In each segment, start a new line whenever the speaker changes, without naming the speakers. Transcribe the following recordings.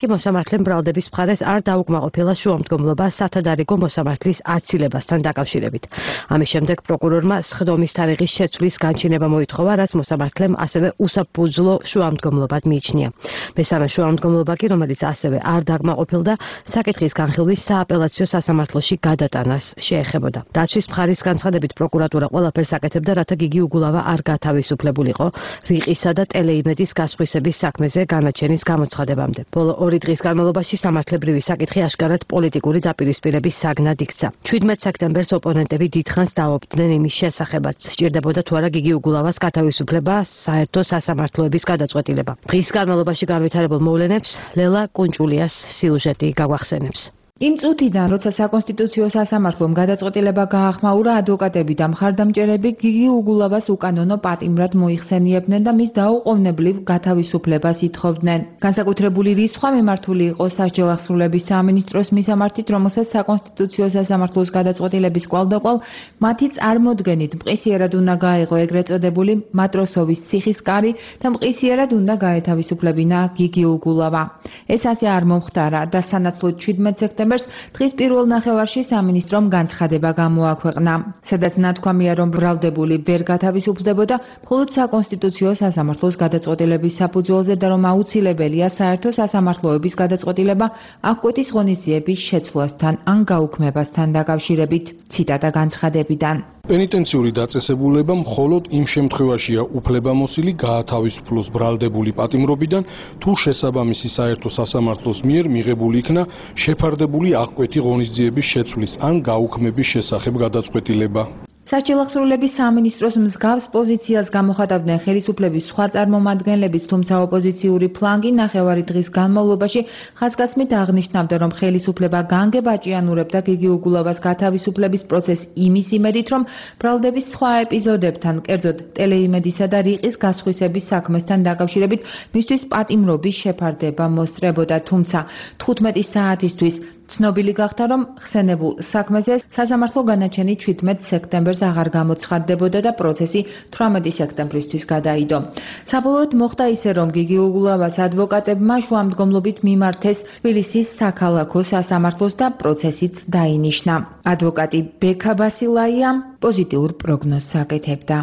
კი მოსამართლემ ბრალდების მხარეს არ დაუკმაყოფილა შუამდგომლობა სათადარიგო მოსამართლის აცილებასთან დაკავშირებით. ამის შემდეგ პროკურორმა სხდომის თარიღის შეცვლის განჩინება მოითხოვა, რაც მოსამართლემ ასევე უსაფუძვლო შუამდგომლობად მიიჩნია. მესამე შუამდგომლობა კი, რომელიც ასევე არ დაკმაყოფილდა, საკითხის განხილვის სააპელაციო სასამართლოში გადატანას შეეხებოდა. დაცვის მხარის განცხადებით პროკურატურა ყველაფერს აკეთებდა, რათა გიგი უგულავა არ გათავისუფლებულიყო რიყისა და ტელეიმედის გასხვისების საქმეზე განაჩენის გამოცხადებამდე. ბოლო 2 დღის განმავლობაში სამართლებრივი საკითხი აშკარად პოლიტიკური დაპირისპირების საგნად იქცა. 17 სექტემბერს ოპონენტები დიდხანს დაობდნენ იმის შესახებაც, სჭირდებოდა თუ არა გიგი უგულავას გათავისუფლება, საერთო სასამართლოების გადაწყვეტილება. დღის განმავლობაში განვითარებულ მოვლენებს ლელა კუნჭულიას სიუჟეტი გაგვახსენებს.
იმ წუთიდან, როცა საკონსტიტუციო სასამართლომ გადაწყვეტილება გაახმაურა, ადვოკატები და მხარდამჭერები გიგი უგულავას უკანონო პატიმრად მოიხსენიებდნენ და მის დაუყოვნებლივ გათავისუფლებას ითხოვდნენ. განსაკუთრებული რისხვა მიმართული იყო სასჯელ ახსრულების სამინისტროს მისამართით, რომელსაც საკონსტიტუციო სასამართლოს გადაწყვეტილების კვალდაკვალ მათი წარმოდგენით მყისიერად უნდა გაეღო ეგრეთ წოდებული მატროსოვის ციხის კარი და მყისიერად უნდა გაეთავისუფლებინა გიგი უგულავა. ეს ასე არ მომხდარა და სანაცვლოდ 17 სექტემბერს დღის პირველ ნახევარში სამინისტრომ განცხადება გამოაქვეყნა, სადაც ნათქვამია, რომ ბრალდებული ვერ გათავისუფლდებოდა მხოლოდ საკონსტიტუციო სასამართლოს გადაწყვეტილების საფუძველზე და რომ აუცილებელია საერთო სასამართლოების გადაწყვეტილება აღკვეთის ღონისძიების შეცვლასთან ან გაუქმებასთან დაკავშირებით. ციტატა განცხადებიდან.
პენიტენციური დაწესებულება მხოლოდ იმ შემთხვევაშია უფლებამოსილი გაათავისუფლოს ბრალდებული პატიმრობიდან, თუ შესაბამისი საერთო სასამართლოს მიერ მიღებული იქნა შეფარდებული აღკვეთი ღონისძიების შეცვლის ან გაუქმების შესახებ გადაწყვეტილება.
სასჯელ ახსრულების სამინისტროს მსგავს პოზიციას გამოხატავდნენ ხელისუფლების სხვა წარმომადგენლებიც, თუმცა ოპოზიციური ფლანგი ნახევარი დღის განმავლობაში ხაზგასმით აღნიშნავდა, რომ ხელისუფლება განგებაჭიანურებდა გიგი უგულავას გათავისუფლების პროცესს იმის იმედით, რომ ბრალდების სხვა ეპიზოდებთან, კერძოდ ტელეიმედისა და რიყის გასხვისების საქმესთან დაკავშირებით მისთვის პატიმრობის შეფარდება მოსწრებოდა, თუმცა 15 საათისთვის ცნობილი გახდა, რომ ხსენებულ საქმეზე სასამართლო განაჩენი 17 სექტემბერს აღარ გამოცხადდებოდა და პროცესი 18 სექტემბრისთვის გადაიდო. საბოლოოდ მოხდა ისე, რომ გიგი უგულავას ადვოკატებმა შუამდგომლობით მიმართეს თბილისის საქალაქო სასამართლოს და პროცესიც დაინიშნა. ადვოკატი ბექა ბასილაია პოზიტიურ პროგნოზს აკეთებდა.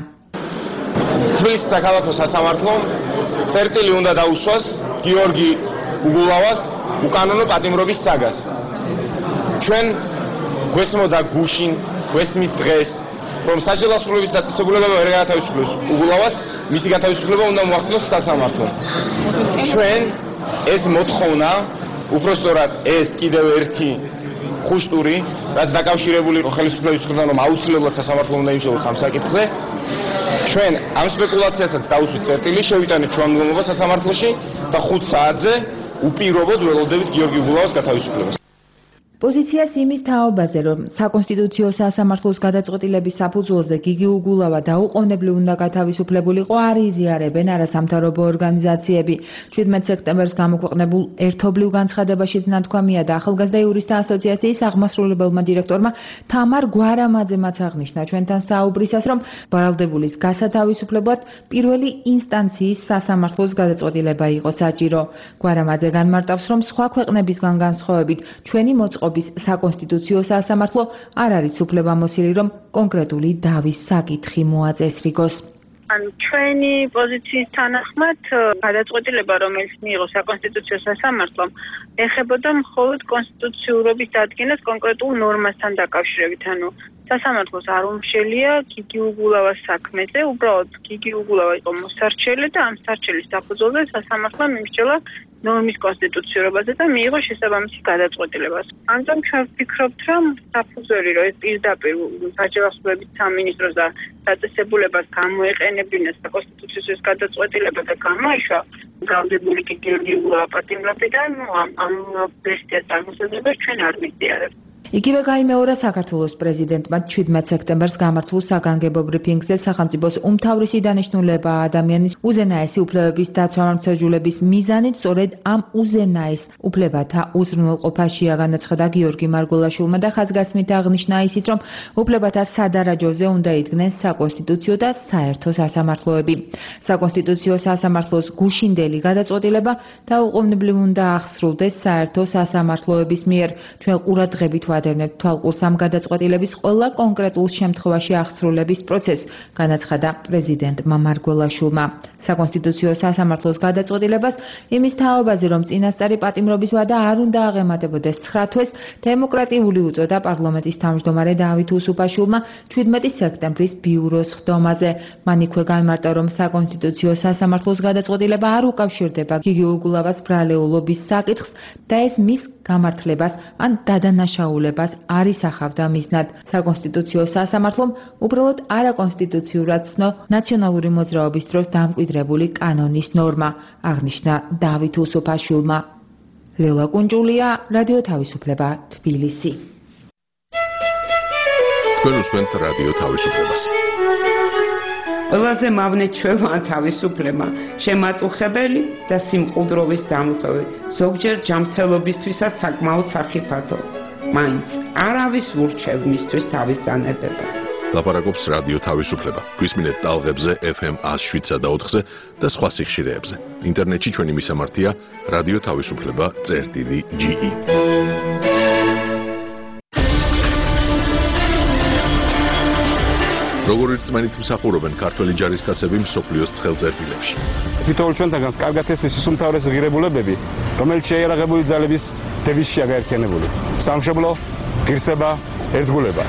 თბილისის საქალაქო სასამართლომ წერტილი უნდა დაუსვას გიორგი უგულავას უკანონო პატიმრობის საგას. ჩვენ გვესმოდა გუშინ, გვესმის დღეს, რომ სასჯელ ახსრულების დაწესებულება ვერ გაათავისუფლოს უგულავას, მისი გათავისუფლება უნდა მოახდინოს სასამართლომ. ჩვენ ეს მოთხოვნა, უпростоრად ეს კიდევ ერთი ხუშტური, რაც დაკავშირებული იყო ხელისუფლების მხრიდან, რომ აუცილებლად სასამართლო უნდა იმსჯელოს ამ საკითხზე. ჩვენ ამ სპეკულაციასაც დავუსვით წერტილი, შევიტანეთ შუამდგომლობა სასამართლოში და 5 საათზე უპირობოდ ველოდებით გიორგი უგულავას გათავისუფლებას.
პოზიციას იმის თაობაზე, რომ საკონსტიტუციო სასამართლოს გადაწყვეტილების საფუძველზე გიგი უგულავა დაუყოვნებლივ უნდა გათავისუფლებულიყო, არ იზიარებენ არასამთავრობო ორგანიზაციები. 17 სექტემბერს გამოქვეყნებულ ერთობლივ განცხადებაშიც ნათქვამია და ახალგაზრდა იურისტთა ასოციაციის აღმასრულებელმა დირექტორმა თამარ გვარამაძემაც აღნიშნა ჩვენთან საუბრისას, რომ ბრალდებულის გასათავისუფლებლად პირველი ინსტანციის სასამართლოს გადაწყვეტილება იყო საჭირო. გვარამაძე განმარტავს, რომ სხვა ქვეყნებისგან განსხვავებით ჩვენი მოწყობის საკონსტიტუციო სასამართლო არ არის უფლებამოსილი, რომ კონკრეტული დავის საკითხი მოაწესრიგოს.
ჩვენი პოზიციის თანახმად გადაწყვეტილება, რომელიც მიიღო საკონსტიტუციო სასამართლომ, ეხებოდა მხოლოდ კონსტიტუციურობის დადგენას კონკრეტულ ნორმასთან დაკავშირებით. ანუ სასამართლოს არ უმშელია გიგი უგულავას საქმეზე, უბრალოდ გიგი უგულავა იყო მოსარჩელი და ამ სარჩელის საფუძველზე სასამართლომ იმსჯელა ნორმის კონსტიტუციურობაზე და მიიღო შესაბამისი გადაწყვეტილებას. ამიტომ ჩვენ ვფიქრობთ, რომ საფუძველი რომ ეს პირდაპირ სასჯელ ახსრულების სამინისტროს და დაწესებულებას გამოეყენებინა საკონსტიტუციო გადაწყვეტილება და გამოიშვა ბრალდებული გიორგი უგულავა პატიმრობიდან, ამ ვერსიას წარმოსაძებას ჩვენ არ მიზიარებთ.
იგივე გაიმეორა საქართველოს პრეზიდენტმა 17 სექტემბერს გამართულ საგანგებო ბრიფინგზე სახელმწიფოს უმთავრესი დანიშნულება ადამიანის უზენაესი უფლებების დაცვა მართლმსაჯულების მიზანით სწორედ ამ უზენაეს უფლებათა უზრუნველყოფაშია, განაცხადა გიორგი მარგველაშვილმა და ხაზგასმით აღნიშნა ისიც, რომ უფლებათა სადარაჯოზე უნდა იდგნენ საკონსტიტუციო და საერთო სასამართლოები. საკონსტიტუციო სასამართლოს გუშინდელი გადაწყვეტილება დაუყოვნებლივ უნდა ახსრულდეს საერთო სასამართლოების მიერ. ჩვენ ყურადღებით ვადევნებთ თვალყურს ამ გადაწყვეტილების ყველა კონკრეტულ შემთხვევაში ახსრულების პროცესს, განაცხადა პრეზიდენტმა მარგველაშვილმა. საკონსტიტუციო სასამართლოს გადაწყვეტილებას იმის თაობაზე, რომ წინასწარი პატიმრობის ვადა არ უნდა აღემატებოდეს 9 თვეს, დემოკრატიული უწოდა პარლამენტის თავმჯდომარე დავით უსუფაშვილმა 17 სექტემბრის ბიუროს ხდომაზე. მან იქვე გამარტა, რომ საკონსტიტუციო სასამართლოს გადაწყვეტილება არ უკავშირდება გიგი უგულავას ბრალეულობის საკითხს და ეს მის გამართლებას ან დადანაშაულებას არ ისახავდა მიზნად. საკონსტიტუციო სასამართლომ უბრალოდ არაკონსტიტუციურად ცნო ნაციონალური მოძრაობის დროს დამკვიდრებული კანონის ნორმა, აღნიშნა დავით უსუფაშვილმა. ლელა კუნჯულია, რადიო თავისუფლება, თბილისი.
თქვენ უსმენთ რადიო თავისუფლებას.
ყველაზე მავნე ჩვევა თავისუფლება, შემაწუხებელი და სიმყუდროვის დამხევი, ზოგჯერ ჯანმრთელობისთვისაც საკმაოდ სახიფათო. მაინც არავის ურჩევ მისთვის თავის დანებებას.
ლაპარაკობს რადიო თავისუფლება. გვისმინეთ ტალღებზე FM 107.4-ზე და სხვა სიხშირეებზე. ინტერნეტში ჩვენი მისამართია რადიო თავისუფლება.ge. როგორ რწმენით მსახურობენ ქართველი ჯარისკაცები მსოფლიოს ცხელწერტილებში.
თითოეულ ჩვენთაგანს კარგად ესმის ის უმთავრესი ღირებულებები, რომელიც შეიარაღებული ძალების დევიზშია გაერთიანებული. სამშობლო, ღირსება, ერთგულება.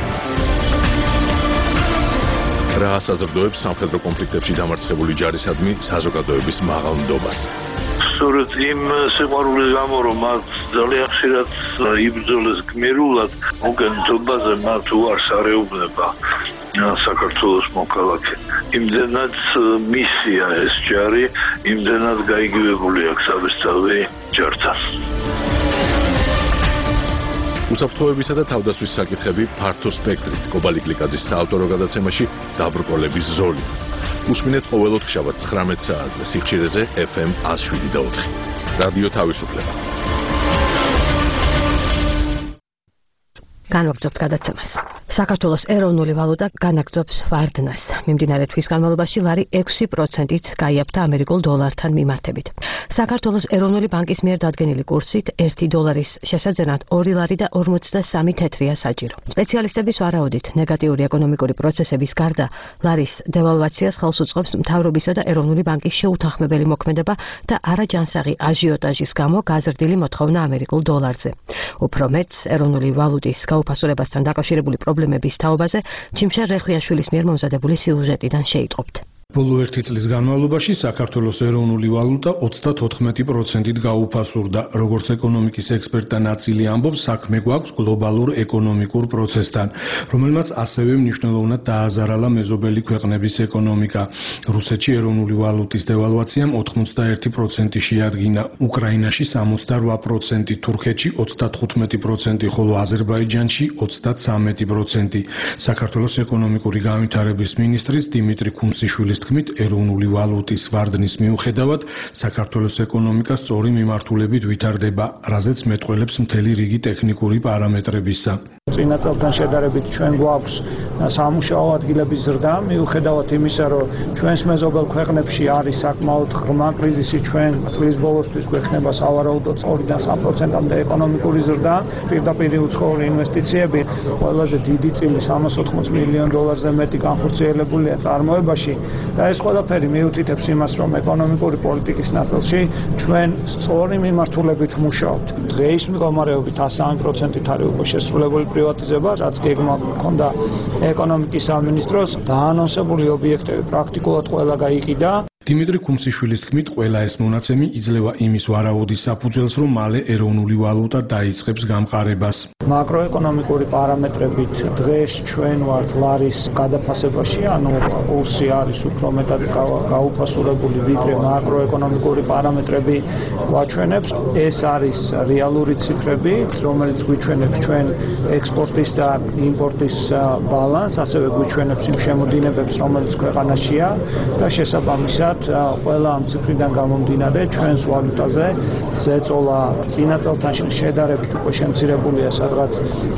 რა საზრდოებს სამხედრო კონფლიქტებში დამარცხებული ჯარისადმი საზოგადოების მაღალ ნდობას.
სწორედ იმ სიყვარულის გამო, რომ მათ ძალიან ხშირად იბრძოლეს გმირულად, მოგენთობაზე მათ უარს არ ეუბნება საქართველოს მოქალაქე. იმდენად მისია ეს ჯარი, იმდენად გაიგივებული აქვს საბესწავლი ჯართან.
უსაფრთხოებისა და თავდაცვის საკითხები ფართო სპექტრით. კობალი კლიკაძის საავტორო გადაცემაში დაბრკოლების ზოლი. უსმინეთ ყოველ ოთხშაბათს 19 საათზე სიხშირეზე FM 107.4. რადიო თავისუფლება.
განვაგრძობთ გადაცემას. საქართველოს ეროვნული ვალუტა განაგრძობს ვარდნას. მიმდინარე თვის განმავლობაში ლარი 6%-ით გაიაფთა ამერიკულ დოლართან მიმართებით. საქართველოს ეროვნული ბანკის მიერ დადგენილი კურსით 1 დოლარის შესაძენად 2 ლარი და 53 თეთრია საჭირო. სპეციალისტების ვარაუდით, ნეგატიური ეკონომიკური პროცესების გარდა ლარის დევალვაციას ხელს უწყობს მთავრობისა და ეროვნული ბანკის შეუთანხმებელი მოქმედება და არაჯანსაღი აჟიოტაჟის გამო გაზრდილი მოთხოვნა ამერიკულ დოლარზე. უფრო მეტს ეროვნული ვალუტის გაუფასურებასთან დაკავშირებული პრობლემების თაობაზე ჩიმშერ რეხვიაშვილის მიერ მომზადებული სიუჟეტიდან შეიტყობთ.
ბოლო 1 წლის განმავლობაში საქართველოს ეროვნული ვალუტა 34%-ით გაუფასურდა. როგორც ეკონომიკის ექსპერტთა ნაწილი ამბობს, საქმე გვაქვს გლობალურ ეკონომიკურ პროცესთან, რომელმაც ასევე მნიშვნელოვნად დააზარალა მეზობელი ქვეყნების ეკონომიკა. რუსეთში ეროვნული ვალუტის დევალვაციამ 81% შეადგინა, უკრაინაში 68%, თურქეთში 35%, ხოლო აზერბაიჯანში 33%. საქართველოს ეკონომიკური განვითარების მინისტრის დიმიტრი ქუმსიშვილის თქმით, ეროვნული ვალუტის ვარდნის მიუხედავად, საქართველოს ეკონომიკა სწორი მიმართულებით ვითარდება, რაზეც მეტყველებს მთელი რიგი ტექნიკური პარამეტრებისა.
წინა წელთან შედარებით ჩვენ გვაქვს სამუშაო ადგილების ზრდა, მიუხედავად იმისა, რომ ჩვენს მეზობელ ქვეყნებში არის საკმაოდ ღრმა კრიზისი, ჩვენ წლის ბოლოსთვის გვექნება სავარაუდოდ 2-დან 3%-მდე ეკონომიკური ზრდა, პირდაპირ უცხოური ინვესტიციები ყველაზე დიდი წილი $380 მილიონ მეტი განხორციელებულია წარმოებაში. და ეს ყველაფერი მიუთითებს იმას, რომ ეკონომიკური პოლიტიკის ნაწილში ჩვენ სწორი მიმართულებით ვმუშაობთ. დღეის მდგომარეობით 103%-ით არის უკვე შესრულებული პრივატიზება, რაც გეგმა ჰქონდა ეკონომიკის სამინისტროს, დაანონსებული ობიექტები პრაქტიკულად ყველა გაიყიდა.
დიმიტრი კუმსიშვილის თქმით, ყველა ეს მონაცემი იძლევა იმის ვარაუდის საფუძველს, რომ მალე ეროვნული ვალუტა დაიწყებს გამყარებას.
Makroekonomikuri parametrებით დღეს ჩვენ ვართ ლარის გადაფასებაში, ანუ კურსი არის უფრო მეტად გაუფასურებული, ვიდრე makroekonomikuri parametrები გვაჩვენებს. ეს არის რეალური ციფრები, რომელიც გვიჩვენებს ჩვენ ექსპორტის და იმპორტის ბალანს, ასევე გვიჩვენებს იმ შემოდინებებს, რომელიც ქვეყანაშია და შესაბამისად ყველა ამ ციფრიდან გამომდინარე ჩვენს ვალუტაზე ზეწოლა წინა წელთან შედარებით უკვე შემცირებულია, სადღაც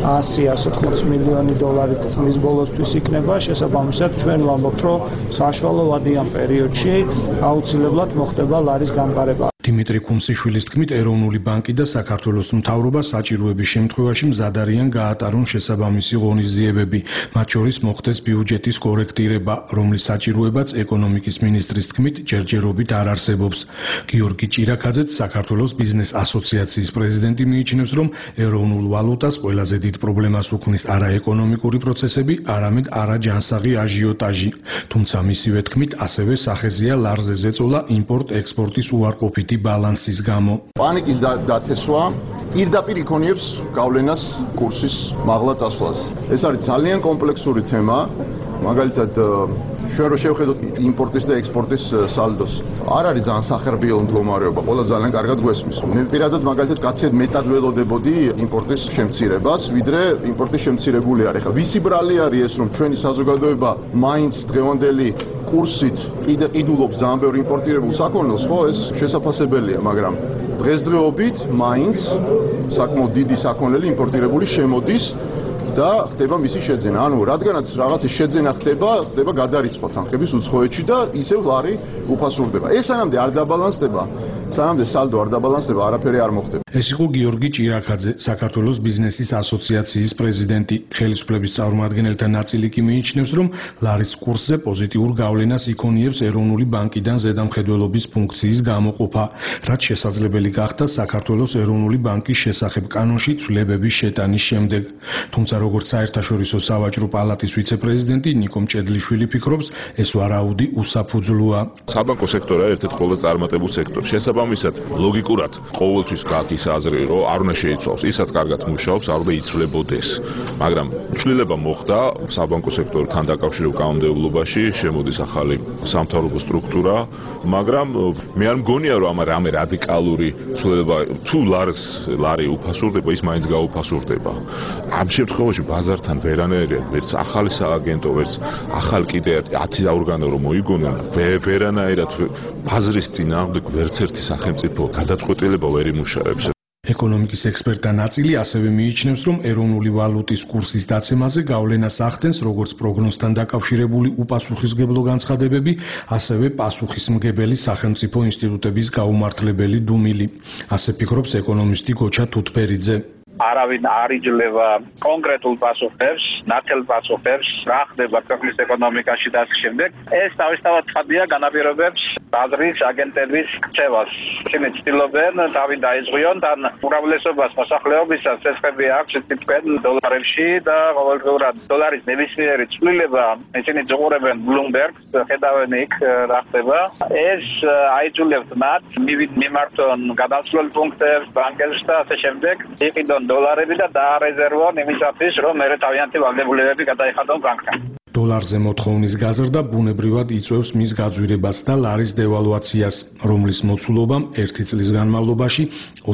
100-180 მილიონი დოლარი წლის ბოლოსთვის იქნება. შესაბამისად ჩვენ ვამბობთ, რომ საშუალო ვადიან პერიოდში აუცილებლად მოხდება ლარის გამყარება.
დიმიტრი კუმსიშვილის თქმით, ეროვნული ბანკი და საქართველოს მთავრობა საჭიროების შემთხვევაში მზად არიან გაატარონ შესაბამისი ღონისძიებები, მათ შორის მოხდეს ბიუჯეტის კორექტირება, რომლის საჭიროებაც ეკონომიკის მინისტრის თქმით ჯერჯერობით არ არსებობს. გიორგი ჭირაქაძე, საქართველოს ბიზნეს ასოციაციის პრეზიდენტი, მიიჩნევს, რომ ეროვნულ ვალუტას ყველაზე დიდ პრობლემას უქმნის არა ეკონომიკური პროცესები, არამედ არაჯანსაღი აჟიოტაჟი. თუმცა მისივე თქმით, ასევე სახეზეა ლარზე ზეწოლა იმპორტ-ექსპორტის უარყოფითი ბალანსის გამო.
პანიკის დათესვა პირდაპირ იქონიებს გავლენას კურსის მაღლა წასვლას. ეს არის ძალიან კომპლექსური თემა, მაგალითად ჩვენ რო შევხედოთ იმპორტის და ექსპორტის სალდოს, არ არის ძალიან სახერხმლო მდგომარეობა, ყველა ძალიან კარგად გვესმის. მე პირადად მაგალითად კაცად მეტად ველოდებოდი იმპორტის შემცირებას, ვიდრე იმპორტის შემცირებული არის. ხა ვისი ბრალი არის ეს, რომ ჩვენი საზოგადოება მაინც დღევანდელი კურსით ყიდულობს ძალიან ბევრ იმპორტირებულ საქონელს, ხო, ეს შესაძლებელია, მაგრამ დღესდღეობით მაინც საკმაოდ დიდი საქონელი იმპორტირებული შემოდის და ხდება მისი შეძენა. ანუ რადგანაც რაღაცის შეძენა ხდება გადარიცხვა თანხების უცხოეთში და ისევ ლარი უფასურდება. ეს სანამდე არ დაბალანსდება, სანამდე სალდო არ დაბალანსდება, არაფერი არ მოხდება.
ეს იყო გიორგი ჭირაქაძე, საქართველოს ბიზნესის ასოციაციის პრეზიდენტი. ხელისუფლების წარმომადგენელთა ნაწილი კი მიიჩნევს, რომ ლარის კურსზე პოზიტიურ გავლენას იქონიებს ეროვნული ბანკიდან ზედამხედველობის ფუნქციის გამოყოფა, რაც შესაძლებელი გახდა საქართველოს ეროვნული ბანკის შესახებ კანონში ცვლილებების შეტანის შემდეგ. თუმცა როგორც საერთაშორისო სავაჭრო პალატის ვიცე-პრეზიდენტი ნიკო მჭედლიშვილი ფიქრობს, ეს ვარაუდი უსაფუძვლოა.
საბანკო სექტორი ერთ-ერთი ყველაზე წარმატებულ სექტორი. შესაბამისად, ლოგიკურად ყოველთვის გაქვს ის აზრი, რომ არ უნდა შეიცვალოს, ისაც კარგად მუშაობს, არ უნდა იცვლებოდეს. მაგრამ ცვლილება მოხდა საბანკო სექტორთან დაკავშირებულ კანონმდებლობაში, შემოდის ახალი სამთავრობო სტრუქტურა, მაგრამ მე არ მგონია, რომ ამერე რადიკალური ცვლილება თუ ლარი უფასურდება, ის მაინც გაუფასურდება. ამ შემთხვევაში ბაზართან ვერანაირად, ვერც ახალი სააგენტო, ვერც ახალ კიდე 10 ორგანო რომ მოიგონონ, ვერანაირად ბაზრის წინააღმდეგ ვერც ერთი სახელმწიფო გადაწყვეტილება ვერ იმუშავებს.
ეკონომიკის ექსპერტთა ნაწილი ასევე მიიჩნევს, რომ ეროვნული ვალუტის კურსის დაცემაზე გავლენას ახდენს როგორც პროგნოზთან დაკავშირებული უპასუხისმგებლო განცხადებები, ასევე პასუხისმგებელი სახელმწიფო ინსტიტუტების გაუმართლებელი დუმილი. ასე ფიქრობს ეკონომისტი გოჩა თუთფერიძე.
არავინ არ იძლევა კონკრეტულ პასუხებს, ნათელ პასუხებს, რა ხდება ქვეყნის ეკონომიკაში და ასე შემდეგ. ეს თავისთავად ცხადია განაპირობებს ბაზრის აგენტების ქცევას. ისინი ცდილობენ თავი დაეძღვიონ და უმრავლესობას მოსახლეობისას წესები აქვს თითქმის დოლარებში და ყოველდღიურად დოლარის ნებისმიერი ცვლილება ისინი ძღურებენ ბლუმბერგს, ხედავენ იქ რა ხდება. ეს აიძულებთ მათ მიმართონ გადასვლელ პუნქტებს, ბანკებს და ასე შემდეგ. იყიდონ დოლარები და დაარეზერვონ იმისათვის, რომ მერე თავიანთი ვალდებულებები გადაიხადონ ბანკთან.
დოლარზე მოთხოვნის გაზრდა ბუნებრივად იწვევს მის გაძვირებას და ლარის დევალვაციას, რომლის მოცულობამ 1 წლის განმავლობაში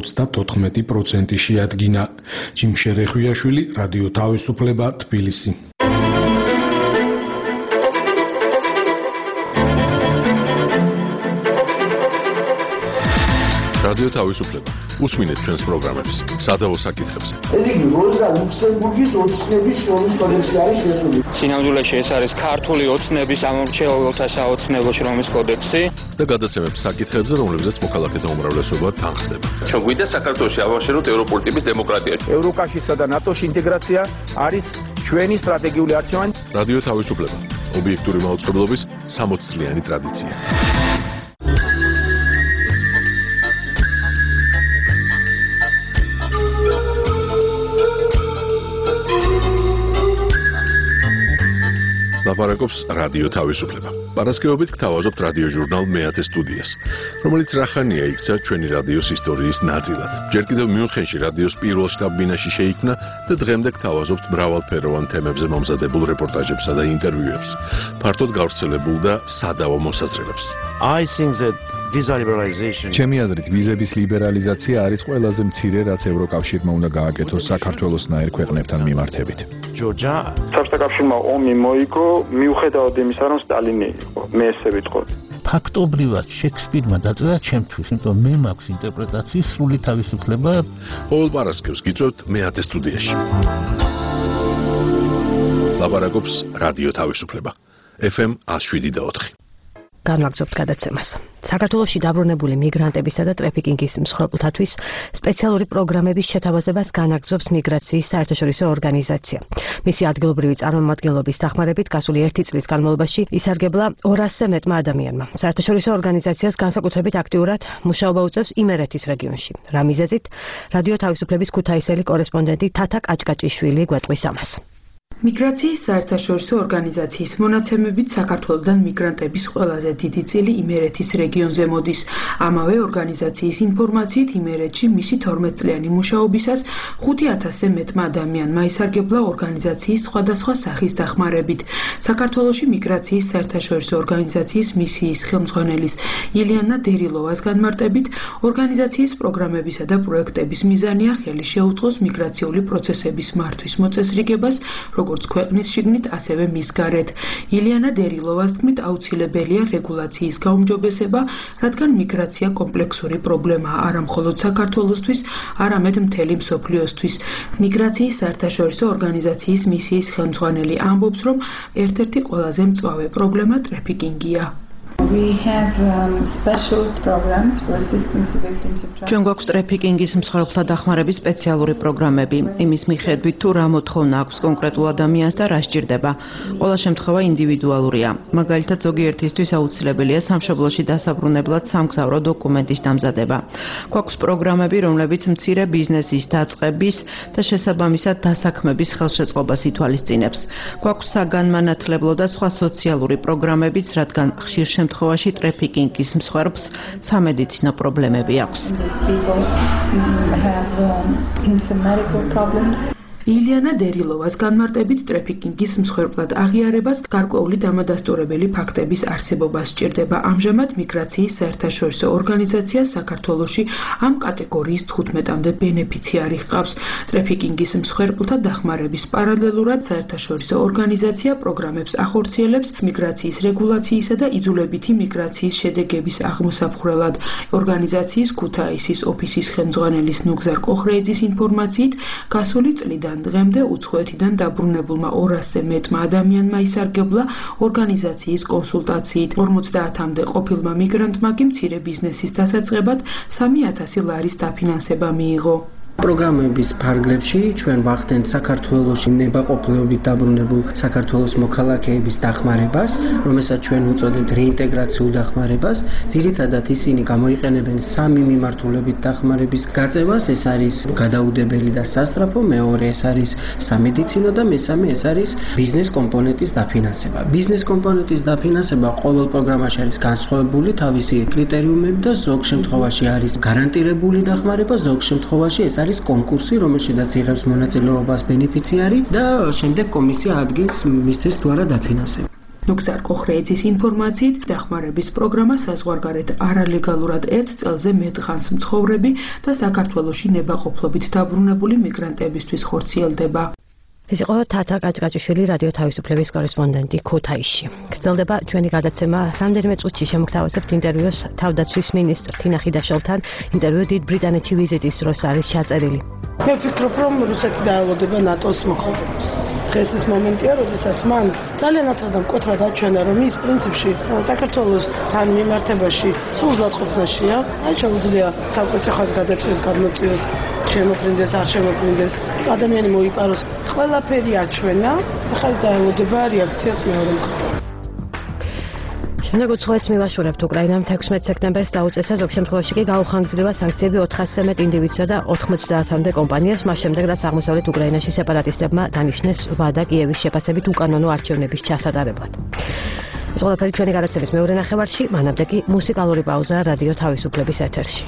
34% შეადგინა. ჯიმშე რეხვიაშვილი, რადიო თავისუფლება, თბილისი.
რადიო თავისუფლება. უსმინეთ ჩვენს პროგრამებს. სადავო საკითხებზე.
ეს იგი როზა ლუქსემბურგის ოცნების შრომის კოდექსი არის შესული.
სინამდვილეში ეს არის ქართული ოცნების ამორჩეულთა საოცნებო შრომის კოდექსი
და გადაცემებს საკითხებზე, რომლებზეც მოქალაქეთა უმრავლესობა თანხდება.
ჩვენ გვინდა საქართველოში ავაშენოთ ევროპული ტიპის დემოკრატია.
ევროკავშირსა და ნატოში ინტეგრაცია არის ჩვენი სტრატეგიული არჩევანი.
რადიო თავისუფლება. ობიექტური მაუწყებლობის 60 წლიანი ტრადიცია. ლაპარაკობს რადიო თავისუფლება. პარასკევობით გთავაზობთ რადიო ჟურნალ მეათე სტუდიას, რომელიც რახანია იქცა ჩვენი რადიოს ისტორიის ნაწილად. ჯერ კიდევ მიუნხენში რადიოს პირველ შტაბ-ბინაში შეიქმნა და დღემდე გთავაზობთ მრავალფეროვან თემებზე მომზადებულ რეპორტაჟებსა და ინტერვიუებს, ფართოდ გავრცელებულ და სადავო მოსაზრებებს.
ჩემი აზრით, ვიზების ლიბერალიზაცია არის ყველაზე მცირე, რაც ევროკავშირმა უნდა გააკეთოს საქართველოსნაირ ქვეყნებთან მიმართებით.
საბჭოთა კავშირმა ომი მოიგო, მიუხედავად იმისა, რომ სტალინი იყო, მე ესე ვიტყოდი.
ფაქტობრივად შექსპირმა დაწერა ჩემთვის, იმიტომ მე მაქვს ინტერპრეტაციის სრული თავისუფლება.
ყოველ პარასკევს გიწევთ მეათე სტუდიაში. ლაპარაკობს რადიო თავისუფლება. FM 107.4.
განვაგრძობთ გადაცემას. საქართველოში დაბრუნებული მიგრანტებისა და ტრაფიკინგის მსხვერპლთათვის სპეციალური პროგრამების შეთავაზებას განაგრძობს მიგრაციის საერთაშორისო ორგანიზაცია. მისი ადგილობრივი წარმომადგენლობის დახმარებით გასული 1 წლის განმავლობაში ისარგებლა 200-ზე მეტმა ადამიანმა. საერთაშორისო ორგანიზაციას განსაკუთრებით აქტიურად მუშაობა უწევს იმერეთის რეგიონში. რა მიზეზით? რადიო თავისუფლების ქუთაისელი კორესპონდენტი თათა კაჭკაჭიშვილი გვეტყვის ამას.
მიგრაციის საერთაშორისო ორგანიზაციის მონაცემებით საქართველოდან მიგრანტების ყველაზე დიდი წილი იმერეთის რეგიონზე მოდის. ამავე ორგანიზაციის ინფორმაციით იმერეთში მისი 12 წლიანი მუშაობისას 5000-ზე მეტმა ადამიანმა ისარგებლა ორგანიზაციის სხვადასხვა სახის დახმარებით. საქართველოში მიგრაციის საერთაშორისო ორგანიზაციის მისიის ხელმძღვანელის ილიანა დერილოვას განმარტებით, ორგანიზაციის პროგრამებისა და პროექტების მიზანია ხელი შეუწყოს მიგრაციული პროცესების მართვის მოწესრიგებას, როგორც ქვეყნის შიგნით, ასევე მის გარეთ. ილიანა დერილოვას თქმით, აუცილებელია რეგულაციის გაუმჯობესება, რადგან მიგრაცია კომპლექსური პრობლემაა არა მხოლოდ საქართველოსთვის, არამედ მთელი მსოფლიოსთვის. მიგრაციის საერთაშორისო ორგანიზაციის მისიის ხელმძღვანელი ამბობს, რომ ერთ-ერთი ყველაზე მწვავე პრობლემა ტრაფიკინგია.
ჩვენ გვაქვს ტრაფიკინგის მსხვერპლთა დახმარების სპეციალური პროგრამები. იმის მიხედვით, თუ რა მოთხოვნა აქვს კონკრეტულ ადამიანს და რა სჭირდება. ყველა შემთხვევა ინდივიდუალურია. მაგალითად, ზოგიერთისთვის აუცილებელია სამშობლოში დასაბრუნებლად სამგზავრო დოკუმენტის დამზადება. გვაქვს პროგრამები, რომლებიც მცირე ბიზნესის დაწყების და შესაბამისად დასაქმების ხელშეწყობას ითვალისწინებს. გვაქვს საგანმანათლებლო და სხვა სოციალური პროგრამებიც, რადგან ხშირ შემთხვევაში ტრაფიკინგის მსხვერპლს სამედიცინო პრობლემები აქვს.
ილიანა დერილოვას განმარტებით ტრაფიკინგის მსხვერპლად აღიარებას გარკვეული დამადასტურებელი ფაქტების არსებობა სჭირდება. ამჟამად მიგრაციის საერთაშორისო ორგანიზაცია საქართველოში ამ კატეგორიის 15-მდე ბენეფიციარი ჰყავს. ტრაფიკინგის მსხვერპლთა დახმარების პარალელურად საერთაშორისო ორგანიზაცია პროგრამებს ახორციელებს მიგრაციის რეგულაციისა და იძულებითი მიგრაციის შედეგების აღმოსაფხვრელად. ორგანიზაციის ქუთაისის ოფისის ხელმძღვანელის ნუგზარ კოხრეიძის ინფორმაციით, გასული წლიდან დღემდე უცხოეთიდან დაბრუნებულმა 200-ზე მეტმა ადამიანმა ისარგებლა ორგანიზაციის კონსულტაციით. 50-მდე ყოფილმა მიგრანტმა კი მცირე ბიზნესის დასაწყებად 3000 ლარის დაფინანსება მიიღო.
პროგრამების ფარგლებში ჩვენ ვახდენთ საქართველოში ნებაყოფლობით დაბრუნებულ საქართველოს მოქალაქეების დახმარებას, რომელსაც ჩვენ უწოდებთ რეინტეგრაციულ დახმარებას. ძირითადად ისინი გამოიყენებენ 3 მიმართულებით დახმარების გაწევას, ეს არის გადაუდებელი და სასწრაფო, მეორე ეს არის სამედიცინო და მესამე ეს არის ბიზნეს კომპონენტის დაფინანსება. ბიზნეს კომპონენტის დაფინანსება ყოველ პროგრამაში არის განსხვავებული თავისი კრიტერიუმები და ზოგ შემთხვევაში არის გარანტირებული დახმარება, ზოგ შემთხვევაში ეს არის კონკურსი, რომელშიც იღებს მონაწილეობას ბენეფიციარი და შემდეგ კომისია ადგენს მისცეს თუ არა დაფინანსება.
ნუგზარ კოხრეიძის ინფორმაციით, დახმარების პროგრამა საზღვარგარეთ არალეგალურად 1 წელზე მეტ ხანს მცხოვრები და საქართველოში ნებაყოფლობით დაბრუნებული მიგრანტებისთვის ხორციელდება.
ეს იყო თათა კაჭკაჭიშვილი რადიო თავისუფლების კორესპონდენტი ქუთაისში. გრძელდება ჩვენი გადაცემა. რამდენიმე წუთში შემოგთავაზებთ ინტერვიუს თავდაცვის მინისტრ თინა ხიდაშელთან. ინტერვიუ დიდ ბრიტანეთში ვიზიტის დროს არის ჩაწერილი.
მე ვფიქრობ, რომ რუსეთი დაელოდება ნატოს მოქმედებას. დღეს ეს მომენტია, როდესაც მან ძალიან ათრად მკვეთრად აჩვენა, რომ ის პრინციპში საქართველოსთან მიმართებაში სულ ზადყოფნაშია. აი შეუძლია საკუთარ ხაზს გადაწყვეტს, გადმოწიოს, შემოფრინდეს, არ შემოფრინდეს, ადამიანი მოიპაროს. ყველაფერი აჩვენა, ახლა ეს დაელოდება რეაქციას მეორე მხარეს.
შემდეგ უცხოეთს მივაშურებთ უკრაინამ 16 სექტემბერს დაუწესა, ზოგ შემთხვევაში კი გაუხანგრძლива სანქციები 400-ზე მეტ ინდივიდსა და 90-მდე კომპანიას, მას შემდეგ რაც აღმოსავლეთ უკრაინაში სეპარატისტებმა დანიშნეს ვადა კიევის შეფასებით უკანონო არჩევნების ჩასატარებლად. ეს ყველაფერი ჩვენი გადაცემის მეორე ნახევარში, მანამდე კი მუსიკალური პაუზა რადიო თავისუფლების ეთერში.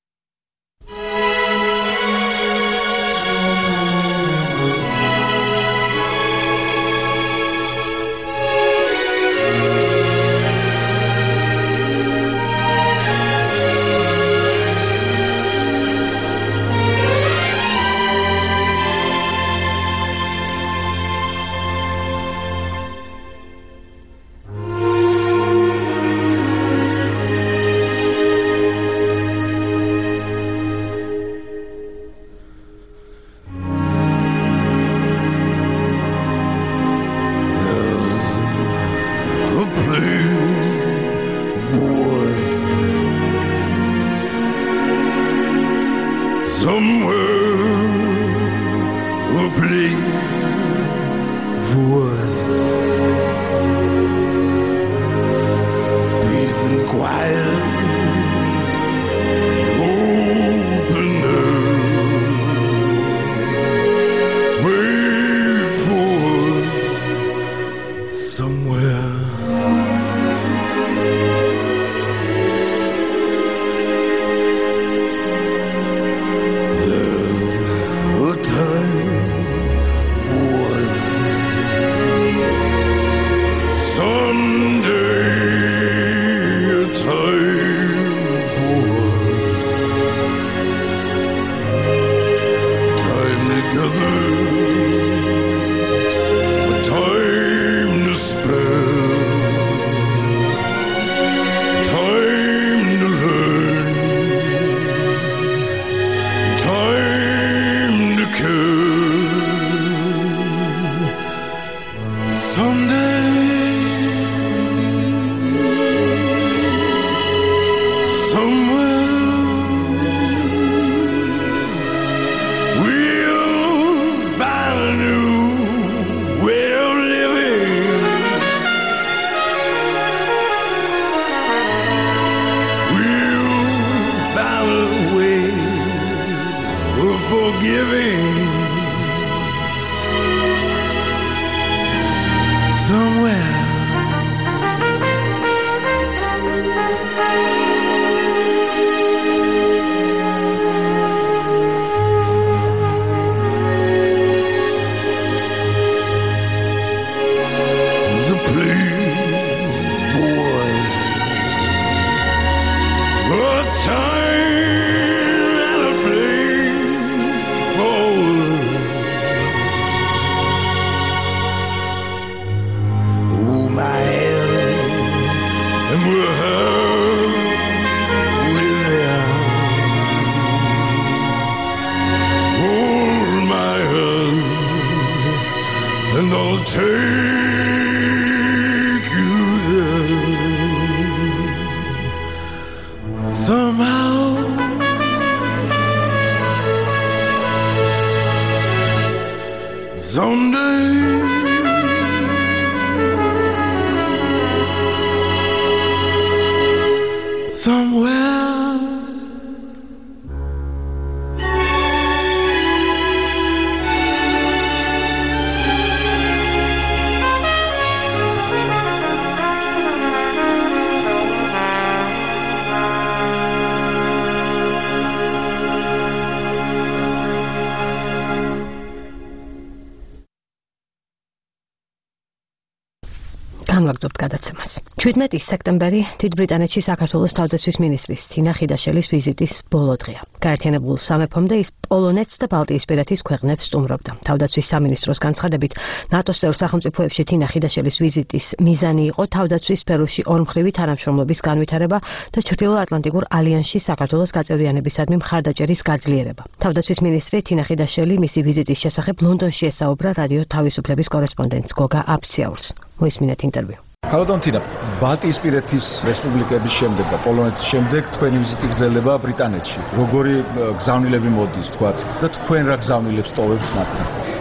განვაგრძობთ გადაცემას. 17 სექტემბერი დიდ ბრიტანეთში საქართველოს თავდაცვის მინისტრის თინა ხიდაშელის ვიზიტის ბოლო დღეა. გაერთიანებულ სამეფომდე ის პოლონეთს და ბალტიისპირეთის ქვეყნებს სტუმრობდა. თავდაცვის სამინისტროს განცხადებით, ნატოს წევრ სახელმწიფოებში თინა ხიდაშელის ვიზიტის მიზანი იყო თავდაცვის სფეროში ორმხრივი თანამშრომლობის განვითარება და ჩრდილოატლანტიკურ ალიანსში საქართველოს გაწევრიანებისადმი მხარდაჭერის გაძლიერება. თავდაცვის მინისტრი თინა ხიდაშელი მისი ვიზიტის შესახებ ლონდონში ესაუბრა რადიო თავისუფლების კორესპონდენტს გოგა აფციაურს. მოისმინეთ ინტერვიუ.
Hallo Tina, ბალტიისპირეთის რესპუბლიკების შემდეგ და პოლონეთის შემდეგ თქვენი ვიზიტი გრძელდება ბრიტანეთში. როგორი გზავნილები მოდის თქვათ და თქვენ რა გზავნილებს ტოვებთ მათთან?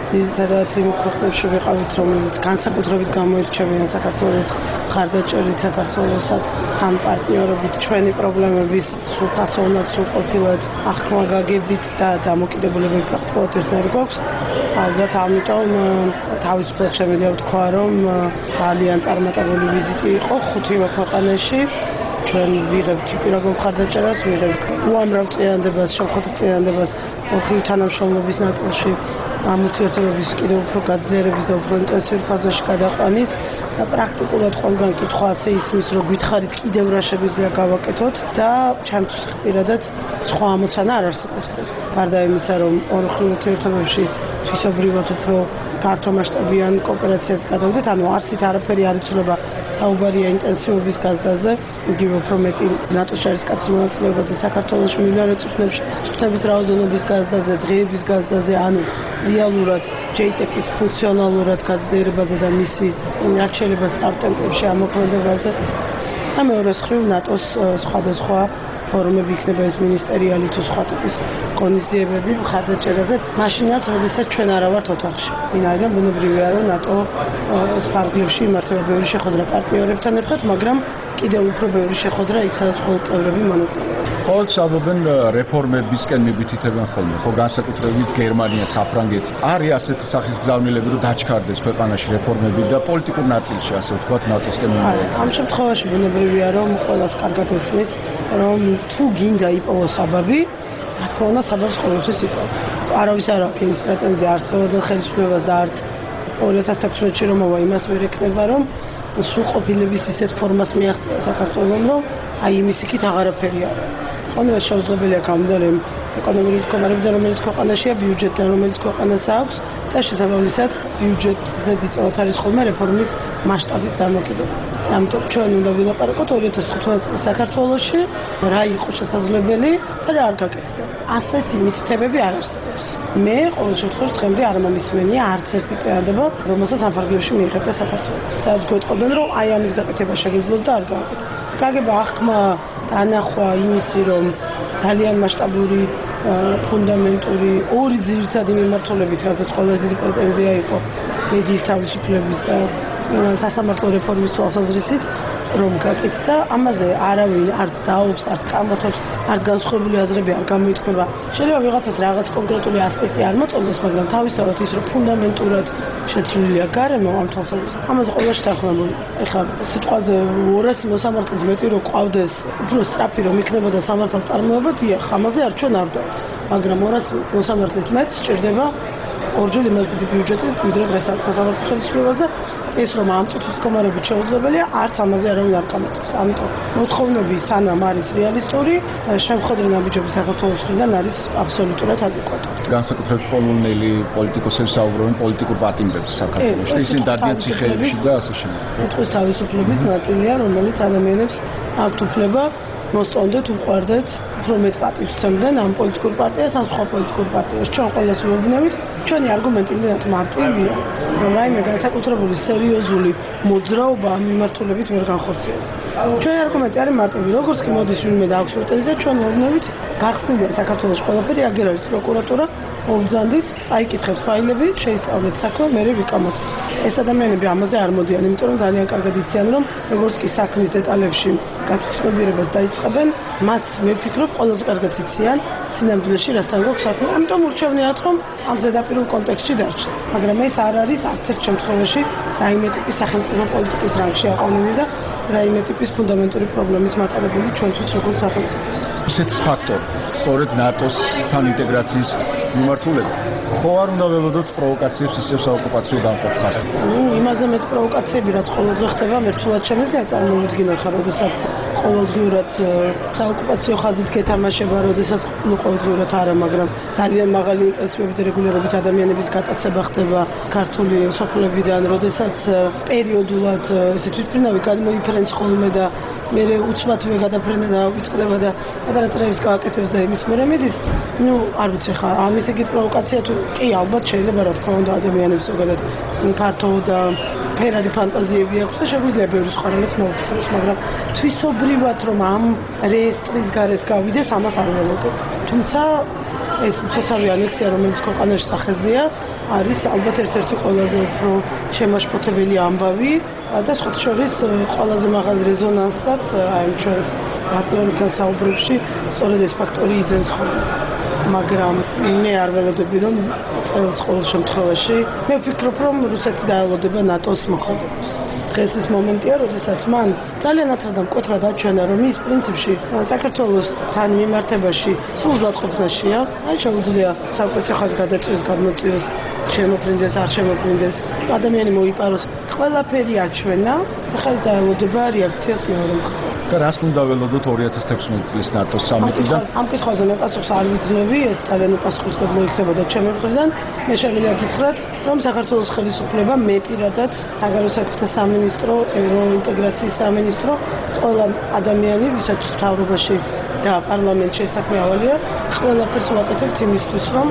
ძირითადად იმ ქვეყნებში ვიყავით, რომელიც განსაკუთრებით გამოირჩევიან საქართველოს ხარდაჭერით, საქართველოსთან პარტნიორობით, ჩვენი პრობლემების სრულფასოვნად, სრულყოფილად ახმა გაგებით და დამოკიდებულებები პრაქტიკულად ერთნაირი გვაქვს. ალბათ ამიტომ თავისუფლად შემიძლია ვთქვა, რომ ძალიან წარმატებული ვიზიტი იყო 5 ქვეყანაში. ჩვენ ვიღებთ პირაგულ მხარდაჭერას, ვიღებთ უამრავ წინადადებას, შემოქმედი წინადადებას ოქროვის თანამშრომლობის ნაწილში, ამ ურთიერთობების კიდევ უფრო გაძლიერების და უფრო ინტენსიურ ფაზაში გადაყვანის და პრაქტიკულად ყველგან კითხვა ასე ისმის, რომ გითხარით კიდევ რა შეგვიძლია გავაკეთოთ და ჩემთვის პირადად სხვა ამოცანა არ არსებობს დღეს. გარდა იმისა, რომ ოქროვის ურთიერთობებში თვისობრივად უფრო ფართო მასშტაბიან კოოპერაციას გადავდეთ, ანუ არსით არაფერი არ იცვლება საუბარია ინტენსივობის გაზრდაზე, იგივე უფრო მეტი ნატოს ჯარისკაცის მონაწილეობაზე საქართველოს მიმდინარე წვრთნების რაოდენობის გაზრდაზე, დღეების გაზრდაზე, ანუ რეალურად JTEC-ის ფუნქციონალურად გაძლიერებაზე და მისი რაც შეიძლება სტარტაპებში ამოქმედებაზე. და მეორე მხრივ ნატოს სხვადასხვა ფორუმები იქნება ეს მინისტერიალი თუ სხვა ტიპის ღონისძიებები მხარდაჭერაზე, მაშინაც როდესაც ჩვენ არა ვართ ოთახში. ვინაიდან ბუნებრივია, რომ ნატო სპარგლებში იმართება ბევრი შეხვედრა პარტნიორებთან ერთად, მაგრამ კიდევ უფრო ბევრი შეხვედრა იქ, სადაც მხოლოდ წევრები მონაწილეობენ.
ხოლმე საბობენ რეფორმებისკენ მიგვითითებენ ხოლმე, ხო განსაკუთრებით გერმანია, საფრანგეთი. არის ასეთი სახის გზავნილები, რომ დაჩქარდეს ქვეყანაში რეფორმები და პოლიტიკურ ნაწილში, ასე ვთქვათ, ნატოსკენ მიმოექცეს.
ამ შემთხვევაში ბუნებრივია, რომ ყველას კარგად ესმის, რომ თუ გინდა იპოვოს საბაბი, რა თქმა უნდა, საბაბს ყოველთვის იპოვო. არავის არ აქვს იმის პრეტენზია არც ყოველდღიურ ხელისუფლებას და არც 2016-ში რომ მოვა იმას ვერ ეკნება, რომ სრულყოფილების ისეთ ფორმას მიაღწია საქართველოს, რომ აი იმის იქით აღარაფერი არ არის. ხოლმე შეუძლებელია გამოდარე ეკონომიკური მდგომარეობიდან, რომელიც ქვეყანაშია, ბიუჯეტიდან, რომელიც ქვეყანას აქვს და შესაბამისად ბიუჯეტზე დიდწილად არის ხოლმე რეფორმის მასშტაბის დამოკიდებული. ამიტომ ჩვენ უნდა ვილაპარაკოთ 2015 წლის საქართველოში რა იყო შესაძლებელი და რა არ გაკეთდა. ასეთი მითითებები არ არსებობს. მე ყოველ შემთხვევაში დღემდე არ მომისმენია არც ერთი წინადადება, რომელსაც ამ ფარგლებში მიიღებდა საქართველო. სადაც გვეტყობენ, რომ აი ამის გაკეთება შეგეძლოთ და არ გააკეთეთ. გაგება აღქმა დანახვა იმისი, რომ ძალიან მასშტაბური ფუნდამენტური ორი ძირითადი მიმართულებით, რასაც ყველაზე დიდი პრეტენზია იყო მედიის თავისუფლების და სასამართლო რეფორმის თვალსაზრისით, რომ გაკეთდა, ამაზე არავინ არც დაობს, არც კამათობს, არც განსხვავებული აზრები არ გამოითქმება. შეიძლება ვიღაცას რაღაც კონკრეტული ასპექტი არ მოწონდეს, მაგრამ თავისთავად ის, რომ ფუნდამენტურად შეცვლილია გარემო ამ თვალსაზრისით, ამაზე ყოველში თანხმებული. ეხლა სიტყვაზე 200 მოსამართლით მეტი რო ყავდეს, უფრო სწრაფი რომ იქნებოდა სამართალ წარმოება, დიახ, ამაზე არ ჩვენ არ დავთ. მაგრამ 200 მოსამართლით მეტ სჭირდება ორჯერ იმაზე დიდი ბიუჯეტი, ვიდრე დღეს აქვს სასამართლო ხელისუფლებას და ეს რომ ამ წუთის მდგომარეობით შეუძლებელია, არც ამაზე არავინ არ კამათობს. ამიტომ მოთხოვნები სანამ არის რეალისტური, შემხედრე ნაბიჯები საქართველოს მხრიდან არის აბსოლუტურად ადეკვატური.
განსაკუთრებით პოლონელი პოლიტიკოსები საუბრობენ პოლიტიკურ პატიმრებზე საქართველოში, ისინი დადიან ციხეებში და ასე შემდეგ.
სიტყვის თავისუფლების ნაწილია, რომელიც ადამიანებს აქვთ უფლება მოსწონდეთ, უყვარდეთ, უფრო მეტ პატივს სცემდნენ ამ პოლიტიკურ პარტიას, ან სხვა პოლიტიკურ პარტიას. ჩვენ ყველას ვეუბნებით, ჩვენი არგუმენტი იმდენად მარტივია, რომ რაიმე განსაკუთრებული სერიოზული მოძრაობა ამ მიმართულებით ვერ განხორციელდება. ჩვენი არგუმენტი არის მარტივი, როგორც კი მოდის ვინმე და აქვს პრეტენზია, ჩვენ ვეუბნებით, გახსნილია საქართველოს ყველაფერი, აგერ არის პროკურატურა, მოვბრძანდით, წაიკითხეთ ფაილები, შეისწავლეთ საქმე, მერე ვიკამათოთ. ეს ადამიანები ამაზე არ მოდიან, იმიტომ რომ ძალიან კარგად იციან, რომ როგორც კი საქმის დეტალებში გათვითნობიერებას დაიწყებენ, მათ მე ვფიქრობ, ყველაზე კარგად იციან სინამდვილეში რასთან გვაქვს საქმე. ამიტომ ურჩევნიათ, რომ ამ ზედაპირულ კონტექსტში დარჩენ. მაგრამ ეს არ არის არც ერთ შემთხვევაში რაიმე ტიპის სახელმწიფო პოლიტიკის რანგში აყვანილი და რაიმე ტიპის ფუნდამენტური პრობლემის მატარებელი ჩვენთვის როგორც სახელმწიფოს.
ესეთი ფაქტორი, სწორედ ნატოსთან ინტეგრაციის მიმართულება. ხო არ უნდა ველოდოთ პროვოკაციებს ისევ საოკუპაციო განყოფას?
იმაზე მეტ პროვოკაციები, რაც ყოველდღე ხდება, მე რთულად შემიძლია წარმოვიდგინო ხარ, როდესაც ყოველდღიურად საოკუპაციო ხაზით გეთამაშება, როდესაც ყოველდღიურად არა, მაგრამ ძალიან მაღალი ინტენსივობით და რეგულარობით ადამიანების გატაცება ხდება ქართული სოფლებიდან, როდესაც პერიოდულად ესე თვითმფრინავი გადმოიფრენს ხოლმე და მე უცბათვე გადაფრენა და ვიწყდება და პატარა წრეებს გააკეთებს და იმის მერე მიდის, ნუ არ ვიცი ხა, ამის ეგეთ პროვოკაცია თუ კი ალბათ შეიძლება რა თქმა უნდა ადამიანებს ზოგადად ფართო და ფერადი ფანტაზიები აქვს და შეგვიძლია ბევრი სხვა რამაც მოვფიქროთ, მაგრამ თვისობრივად რომ ამ რეესტრის გარეთ გავიდეს, ამას არ ველოდებ. თუმცა ეს ცოცხალი ანექსია, რომელიც ქვეყანაში სახეზეა, არის ალბათ ერთ-ერთი ყველაზე უფრო შემაშფოთებელი ამბავი და სხვა შორის ყველაზე მაღალ რეზონანსსაც აი ჩვენს პარტნიორებთან საუბრებში სწორედ ეს ფაქტორი იძენს ხოლმე. მაგრამ მე არ ველოდები რომ წელს ყოველ შემთხვევაში მე ვფიქრობ რომ რუსეთი დაელოდება ნატოს მოქმედებას. დღეს ის მომენტია, როდესაც მან ძალიან ათრად და მკვეთრად აჩვენა რომ ის პრინციპში საქართველოსთან მიმართებაში სულ ზადყოფნაშია. აი შეუძლია საკუთარ ხაზს გადაწყვეტს, გადმოწიოს, შემოფრინდეს, არ შემოფრინდეს, ადამიანი მოიპაროს. ყველაფერი აჩვენა, ახლა ეს დაელოდება რეაქციას მეორე მხარეს.
და რას უნდა ველოდოთ 2016 წლის ნატოს სამიტიდან?
ამ კითხვაზე მე პასუხს არ ვიძლევი, ეს ძალიან უპასუხისმგებლო იქნებოდა ჩემი მხრიდან. მე შემიძლია გითხრათ, რომ საქართველოს ხელისუფლება მე პირადად, საგარეო საქმეთა სამინისტრო, ევროინტეგრაციის სამინისტრო, ყველა ადამიანი, ვისაც მთავრობაში და პარლამენტში საქმე ავალია, ყველაფერს ვაკეთებთ იმისთვის, რომ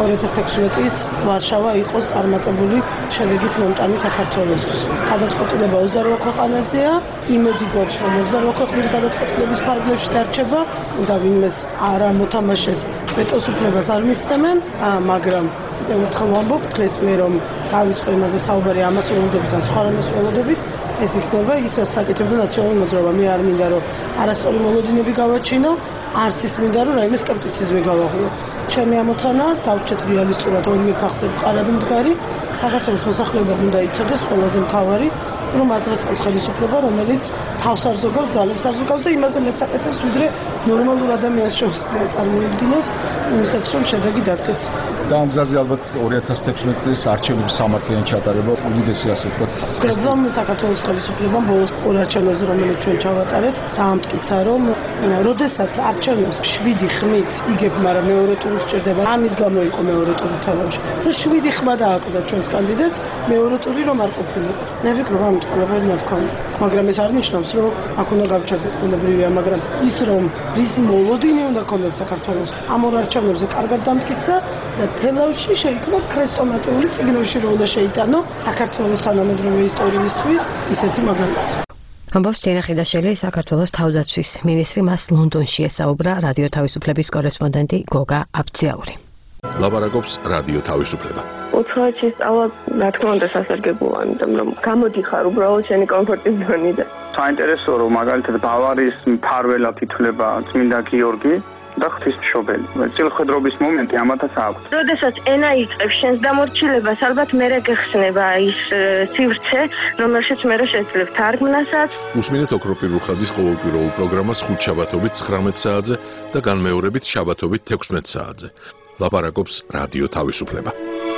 2016 ვარშავა იყოს წარმატებული შედეგის მომტანი საქართველოსთვის. გადაწყვეტილება 28 ქვეყანაზეა, იმედი გვაქვს, რომ 28 ქვეყნის გადაწყვეტილების ფარგლებში დარჩება და ვინმეს არ მოთამაშეს ვეტოს უფლებას არ მისცემენ, მაგრამ კიდევ ერთხელ ვამბობ, დღეს მე რომ დავიწყო იმაზე საუბარი ამას ველოდებით და სხვა რამეს ველოდებით, ეს იქნება ის საკითხებთან ნაციონალური მოძრაობა. მე არ მინდა რომ არასწორი მოლოდინები გავაჩინო, არც ის მინდა რომ რაიმე სკეპტიციზმი გავაღიო. ჩემი ამოცანა დავჭეთ რეალისტურად ორივე ფახზე ყარად მდგარი, საქართველოს მოსახლეობა უნდა იცოდეს ყველაზე მთავარი, რომ ადრესყავს ხელისუფლება, რომელიც თავს არ ზოგავს, ძალებს არ ზოგავს და იმაზე მეც აკეთებს, ვიდრე ნორმალურ ადამიანს შეუძლია წარმოვიდგინოს, იმისაც რომ შედეგი დადგეს.
და ამ გზაზე ალბათ 2016 წლის არჩევნების სამართლიანი ჩატარება უდიდესი ასე ვთქვათ.
პრობლემ საქართველოს ხელისუფლებამ ბოლოს ორ არჩევნებზე, რომელიც ჩვენ ჩავატარეთ, დაამტკიცა, რომ როდესაც არჩევნებს 7 ხმით იგებ, მაგრამ მეორე ტური გჭირდება. ამის გამო იყო მეორე ტური თამაში. რომ 7 ხმა დააკვდა ჩვენს კანდიდატს, მეორე ტური რომ არ ყოფილიყო. მე ვფიქრობ, ამით ყველაფერი მოთქვა. მაგრამ ეს არ ნიშნავს, რომ აქ უნდა გავჩერდეთ უნებრივია, მაგრამ ის რომ რის მოლოდინი უნდა ქონდეს საქართველოს ამ ორ არჩევნებზე კარგად დამტკიცა და თელავში შეიქმნა ქრესტომატიული წიგნებში რომ უნდა შეიტანო საქართველოს თანამედროვე ისტორიისთვის ისეთი მაგალითი.
ამბობს თინახიდაშელი საქართველოს თავდაცვის მინისტრი, მას ლონდონში ესაუბრა რადიო თავისუფლების კორესპონდენტი გოგა აბციაური.
ლაპარაკობს რადიო თავისუფლება.
უცხოეთში სწავლა, რა თქმა უნდა, სასარგებლოა, იმიტომ რომ გამოდიხარ უბრალოდ შენი კომფორტის ზონიდან.
საინტერესოა, რომ მაგალითად ბავარიის მფარველად ითვლება წმინდა გიორგი და ღვთისმშობელი. წილხედრობის მომენტი ამათაც აქვს.
როდესაც ენა იწყებს შენს დამორჩილებას, ალბათ მერე გეხსნება ის სივრცე, რომელშიც მერე შეძლებ თარგმნასაც.
უსმინეთ ოქროპირ რუხაძის ყოველკვირეულ პროგრამას ხუთშაბათობით 19 საათზე და განმეორებით შაბათობით 16 საათზე. ლაპარაკობს რადიო თავისუფლება.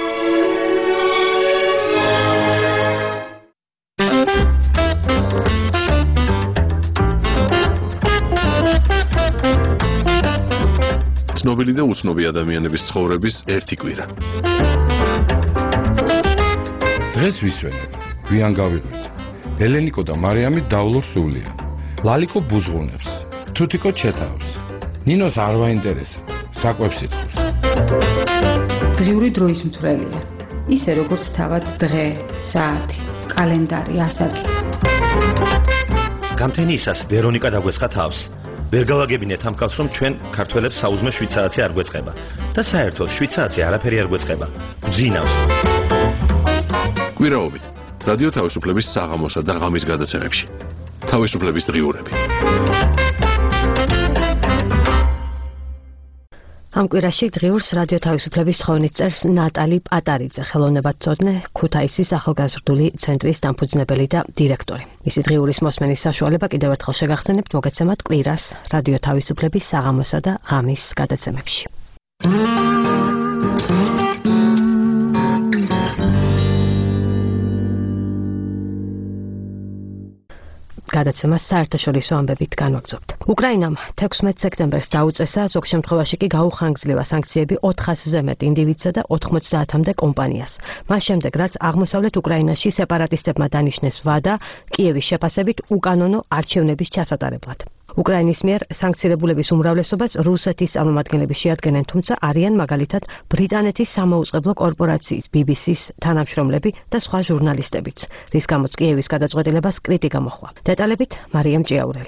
ცნობილი და უცნობი ადამიანების ცხოვრების ერთი კვირა.
დღეს ვისვენებ, გვიან გავიღვით. ელენიკო და მარიამი დავლოს სულია. ლალიკო ბუზღუნებს, თუთიკო ჩეთავს. ნინოს არ ვაინტერესა, საკვებს ითხოვს.
დღიური დროის მთვრელია. ისე როგორც თავად დღე, საათი, კალენდარი, ასაკი.
გამთენიისას ვერონიკა დაგვეცხა თავს. ვერ გავაგებინეთ ამ კაცს, რომ ჩვენ ქართველებს საუზმე 7 საათი არ გვეწყება და საერთოდ 7 საათი არაფერი არ გვეწყება. გძინავს.
კვირაობით რადიო თავისუფლების საღამოსა და ღამის გადაცემებში. თავისუფლების დღიურები.
ამ კვირაში დღიურს რადიო თავისუფლების თხოვნით წერს ნატალი პატარიძე, ხელოვნებათმცოდნე, ქუთაისის ახალგაზრდული ცენტრის დამფუძნებელი და დირექტორი. მისი დღიურის მოსმენის საშუალება კიდევ ერთხელ შეგახსენებთ მოგეცემათ კვირას რადიო თავისუფლების საღამოსა და ღამის გადაცემებში. გადაცემას საერთაშორისო ამბებით განვაგრძობთ. უკრაინამ 16 სექტემბერს დაუწესა, ზოგ შემთხვევაში კი გაუხანგძლива სანქციები 400-ზე მეტ ინდივიდსა და 90-მდე კომპანიას. მას შემდეგ, რაც აღმოსავლეთ უკრაინაში სეპარატისტებმა დანიშნეს ვადა კიევის შეფასებით უკანონო არჩევნების ჩასატარებლად. უკრაინის მიერ სანქცირებულების უმრავლესობას რუსეთის წარმომადგენლები შეადგენენ, თუმცა არიან მაგალითად ბრიტანეთის სამაუწყებლო კორპორაციის BBC-ის თანამშრომლები და სხვა ჟურნალისტებიც, რის გამოც კიევის გადაწყვეტილებას კრიტიკა მოჰყვა. დეტალებით მარიამ ჭიაურელი.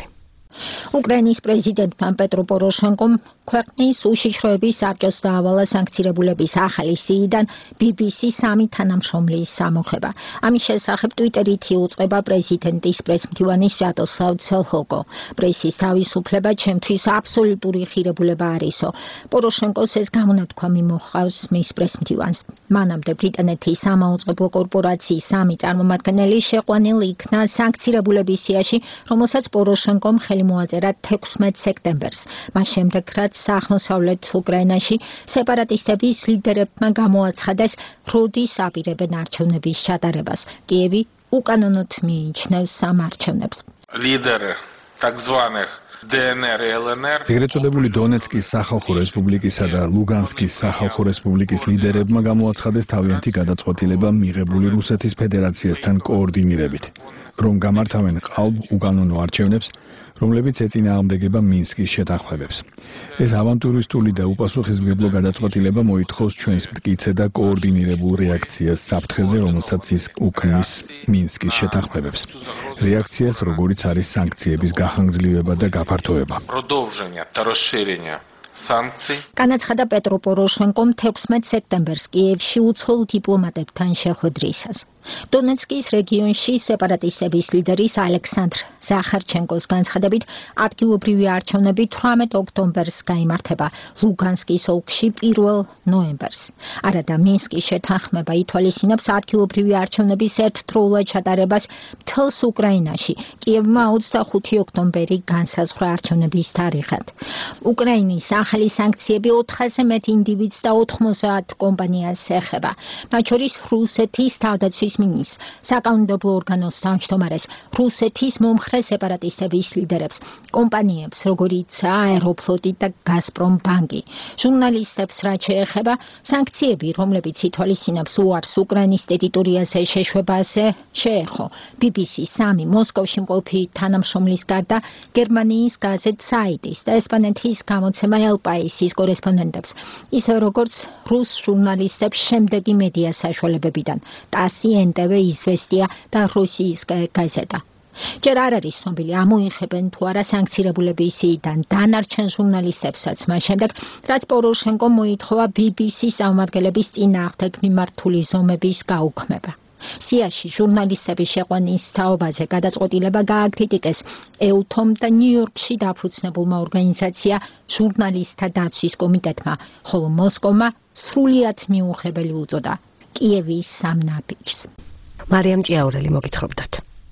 უკრაინის პრეზიდენტმა პეტრო პოროშენკომ ქვეყნის უშიშროების საბჭოს დაავალა სანქცირებულების ახალი სიიდან BBC 3 თანამშრომლის სამოხება. ამის შესახებ ტვიტერით იუწყება პრეზიდენტის პრესმდივანი სვიატოსლავ ცელჰოკო. პრესის თავისუფლება ჩემთვის აბსოლუტური ღირებულება არისო. პოროშენკოს ეს გამონათქვამი მოჰყავს მის პრესმდივანს. მანამდე ბრიტანეთის სამაუწყებლო კორპორაციის 3 წარმომადგენელი შეყვანილ იქნა სანქცირებულების სიაში, რომელსაც პოროშენკომ ხელი მოაწერა 16 სექტემბერს. მას შემდეგ, რაც აღმოსავლეთ უკრაინაში სეპარატისტების ლიდერებმა გამოაცხადეს, როდის აპირებენ არჩევნების ჩატარებას. კიევი უკანონოდ მიიჩნევს ამ არჩევნებს.
ლიდერი так званых ДНР и ЛНР
ეგრეთ წოდებული დონეცკის სახალხო რესპუბლიკისა და ლუგანსკის სახალხო რესპუბლიკის ლიდერებმა გამოაცხადეს თავიანთი გადაწყვეტილება მიღებული რუსეთის ფედერაციასთან კოორდინირებით, რომ გამართავენ ყალბ უკანონო არჩევნებს, რომლებიც ეწინააღმდეგება მინსკის შეთანხმებებს. ეს ავანტურისტული და უპასუხისმგებლო გადაწყვეტილება მოითხოვს ჩვენს მტკიცე და კოორდინირებულ რეაქციას საფრთხეზე, რომელსაც ის უქმნის მინსკის შეთანხმებებს. რეაქციას, როგორიც არის სანქციების გახანგრძლივება და გაფართოება.
продолжение და расширение санкций.
განაცხადა პეტრო პოროშენკომ 16 სექტემბერს კიევში უცხოელ დიპლომატებთან შეხვედრისას. დონეცკის რეგიონში სეპარატისტების ლიდერის ალექსანდრ ზახარჩენკოს განცხადებით, ადგილობრივი არჩევნები 18 ოქტომბერს გაიმართება, ლუგანსკის ოლქში 1 ნოემბერს. არადა მინსკის შეთანხმება ითვალისწინებს ადგილობრივი არჩევნების ერთდროულად ჩატარებას მთელს უკრაინაში. კიევმა 25 ოქტომბერი განსაზღვრა არჩევნების თარიღად. უკრაინის ახალი სანქციები 400-ზე მეტ ინდივიდს და 90 კომპანიას ეხება. მათ შორის რუსეთის თავდაცვის მინისტრს, საკანონმდებლო ორგანოს თავმჯდომარეს, რუსეთის მომხრე სეპარატისტების ლიდერებს, კომპანიებს, როგორიცაა აეროფლოტი და გაზპრომ ბანკი. ჟურნალისტებს რაც შეეხება, სანქციები, რომლებიც ითვალისწინებს უარს უკრაინის ტერიტორიაზე შეშვებაზე, შეეხო BBC 3 მოსკოვში მყოფი თანამშრომლის გარდა გერმანიის გაზეთ საიტის და ესპანეთის გამოცემა El País-ის კორესპონდენტებს, ისე როგორც რუს ჟურნალისტებს შემდეგი მედია საშუალებებიდან, TASS, NTV, Izvestia და Rossiyskaya gazeta. ჯერ არ არის ცნობილი ამოიღებენ თუ არა სანქცირებულების სიიდან დანარჩენ ჟურნალისტებსაც მას შემდეგ, რაც პოროშენკომ მოითხოვა BBC-ის წარმომადგენლების წინააღმდეგ მიმართული ზომების გაუქმება. სიაში ჟურნალისტების შეყვანის თაობაზე გადაწყვეტილება გააკრიტიკეს EUTOM და ნიუ-იორკში დაფუძნებულმა ორგანიზაცია ჟურნალისტთა დაცვის კომიტეტმა, ხოლო მოსკოვმა სრულიად მიუღებელი უწოდა კიევის სამნაბიჯს.
მარიამ ჭიაურელი მოგითხრობდათ.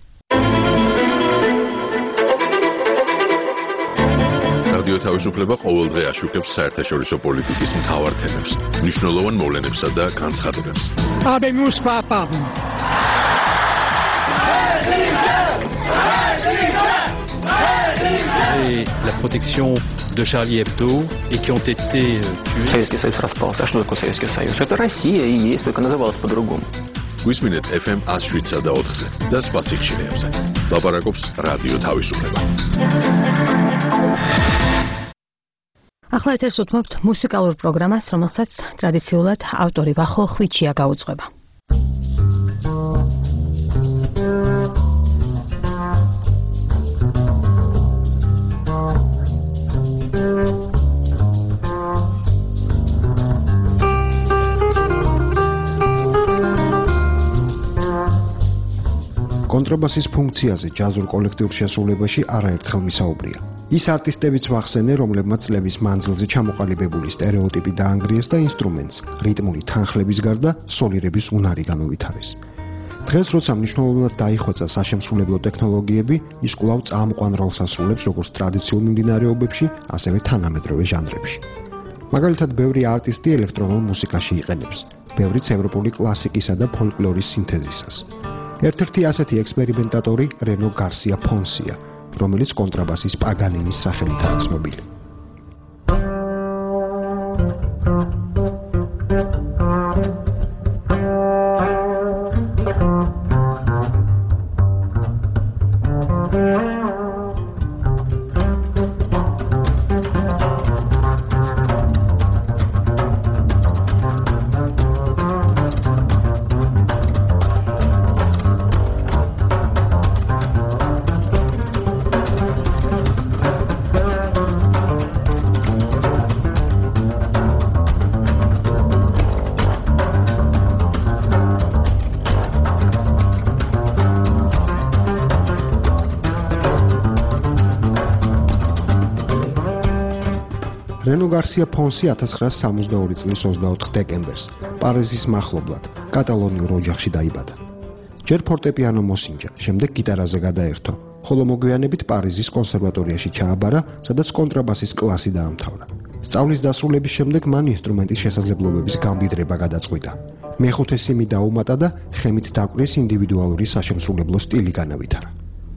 რადიო თავისუფლება ყოველდღე აშუქებს საერთაშორისო პოლიტიკის მთავარ თემებს, მნიშვნელოვან მოვლენებსა და განცხადებებს.
Habemus papam.
Et la protection de Charlie Hebdo et qui ont été tués.
Советский Союз распался. А что такое Советский Союз? Это Россия и есть, только называлась по-другому.
Висминет FM 107 და 4-ზე და სხვა სიხშირეებზე. ლაპარაკობს რადიო თავისუფლება.
ახლა ეთერს უთმობთ მუსიკალურ პროგრამას, რომელსაც ტრადიციულად ავტორი ვახო ხვიჩია გაუძღვება.
კონტრაბასის ფუნქციაზე ჯაზურ კოლექტიურ შესრულებაში არაერთხელ მისაუბრია. ის არტისტებიც ვახსენე, რომლებმაც წლების მანძილზე ჩამოყალიბებული სტერეოტიპი დაანგრიეს და ინსტრუმენტს რიტმული თანხლების გარდა სოლირების უნარი განუვითარეს. დღეს როცა მნიშვნელოვნად დაიხვეწა საშემსრულებლო ტექნოლოგიები, ის კვლავ წამყვან როლს ასრულებს როგორც ტრადიციულ მიმდინარეობებში, ასევე თანამედროვე ჟანრებში. მაგალითად, ბევრი არტისტი ელექტრონულ მუსიკაში იყენებს, ბევრიც ევროპული კლასიკისა და ფოლკლორის სინთეზისას. ერთ-ერთი ასეთი ექსპერიმენტატორი რენო გარსია ფონსია, რომელიც კონტრაბასის პაგანინის სახელითაა ცნობილი. რენო გარსია ფონსი 1962 წლის 24 დეკემბერს პარიზის მახლობლად კატალონიურ ოჯახში დაიბადა. ჯერ ფორტეპიანო მოსინჯა, შემდეგ გიტარაზე გადაერთო, ხოლო მოგვიანებით პარიზის კონსერვატორიაში ჩააბარა, სადაც კონტრაბასის კლასი დაამთავრა. სწავლის დასრულების შემდეგ მან ინსტრუმენტის შესაძლებლობების გამდიდრება გადაწყვიტა. მეხუთე სიმი დაუმატა და ხემით დაკვრის ინდივიდუალური საშემსრულებლო სტილი განავითარა.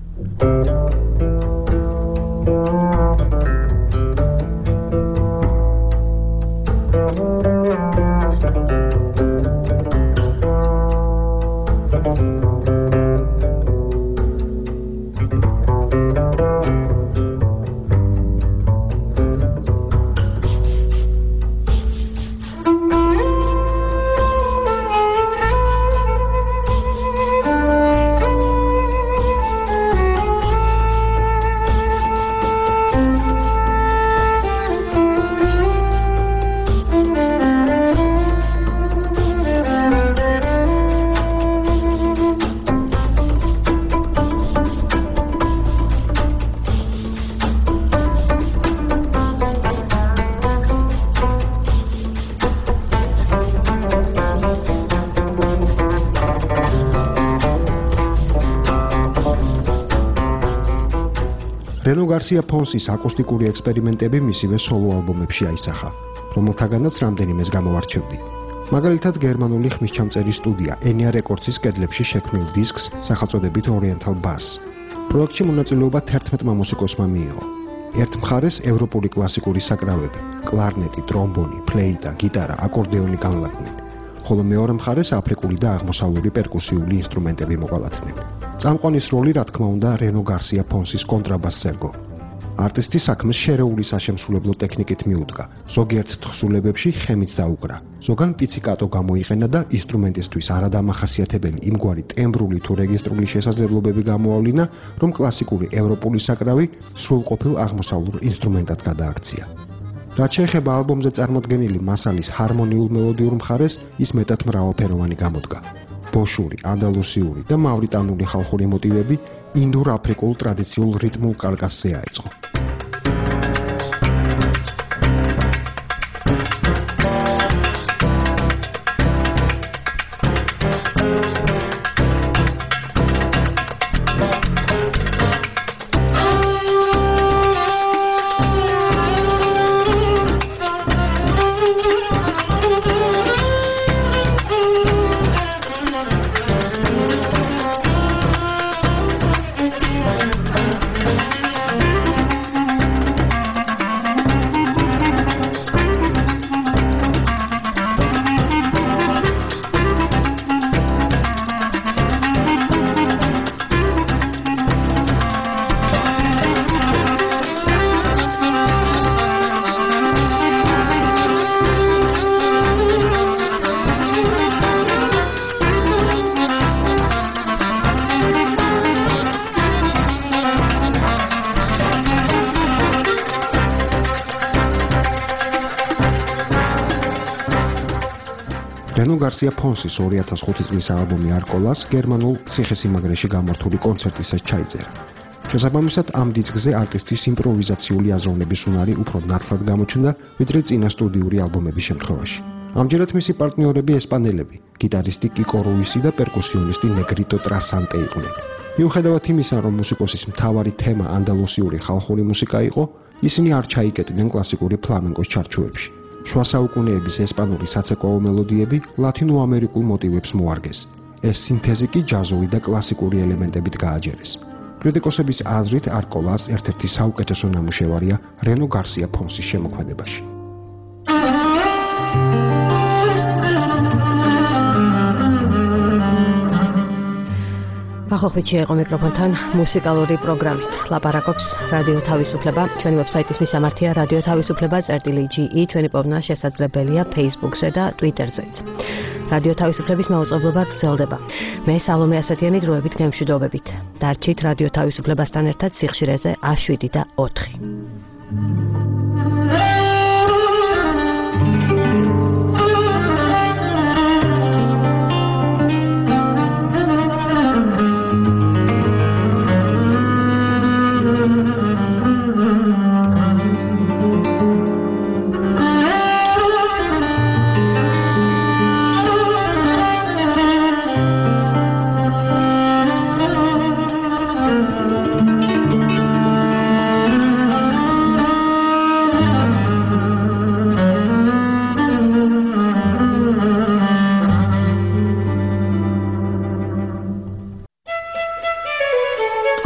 რენო გარსია ფონსის აკუსტიკური ექსპერიმენტები მისივე სოლო ალბომებში აისახა, რომელთაგანაც რამდენიმეს გამოვარჩევდი. მაგალითად, გერმანული ხმისჩამწერი სტუდია ENIA Records-ის კედლებში შექმნილ დისკს სახელწოდებით Oriental Bass. პროექტში მონაწილეობა 11 მუსიკოსმა მიიღო. ერთ მხარეს ევროპული კლასიკური საკრავები, კლარნეტი, ტრომბონი, ფლეიტა, გიტარა, აკორდეონი განლაგდნენ, ხოლო მეორე მხარეს აფრიკული და აღმოსავლური პერკუსიული ინსტრუმენტები მოყოლათდნენ. წამყვანის როლი, რა თქმა უნდა, რენო გარსია ფონსის კონტრაბასს ერგო. არტისტი საქმეს შერეული საშემსრულებლო ტექნიკით მიუდგა, ზოგიერთ თხზულებებში ხემით დაუკრა, ზოგან პიციკატო გამოიყენა და ინსტრუმენტისთვის არადამახასიათებელი იმგვარი ტემბრული თუ რეგისტრული შესაძლებლობები გამოავლინა, რომ კლასიკური ევროპული საკრავი სრულყოფილ აღმოსავლურ ინსტრუმენტად გადააქცია. რაც შეეხება ალბომზე წარმოდგენილი მასალის ჰარმონიულ მელოდიურ მხარეს, ის მეტად მრავალფეროვანი გამოდგა. ბოშური, ანდალუსიური და მავრიტანული ხალხური მოტივები ინდურ-აფრიკულ ტრადიციულ რიტმულ კარკასზე აეწყო. რენო გარსია ფონსის 2005 წლის ალბომი არკოლას გერმანულ ციხესიმაგრეში გამართული კონცერტისას ჩაიწერა. შესაბამისად, ამ დისკზე არტისტის იმპროვიზაციული აზროვნების უნარი უფრო ნათლად გამოჩნდა, ვიდრე წინა სტუდიური ალბომების შემთხვევაში. ამჯერად მისი პარტნიორები ესპანელები, გიტარისტი კიკო რუისი და პერკუსიონისტი ნეგრიტო ტრასანტე იყვნენ. მიუხედავად იმისა, რომ მუსიკოსის მთავარი თემა ანდალუსიური ხალხური მუსიკა იყო, ისინი არ ჩაიკეტნენ კლასიკური ფლამენკოს ჩარჩოებში. შუა საუკუნეების ესპანური საცეკვაო მელოდიები ლათინო-ამერიკულ მოტივებს მოარგეს. ეს სინთეზი კი ჯაზური და კლასიკური ელემენტებით გააჯერეს. კრიტიკოსების აზრით, არკოლას ერთ-ერთი საუკეთესო ნამუშევარია რენო გარსია ფონსის შემოქმედებაში.
ახალხმით შეეყო მიკროფონთან მუსიკალური პროგრამით. ლაპარაკობს რადიო თავისუფლება. ჩვენი ვებსაიტის მისამართია radioთავისუფლება.ge. ჩვენი პოვნა შესაძლებელია Facebook-ზე და Twitter-ზეც. რადიო თავისუფლების მაუწყებლობა გრძელდება. მე სალომე ასათიანი დროებით გემშვიდობებით. დარჩით რადიო თავისუფლებასთან ერთად სიხშირეზე 7 და 4.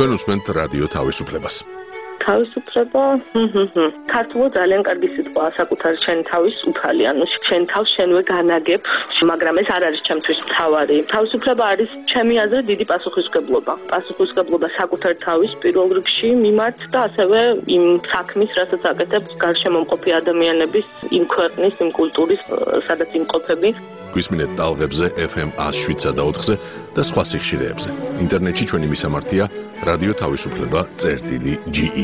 თქვენ უსმენთ რადიო თავისუფლებას.
თავისუფლება ქართულად ძალიან კარგი სიტყვაა საკუთარ შენ თავის უფალი, ანუ შენ თავს შენვე განაგებ, მაგრამ ეს არ არის ჩემთვის მთავარი. თავისუფლება არის ჩემი აზრით დიდი პასუხისმგებლობა. პასუხისმგებლობა საკუთარ თავის პირველ რიგში მიმართ და ასევე იმ საქმის, რასაც აკეთებ გარშემო მყოფი ადამიანების, იმ ქვეყნის, იმ კულტურის, სადაც იმყოფები.
გვისმინეთ ტალღებზე FM 107.4-ზე და სხვა სიხშირეებზე. ინტერნეტში ჩვენი მისამართია რადიო თავისუფლება.ge.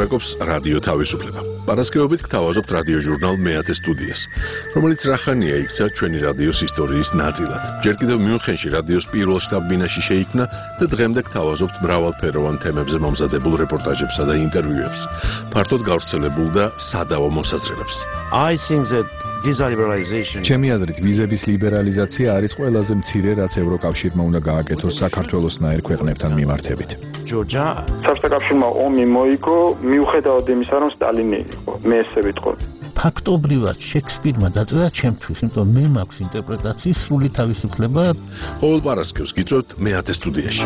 ლაპარაკობს რადიო თავისუფლება. პარასკევობით გთავაზობთ რადიო ჟურნალ მეათე სტუდიას, რომელიც რახანია იქცა ჩვენი რადიოს ისტორიის ნაწილად. ჯერ კიდევ მიუნხენში რადიოს პირველ შტაბ-ბინაში შეიქმნა და დღემდე გთავაზობთ მრავალფეროვან თემებზე მომზადებულ რეპორტაჟებსა და ინტერვიუებს. ფართოდ გავრცელებულ და სადავო მოსაზრებებს.
ჩემი აზრით, ვიზების ლიბერალიზაცია არის ყველაზე მცირე, რაც ევროკავშირმა უნდა გააკეთოს საქართველოსნაირ ქვეყნებთან მიმართებით.
საბჭოთა კავშირმა ომი მოიგო, მიუხედავად იმისა, რომ სტალინი იყო. მე ესე ვიტყოდი.
ფაქტობრივად შექსპირმა დაწერა ჩემთვის, იმიტომ მე მაქვს ინტერპრეტაციის სრული თავისუფლება.
ყოველ პარასკევს გიწევთ მეათე სტუდიაში.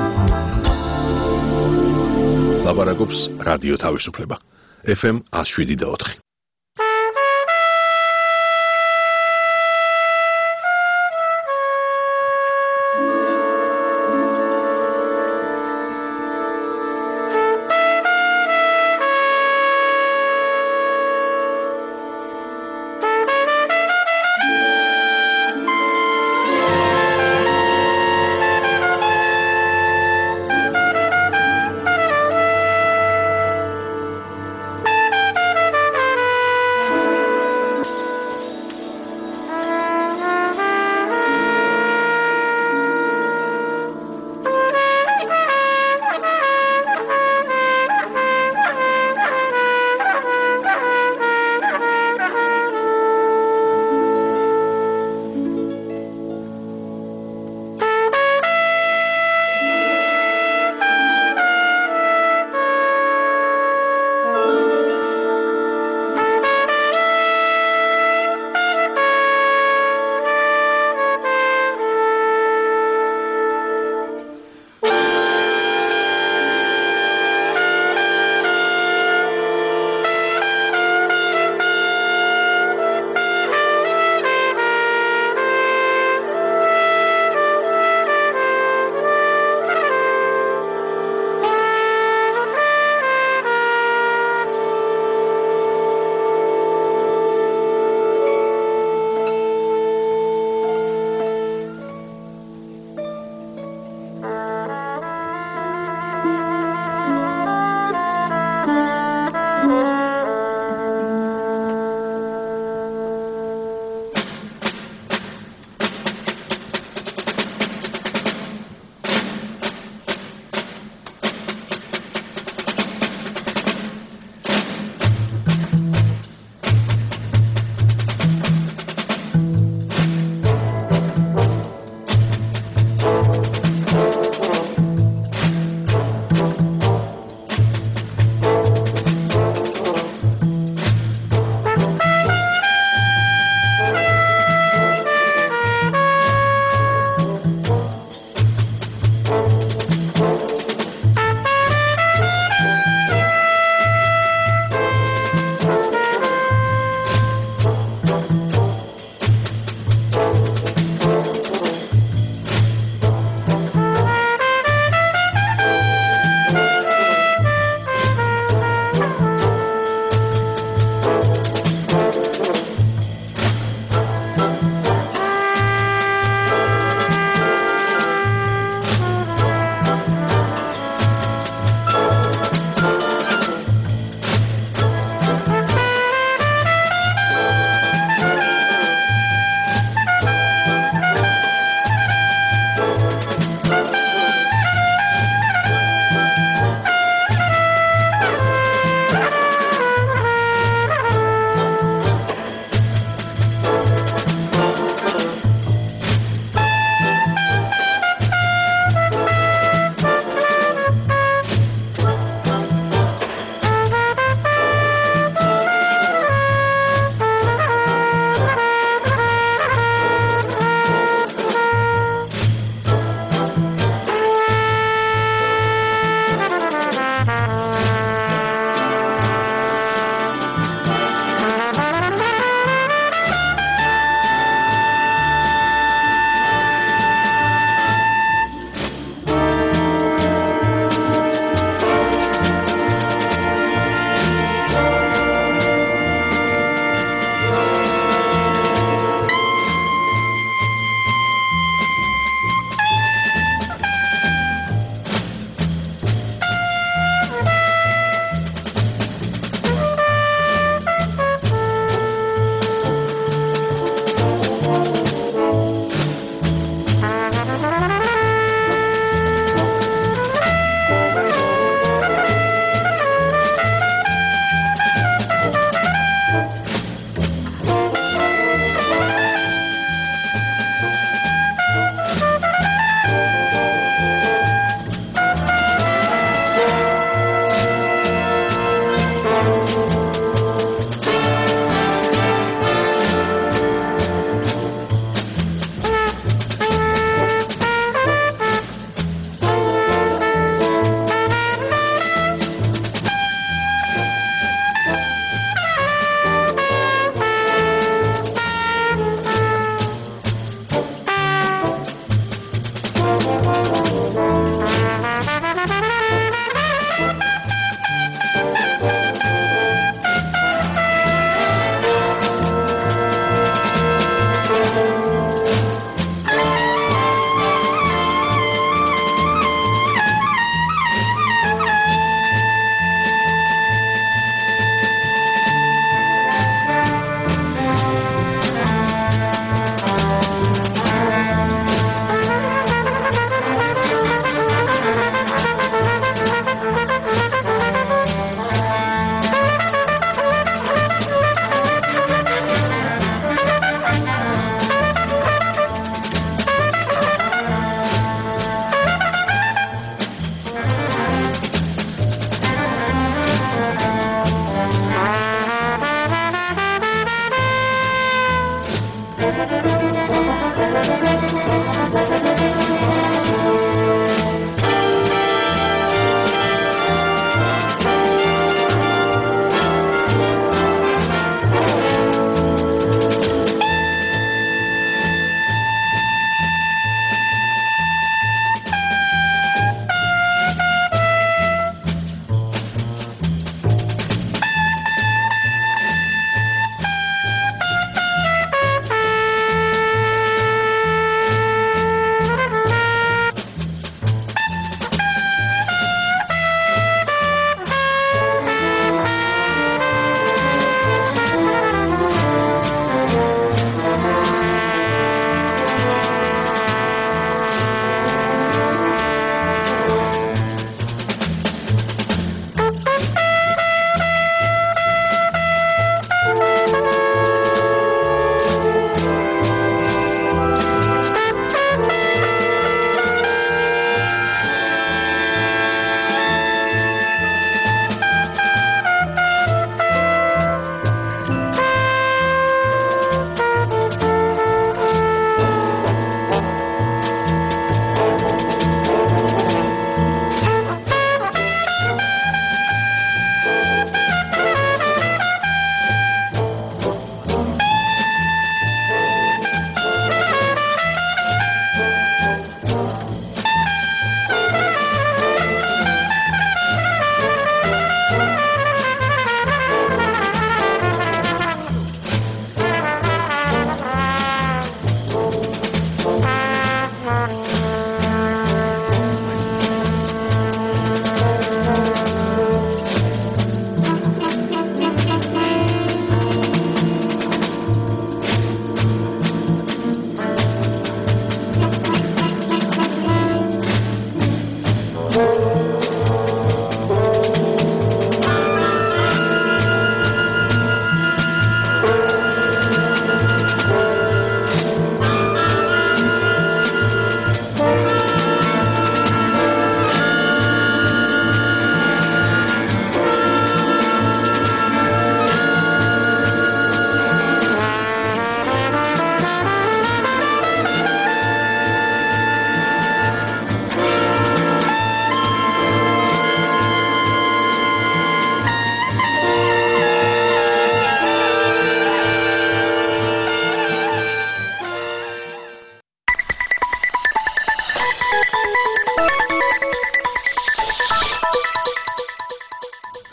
ლაპარაკობს რადიო თავისუფლება. FM 107.4.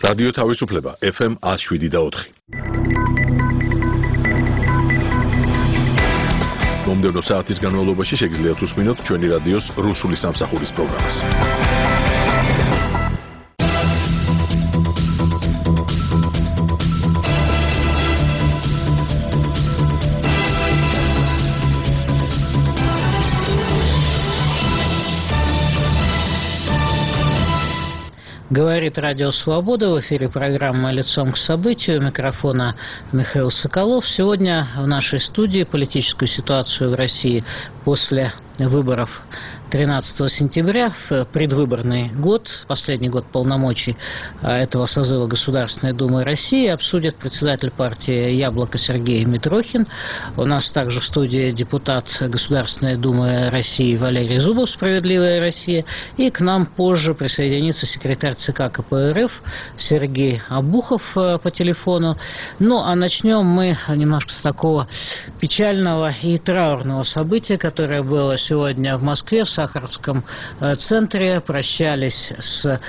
რადიო თავისუფლება FM 107.4. მომდევნო საათის განმავლობაში შეგიძლიათ უსმინოთ ჩვენი რადიოს რუსული სამსახურის პროგრამას.
Говорит Радио Свобода, в эфире программа «Лицом к событию», у микрофона Михаил Соколов. Сегодня в нашей студии политическую ситуацию в России после выборов 13 сентября, в предвыборный год, последний год полномочий этого созыва Государственной Думы России, обсудит председатель партии «Яблоко» Сергей Митрохин. У нас также в студии депутат Государственной Думы России Валерий Зубов, «Справедливая Россия». И к нам позже присоединится секретарь ЦК КПРФ Сергей Обухов по телефону. Ну, а начнем мы немножко с такого печального и траурного события, которое было сегодня в Москве, в Сахаровском центре. Прощались с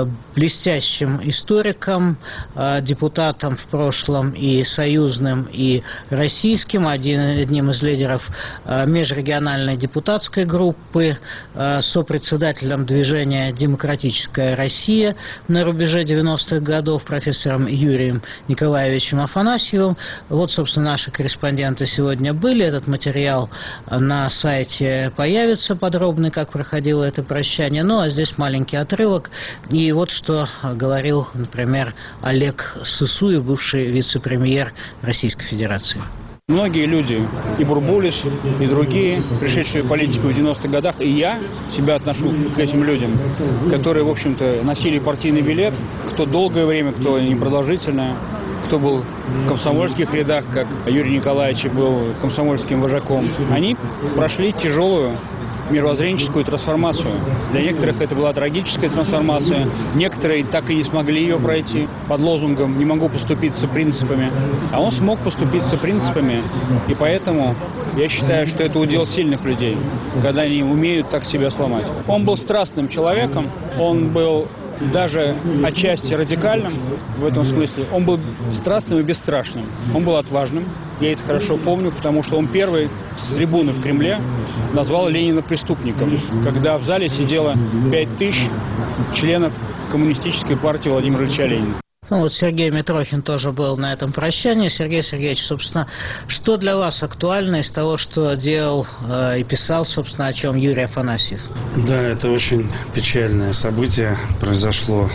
блестящим историком, депутатом в прошлом и союзным, и российским, одним из лидеров межрегиональной депутатской группы, сопредседателем движения «Демократическая Россия» на рубеже 90-х годов, профессором Юрием Николаевичем Афанасьевым. Вот, собственно, наши корреспонденты сегодня были. Этот материал на сайте появится подробно, как проходило это прощание. Ну, а здесь маленький отрывок. И вот что говорил, например, Олег Сысуев, бывший вице-премьер Российской Федерации.
Многие люди, и Бурбулис, и другие, пришедшие в политику в 90-х годах, и я себя отношу к этим людям, которые, в общем-то, носили партийный билет, кто долгое время, кто непродолжительное, кто был в комсомольских рядах, как Юрий Николаевич был комсомольским вожаком. Они прошли тяжелую мировоззренческую трансформацию. Для некоторых это была трагическая трансформация, некоторые так и не смогли ее пройти под лозунгом «не могу поступиться принципами». А он смог поступиться принципами, и поэтому я считаю, что это удел сильных людей, когда они умеют так себя сломать. Он был страстным человеком, он был даже отчасти радикальным в этом смысле. Он был страстным и бесстрашным. Он был отважным. Я это хорошо помню, потому что он первый с трибуны в Кремле назвал Ленина преступником, когда в зале сидело 5000 членов Коммунистической партии Владимира Ильича Ленина.
Ну вот Сергей Митрохин тоже был на этом прощании. Сергей Сергеевич, собственно, что для вас актуально из того, что делал и писал, собственно, о чем Юрий Афанасьев?
Да, это очень печальное событие произошло.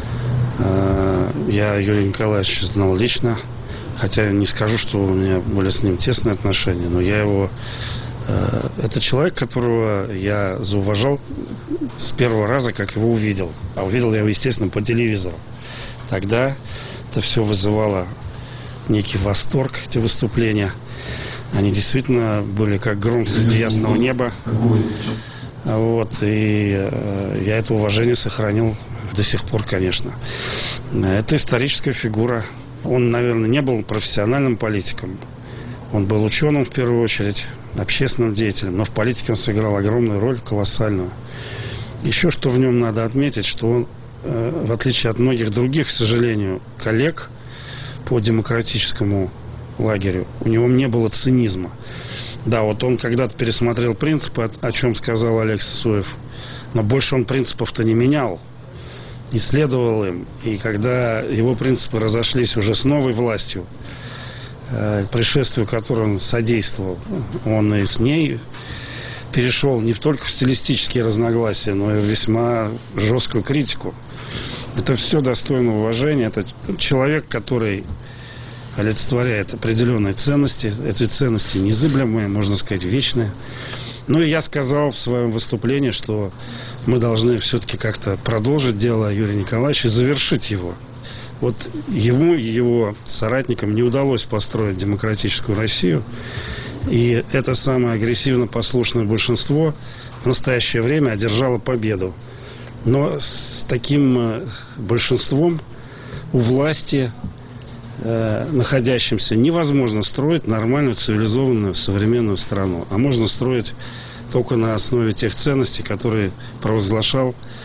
Я Юрия Николаевича знал лично, хотя не скажу, что у меня были с ним тесные отношения, но я его... Это человек, которого я зауважал с первого раза, как его увидел. А увидел я его, естественно, по телевизору. Тогда это все вызывало некий восторг, эти выступления. Они действительно были как гром среди ясного неба. Вот, и я это уважение сохранил до сих пор, конечно. Это историческая фигура. Он, наверное, не был профессиональным политиком. Он был ученым в первую очередь, общественным деятелем. Но в политике он сыграл огромную роль, колоссальную. Еще что в нем надо отметить, что он, в отличие от многих других, к сожалению, коллег по демократическому лагерю, у него не было цинизма. Да, вот он когда-то пересмотрел принципы, о чем сказал Олег Сысуев, но больше он принципов-то не менял, не следовал им. И когда его принципы разошлись уже с новой властью, пришествию которой он содействовал, он и с ней перешел не только в стилистические разногласия, но и в весьма жесткую критику. Это все достойно уважения. Это человек, который олицетворяет определенные ценности. Эти ценности незыблемые, можно сказать, вечные. Ну и я сказал в своем выступлении, что мы должны все-таки как-то продолжить дело Юрия Николаевича и завершить его. Вот ему и его соратникам не удалось построить демократическую Россию. И это самое агрессивно-послушное большинство в настоящее время одержало победу. Но с таким большинством у власти, находящимся, невозможно строить нормальную, цивилизованную, современную страну. А можно строить только на основе тех ценностей, которые провозглашал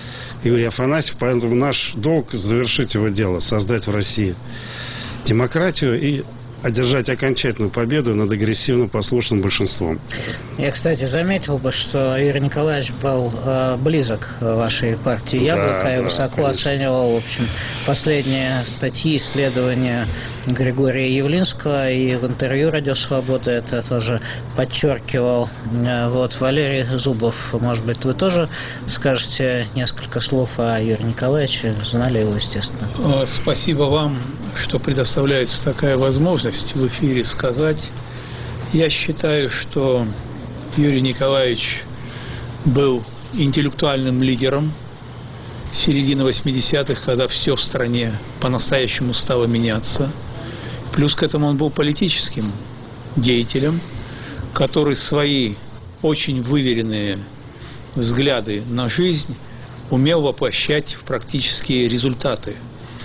Юрий Афанасьев, поэтому наш долг завершить его дело, создать в России демократию и одержать окончательную победу над агрессивным послушным большинством.
Я, кстати, заметил бы, что Юрий Николаевич был близок к вашей партии «Яблоко» и высоко оценивал, в общем, последние статьи, исследования Григория Явлинского, и в интервью «Радио Свобода» это тоже подчеркивал. Вот, Валерий Зубов, может быть, вы тоже скажете несколько слов о Юрии Николаевиче, знали его, естественно.
Спасибо вам, что предоставляется такая возможность в эфире сказать. Я считаю, что Юрий Николаевич был интеллектуальным лидером середины 80-х, когда все в стране по-настоящему стало меняться. Плюс к этому он был политическим деятелем, который свои очень выверенные взгляды на жизнь умел воплощать в практические результаты.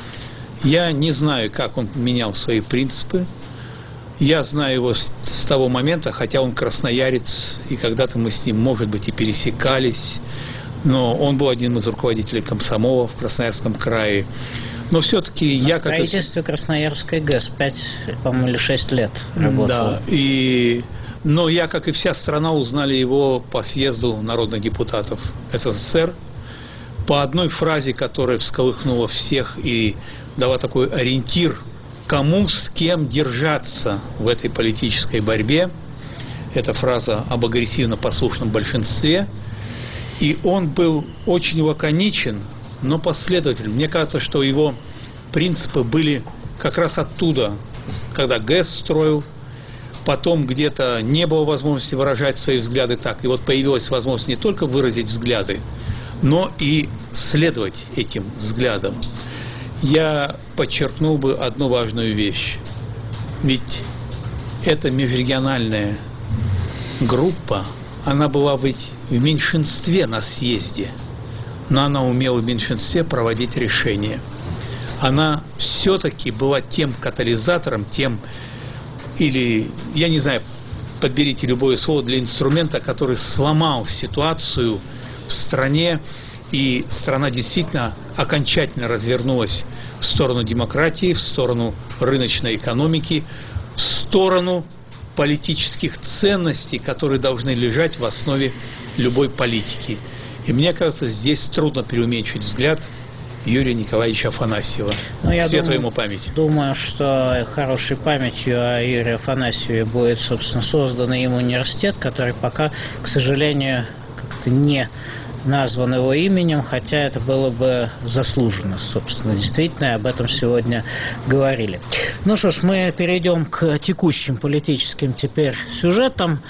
Я не знаю, как он менял свои принципы. Я знаю его с того момента, хотя он красноярец, и когда-то мы с ним, может быть, и пересекались, но он был одним из руководителей комсомола в Красноярском крае. Но все-таки я...
На строительстве Красноярской ГЭС 5, по-моему, или 6 лет работал.
Да, но я, как и вся страна, узнали его по съезду народных депутатов СССР, по одной фразе, которая всколыхнула всех и дала такой ориентир, кому с кем держаться в этой политической борьбе. Это фраза об агрессивно-послушном большинстве. И он был очень лаконичен, но последователен. Мне кажется, что его принципы были как раз оттуда, когда ГЭС строил, потом где-то не было возможности выражать свои взгляды так. И вот появилась возможность не только выразить взгляды, но и следовать этим взглядам. Я подчеркнул бы одну важную вещь. Ведь эта межрегиональная группа, она была ведь в меньшинстве на съезде, но она умела в меньшинстве проводить решения. Она все-таки была тем катализатором, тем, или, я не знаю, подберите любое слово для инструмента, который сломал ситуацию в стране, и страна действительно окончательно развернулась в сторону демократии, в сторону рыночной экономики, в сторону политических ценностей, которые должны лежать в основе любой политики. И мне кажется, здесь трудно преуменьшить взгляд Юрия Николаевича Афанасьева. Светлая ему память.
Думаю, что хорошей памятью о Юрии Афанасьеве будет, собственно, создан им университет, который пока, к сожалению, как-то не назван его именем, хотя это было бы заслуженно, собственно, действительно, об этом сегодня говорили. Ну что ж, мы перейдем к текущим политическим теперь сюжетам.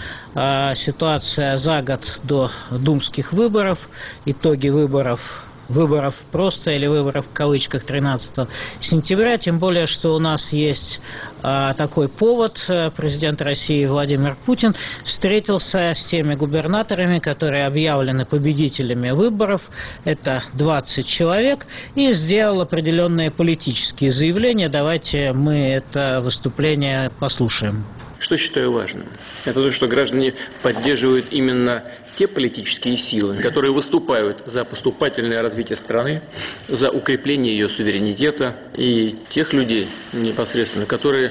Ситуация за год до думских выборов, итоги выборов просто или выборов в кавычках 13 сентября, тем более, что у нас есть такой повод. Президент России Владимир Путин встретился с теми губернаторами, которые объявлены победителями выборов, это 20 человек, и сделал определенные политические заявления. Давайте мы это выступление послушаем.
Что считаю важным? Это то, что граждане поддерживают именно те политические силы, которые выступают за поступательное развитие страны, за укрепление ее суверенитета, и тех людей непосредственно, которые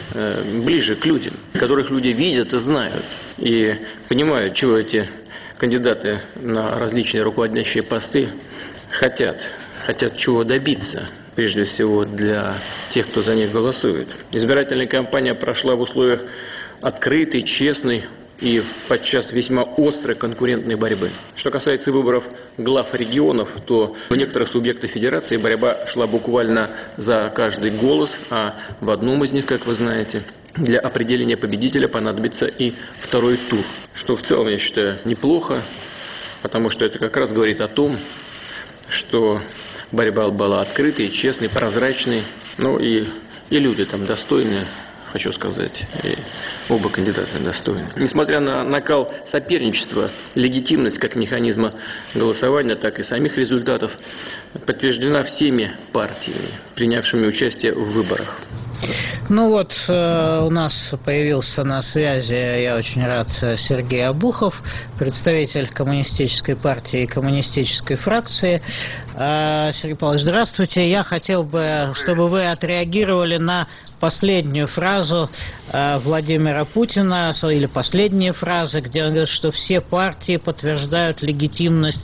ближе к людям, которых люди видят и знают, и понимают, чего эти кандидаты на различные руководящие посты хотят чего добиться. Прежде всего для тех, кто за них голосует. Избирательная кампания прошла в условиях открытой, честной и подчас весьма острой конкурентной борьбы. Что касается выборов глав регионов, то у некоторых субъектов федерации борьба шла буквально за каждый голос, а в одном из них, как вы знаете, для определения победителя понадобится и второй тур. Что в целом, я считаю, неплохо, потому что это как раз говорит о том, что борьба была открытой, честной, прозрачной, ну и люди там достойные, хочу сказать, и оба кандидата достойны. Несмотря на накал соперничества, легитимность как механизма голосования, так и самих результатов подтверждена всеми партиями, принявшими участие в выборах.
Ну вот, у нас появился на связи, я очень рад, Сергей Обухов, представитель Коммунистической партии и Коммунистической фракции. Сергей Павлович, здравствуйте. Я хотел бы, чтобы вы отреагировали на последнюю фразу Владимира Путина, или последние фразы, где он говорит, что все партии подтверждают легитимность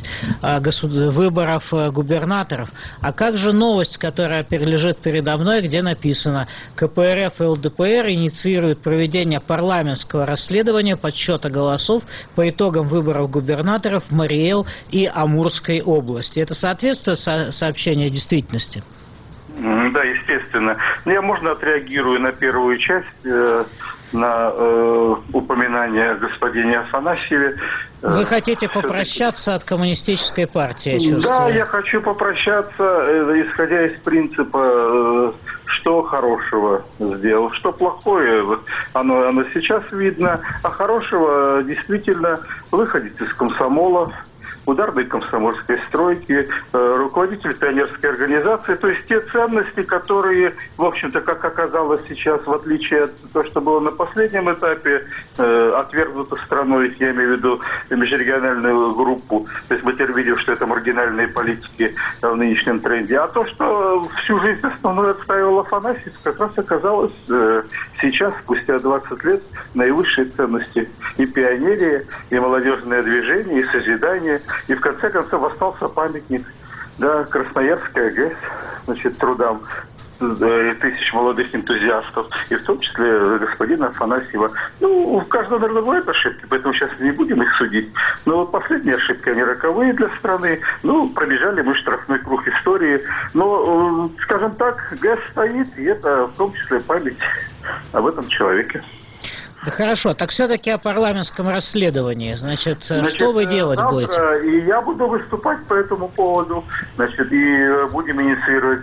выборов губернаторов. А как же новость, которая лежит передо мной, где написано: КПРФ и ЛДПР инициируют проведение парламентского расследования подсчета голосов по итогам выборов губернаторов в Мариэл и Амурской области. Это соответствует сообщению действительности?
Да, естественно. Я, можно, отреагирую на первую часть, на упоминание господина Афанасьеве.
Вы хотите попрощаться от Коммунистической партии, я чувствую.
Да, я хочу попрощаться, исходя из принципа, что хорошего сделал, что плохое, оно сейчас видно, а хорошего действительно выходит из комсомола, ударной комсомольской стройки, руководитель пионерской организации, то есть те ценности, которые, в общем-то, как оказалось сейчас, в отличие от того, что было на последнем этапе, отвергнуто страной, я имею в виду межрегиональную группу, то есть мы теперь видим, что это маргинальные политики в нынешнем тренде, а то, что всю жизнь основную отстаивал Афанасьев, как раз оказалось сейчас, спустя 20 лет, наивысшие ценности и пионерия, и молодежное движение, и созидание. И в конце концов остался памятник, да, Красноярская ГЭС, значит, трудам тысяч молодых энтузиастов, и в том числе господина Афанасьева. Ну, у каждого, наверное, бывают ошибки, поэтому сейчас не будем их судить. Но вот последние ошибки, они роковые для страны. Ну, пробежали мы штрафной круг истории. Но, скажем так, ГЭС стоит, и это в том числе память об этом человеке.
Да хорошо, так все-таки о парламентском расследовании. Значит, что вы делать будете?
И я буду выступать по этому поводу, значит, и будем инициировать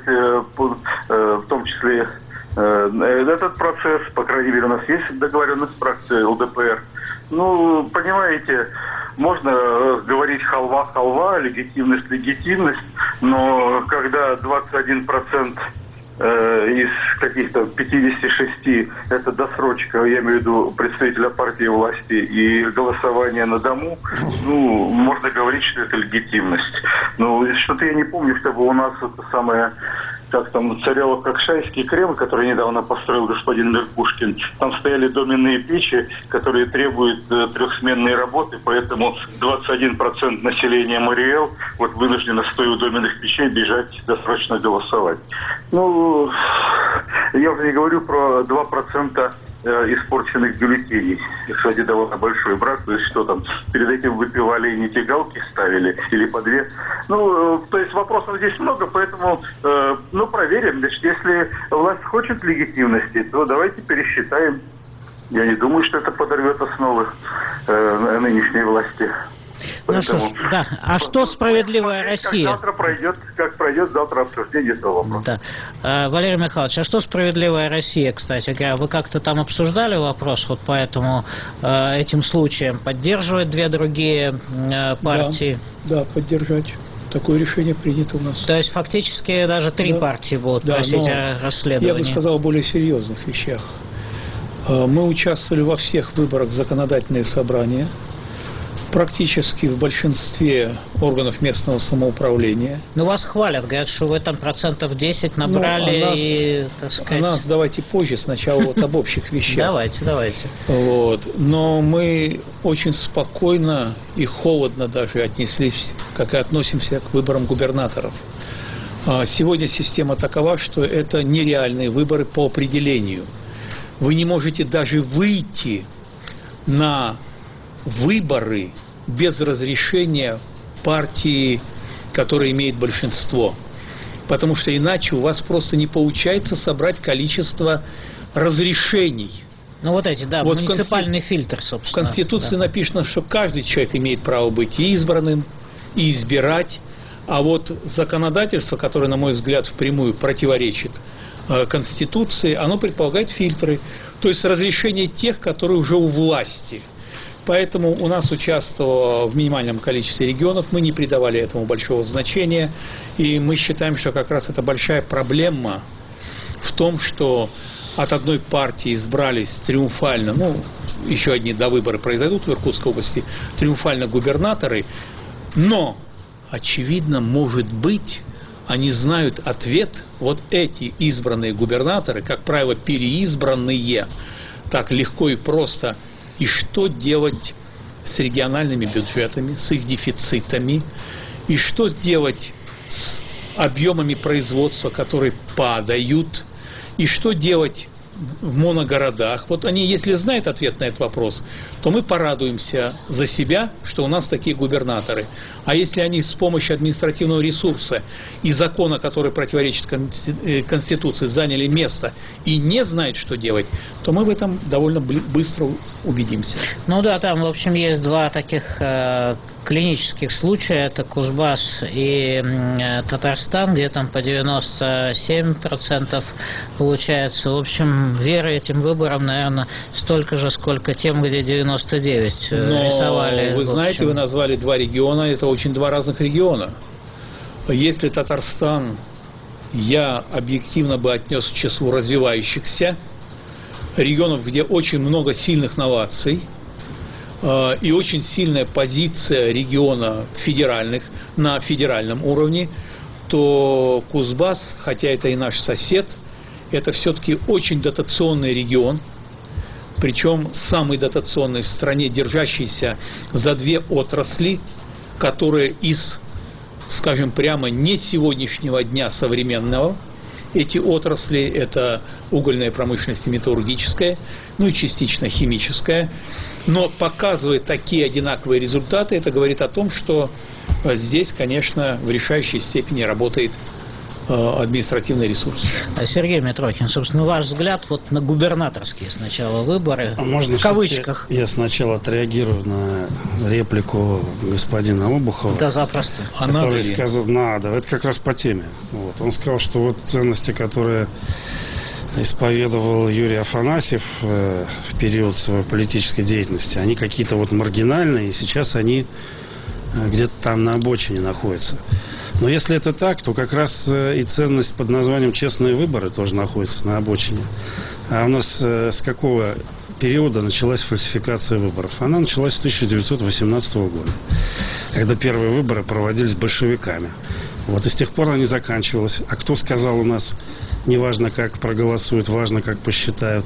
в том числе этот процесс. По крайней мере, у нас есть договоренность с фракцией ЛДПР. Ну, понимаете, можно говорить халва, легитимность, но когда 21% из каких-то 56 это досрочка, я имею в виду представителя партии власти, и голосование на дому, ну, можно говорить, что это легитимность. Но что-то я не помню, чтобы у нас это самое, как там, Царево-Кокшайский Кремль, который недавно построил господин Меркушкин, там стояли доменные печи, которые требуют трехсменной работы, поэтому 21% населения Мариэл вот вынуждено, стоя у доменных печей, бежать досрочно голосовать. Ну, я уже не говорю про 2% испорченных бюллетеней. Кстати, довольно большой брак, то есть что там, перед этим выпивали и нетягалки ставили, или по две. Ну, то есть вопросов здесь много, поэтому, ну, проверим. Значит, если власть хочет легитимности, то давайте пересчитаем. Я не думаю, что это подорвет основы нынешней власти.
Ну что ж, да. А что «Справедливая Россия»?
Как пройдет завтра обсуждение этого вопроса.
Да. Валерий Михайлович, а что «Справедливая Россия», кстати говоря? Вы как-то там обсуждали вопрос вот по этим случаям? Поддерживать две другие партии?
Да, поддержать. Такое решение принято у нас.
То есть фактически даже три партии будут просить расследования?
Я бы сказал о более серьезных вещах. Мы участвовали во всех выборах в законодательные собрания. Практически в большинстве органов местного самоуправления.
Ну, вас хвалят, говорят, что вы там 10% набрали, и, так сказать...
О нас давайте позже, сначала вот об общих вещах.
Давайте.
Вот. Но мы очень спокойно и холодно даже отнеслись, как и относимся к выборам губернаторов. Сегодня система такова, что это нереальные выборы по определению. Вы не можете даже выйти на выборы без разрешения партии, которая имеет большинство. Потому что иначе у вас просто не получается собрать количество разрешений.
Ну вот эти, да, вот муниципальный фильтр, собственно.
В Конституции написано, что каждый человек имеет право быть и избранным, и избирать. А вот законодательство, которое, на мой взгляд, впрямую противоречит Конституции, оно предполагает фильтры. То есть разрешение тех, которые уже у власти. Поэтому у нас участвовало в минимальном количестве регионов, мы не придавали этому большого значения, и мы считаем, что как раз это большая проблема в том, что от одной партии избрались триумфально, еще одни довыборы произойдут в Иркутской области, триумфально губернаторы, но, очевидно, может быть, они знают ответ, вот эти избранные губернаторы, как правило, переизбранные, так легко и просто, и что делать с региональными бюджетами, с их дефицитами, и что делать с объемами производства, которые падают, и что делать в моногородах. Вот они, если знают ответ на этот вопрос, то мы порадуемся за себя, что у нас такие губернаторы. А если они с помощью административного ресурса и закона, который противоречит Конституции, заняли место и не знают, что делать, то мы в этом довольно быстро убедимся.
Ну да, там, в общем, есть два таких клинических случая, это Кузбасс и Татарстан, где там по 97% получается. В общем, веры этим выборам, наверное, столько же, сколько тем, где 99 рисовали.
Вы знаете, вы назвали два региона, это очень два разных региона. Если Татарстан я объективно бы отнес к числу развивающихся регионов, где очень много сильных новаций, и очень сильная позиция региона федеральных на федеральном уровне, то Кузбасс, хотя это и наш сосед, это все-таки очень дотационный регион, причем самый дотационный в стране, держащийся за две отрасли, которые из, скажем прямо, не сегодняшнего дня современного. Эти отрасли – это угольная промышленность и металлургическая, и частично химическая. Но показывает такие одинаковые результаты, это говорит о том, что здесь, конечно, в решающей степени работает административный ресурс.
Сергей Митрохин, собственно, ваш взгляд вот на губернаторские сначала выборы,
можно
в кавычках.
Я сначала отреагирую на реплику господина Обухова.
Да, запросто.
Который сказал, надо, это как раз по теме. Вот. Он сказал, что вот ценности, которые исповедовал Юрий Афанасьев в период своей политической деятельности, они какие-то вот маргинальные, и сейчас они где-то там на обочине находятся. Но если это так, то как раз и ценность под названием «честные выборы» тоже находится на обочине. А у нас с какого периода началась фальсификация выборов? Она началась с 1918 года, когда первые выборы проводились большевиками. Вот, и с тех пор она не заканчивалась. А кто сказал у нас, неважно как проголосуют, важно как посчитают?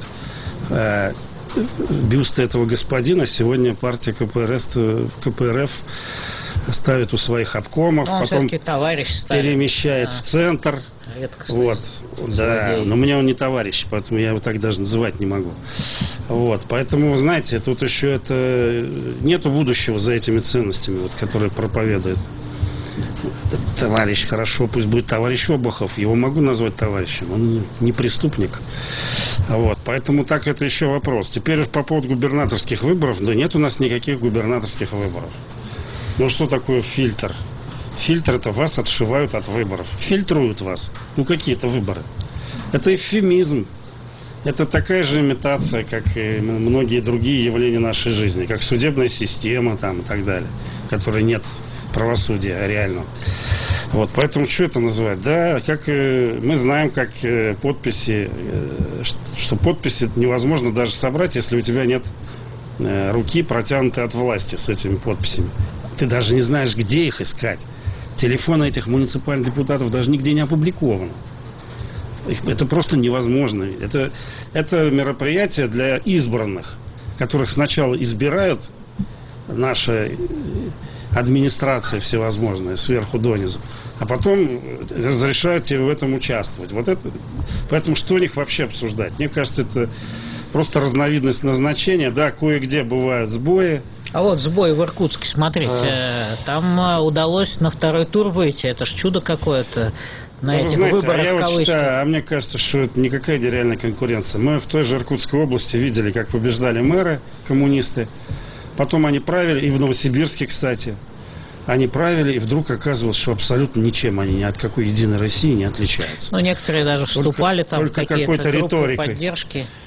Бюст этого господина сегодня партия КПРФ ставит у своих обкомов, потом перемещает в центр. Вот, да, но мне он не товарищ, поэтому я его так даже называть не могу. Вот, поэтому, вы знаете, тут еще нету будущего за этими ценностями, вот, которые проповедует товарищ, хорошо, пусть будет товарищ Обухов, его могу назвать товарищем, он не преступник. Вот, поэтому так это еще вопрос. Теперь по поводу губернаторских выборов, да нет у нас никаких губернаторских выборов. Ну что такое фильтр? Фильтр — это вас отшивают от выборов, фильтруют вас. Ну какие-то выборы. Это эвфемизм. Это такая же имитация, как и многие другие явления нашей жизни, как судебная система там, и так далее, в которой нет правосудия реального. Вот, поэтому что это называть? Да, как мы знаем, как подписи, что подписи невозможно даже собрать, если у тебя нет руки, протянутой от власти с этими подписями. Ты даже не знаешь, где их искать. Телефоны этих муниципальных депутатов даже нигде не опубликованы. Это просто невозможно. Это мероприятие для избранных, которых сначала избирают наша администрация всевозможная, сверху донизу, а потом разрешают тебе в этом участвовать. Вот это, поэтому что у них вообще обсуждать? Мне кажется, это просто разновидность назначения. Да, кое-где бывают сбои.
А вот сбой в Иркутске, смотрите, там удалось на второй тур выйти. Это ж чудо какое-то. На этих выборах,
я вот считаю, мне кажется, что это никакая нереальная конкуренция. Мы в той же Иркутской области видели, как побеждали мэры, коммунисты. Потом они правили, и в Новосибирске, кстати, они правили, и вдруг оказывалось, что абсолютно ничем они ни от какой Единой России не отличаются.
Ну, некоторые даже вступали там в какие-то группы поддержки.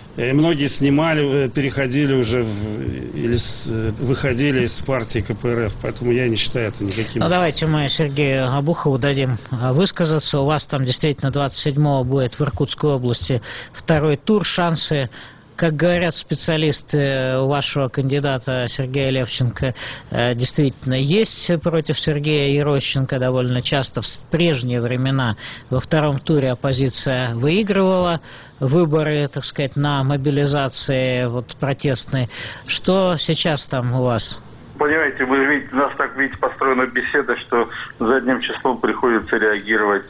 И многие снимали, переходили уже выходили из партии КПРФ, поэтому я не считаю это никаким.
Ну давайте мы Сергею Обухову дадим высказаться. У вас там действительно 27-го будет в Иркутской области второй тур. Шансы, как говорят специалисты, у вашего кандидата Сергея Левченко действительно есть против Сергея Ерощенко. Довольно часто в прежние времена во втором туре оппозиция выигрывала выборы, так сказать, на мобилизации протестной. Что сейчас там у вас?
Понимаете, у нас так, построена беседа, что задним числом приходится реагировать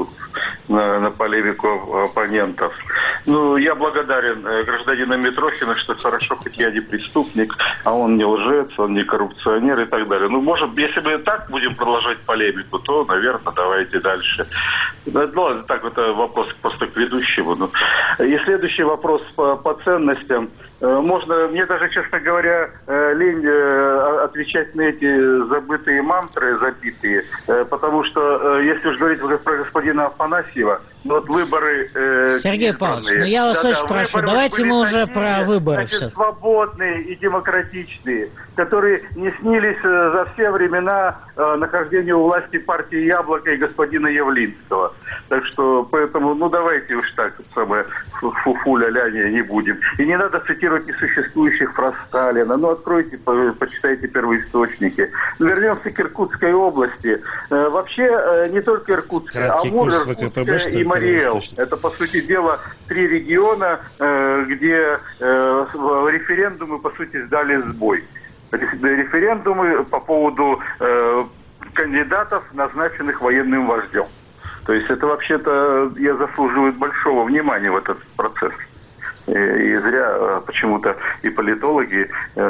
на полемику оппонентов. Я благодарен гражданину Митрохину, что хорошо, хоть я не преступник, а он не лжец, он не коррупционер и так далее. Может, если мы так будем продолжать полемику, то, наверное, давайте дальше. Ладно, так, это вопрос просто к ведущему. И следующий вопрос по ценностям. Мне даже, честно говоря, лень отвечать на эти забытые мантры, забитые, потому что, если уж говорить про господина Афанасьева, выборы...
Сергей Павлович, я вас очень прошу, давайте мы уже про выборы все.
Свободные и демократичные, которые не снились за все времена нахождения у власти партии «Яблоко» и господина Явлинского. Так что, поэтому, давайте уж так, фу-фу-ля-ля не будем. И не надо цитировать несуществующих фраз Сталина. Откройте, почитайте первоисточники. Вернемся к Иркутской области. Вообще, не только Иркутская, Амур, Иркутская и Мариэл. Это, по сути дела, 3 региона, где референдумы, по сути, сдали сбой. Референдумы по поводу кандидатов, назначенных военным вождем. То есть это вообще-то заслуживает большого внимания в этот процесс. И зря почему-то и политологи...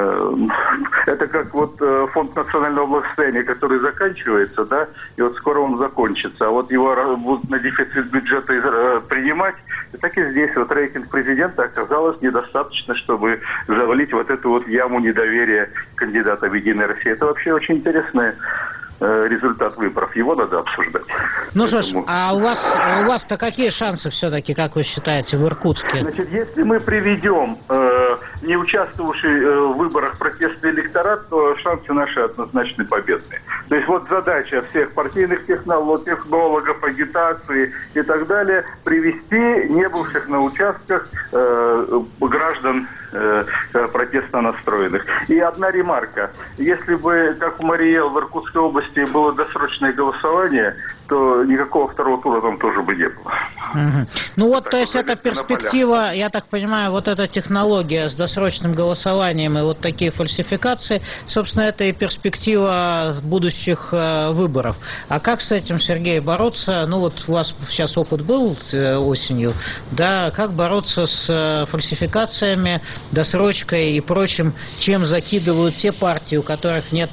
Это как фонд национального благосостояния, который заканчивается, да, и скоро он закончится. А его будут на дефицит бюджета принимать. И так и здесь рейтинг президента оказалось недостаточно, чтобы завалить эту яму недоверия кандидата в «Единой России». Это вообще очень интересное результат выборов. Его надо обсуждать.
Что ж, а у вас-то какие шансы все-таки, как вы считаете, в Иркутске?
Если мы приведем не участвовавший в выборах протестный электорат, то шансы наши однозначно победные. То есть задача всех партийных технологов, агитации и так далее привести не бывших на участках граждан протестно настроенных. И одна ремарка. Если бы, как в Мариэл в Иркутской области, было досрочное голосование, то никакого второго тура там тоже бы не было.
То есть это перспектива, я так понимаю, эта технология с досрочным голосованием и такие фальсификации, собственно, это и перспектива будущих выборов. А как с этим, Сергей, бороться? У вас сейчас опыт был осенью, да, как бороться с фальсификациями, досрочкой и прочим, чем закидывают те партии, у которых нет,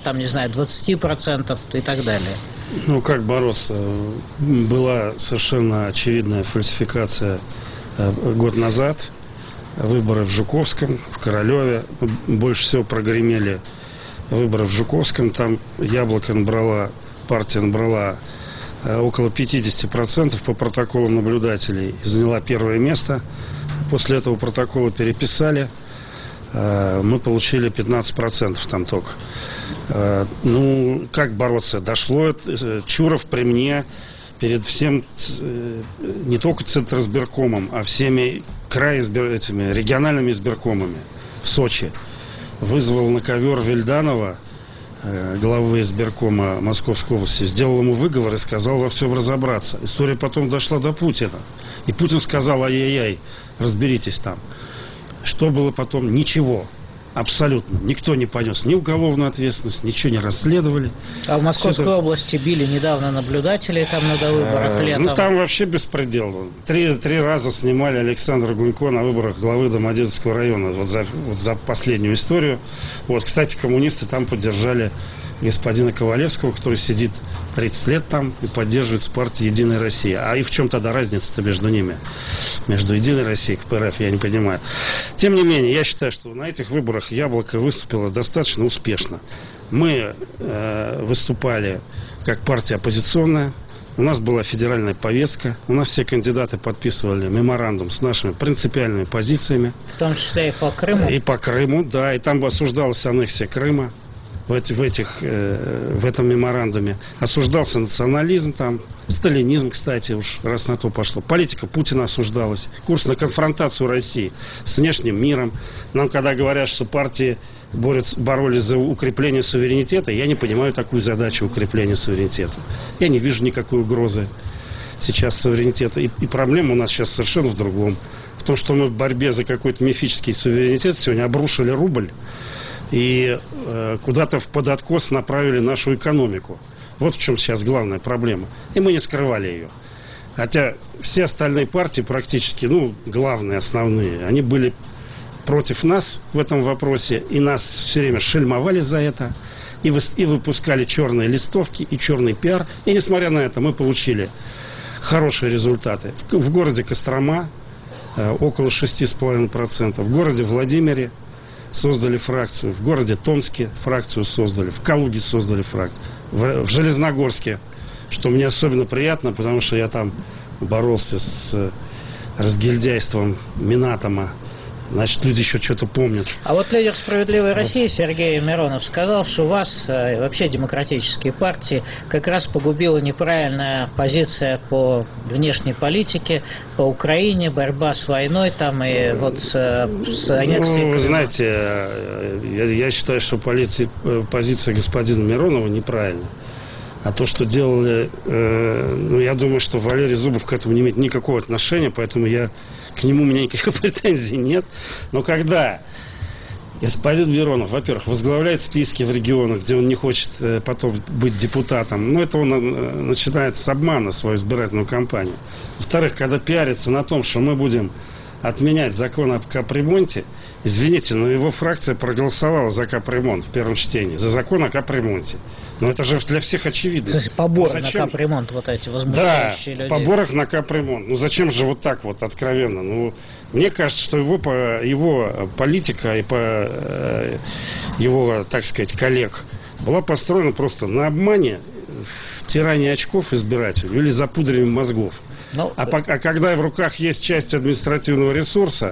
20% и так далее?
Как бороться? Была совершенно очевидная фальсификация год назад. Выборы в Жуковском, в Королеве. Больше всего прогремели выборы в Жуковском. Там партия набрала около 50% по протоколам наблюдателей. Заняла первое место. После этого протокола переписали. Мы получили 15% там только. Как бороться? Дошло Чуров при мне перед всем, не только Центризбиркомом, а всеми региональными избиркомами в Сочи. Вызвал на ковер Вильданова, главы избиркома Московской области, сделал ему выговор и сказал во всем разобраться. История потом дошла до Путина. И Путин сказал: ай-яй-яй, разберитесь там. Что было потом? Ничего. Абсолютно. Никто не понес ни уголовную ответственность, ничего не расследовали.
А в Московской области били недавно наблюдателей там на довыборах летом?
Там вообще беспредел. Три раза снимали Александра Гунько на выборах главы Домодедовского района. За последнюю историю. Кстати, коммунисты там поддержали господина Ковалевского, который сидит 30 лет там и поддерживает партию «Единая Россия». А и в чем тогда разница-то между ними? Между «Единой Россией» и КПРФ, я не понимаю. Тем не менее, я считаю, что на этих выборах «Яблоко» выступило достаточно успешно. Мы выступали как партия оппозиционная, У нас была федеральная повестка, у нас все кандидаты подписывали меморандум с нашими принципиальными позициями.
В том числе и по Крыму?
И по Крыму, да, и там осуждалась аннексия Крыма в этом меморандуме. Осуждался национализм там, сталинизм, кстати, уж раз на то пошло. Политика Путина осуждалась, курс на конфронтацию России с внешним миром. Нам когда говорят, что партии боролись за укрепление суверенитета, я не понимаю такую задачу укрепления суверенитета. Я не вижу никакой угрозы сейчас суверенитета. И проблема у нас сейчас совершенно в другом. В том, что мы в борьбе за какой-то мифический суверенитет сегодня обрушили рубль и куда-то под откос направили нашу экономику. Вот в чем сейчас главная проблема. И мы не скрывали ее. Хотя все остальные партии практически, главные, основные, они были против нас в этом вопросе, и нас все время шельмовали за это, и выпускали черные листовки, и черный пиар. И несмотря на это, мы получили хорошие результаты. В городе Кострома около 6,5%, в городе Владимире создали фракцию, в городе Томске фракцию создали, в Калуге создали фракцию, в Железногорске, что мне особенно приятно, потому что я там боролся с разгильдяйством Минатома. Значит, люди еще что-то помнят.
А вот лидер «Справедливой России» Сергей Миронов сказал, что вас, вообще демократические партии, как раз погубила неправильная позиция по внешней политике, по Украине, борьба с войной там и вот с аннексией.
Вы знаете, я считаю, что позиция господина Миронова неправильная. А то, что делали, я думаю, что Валерий Зубов к этому не имеет никакого отношения, поэтому к нему у меня никаких претензий нет. Но когда господин Миронов, во-первых, возглавляет списки в регионах, где он не хочет потом быть депутатом, это он начинает с обмана свою избирательную кампанию. Во-вторых, когда пиарится на том, что мы будем отменять закон о капремонте, извините, но его фракция проголосовала за капремонт в первом чтении, за закон о капремонте. Но это же для всех очевидно.
То есть поборы на капремонт вот эти возмущающие людей.
Да, поборах на капремонт. Зачем же вот так вот откровенно? Мне кажется, что его политика и его, так сказать, коллег была построена просто на обмане, втирании очков избирателю или запудривании мозгов. А когда в руках есть часть административного ресурса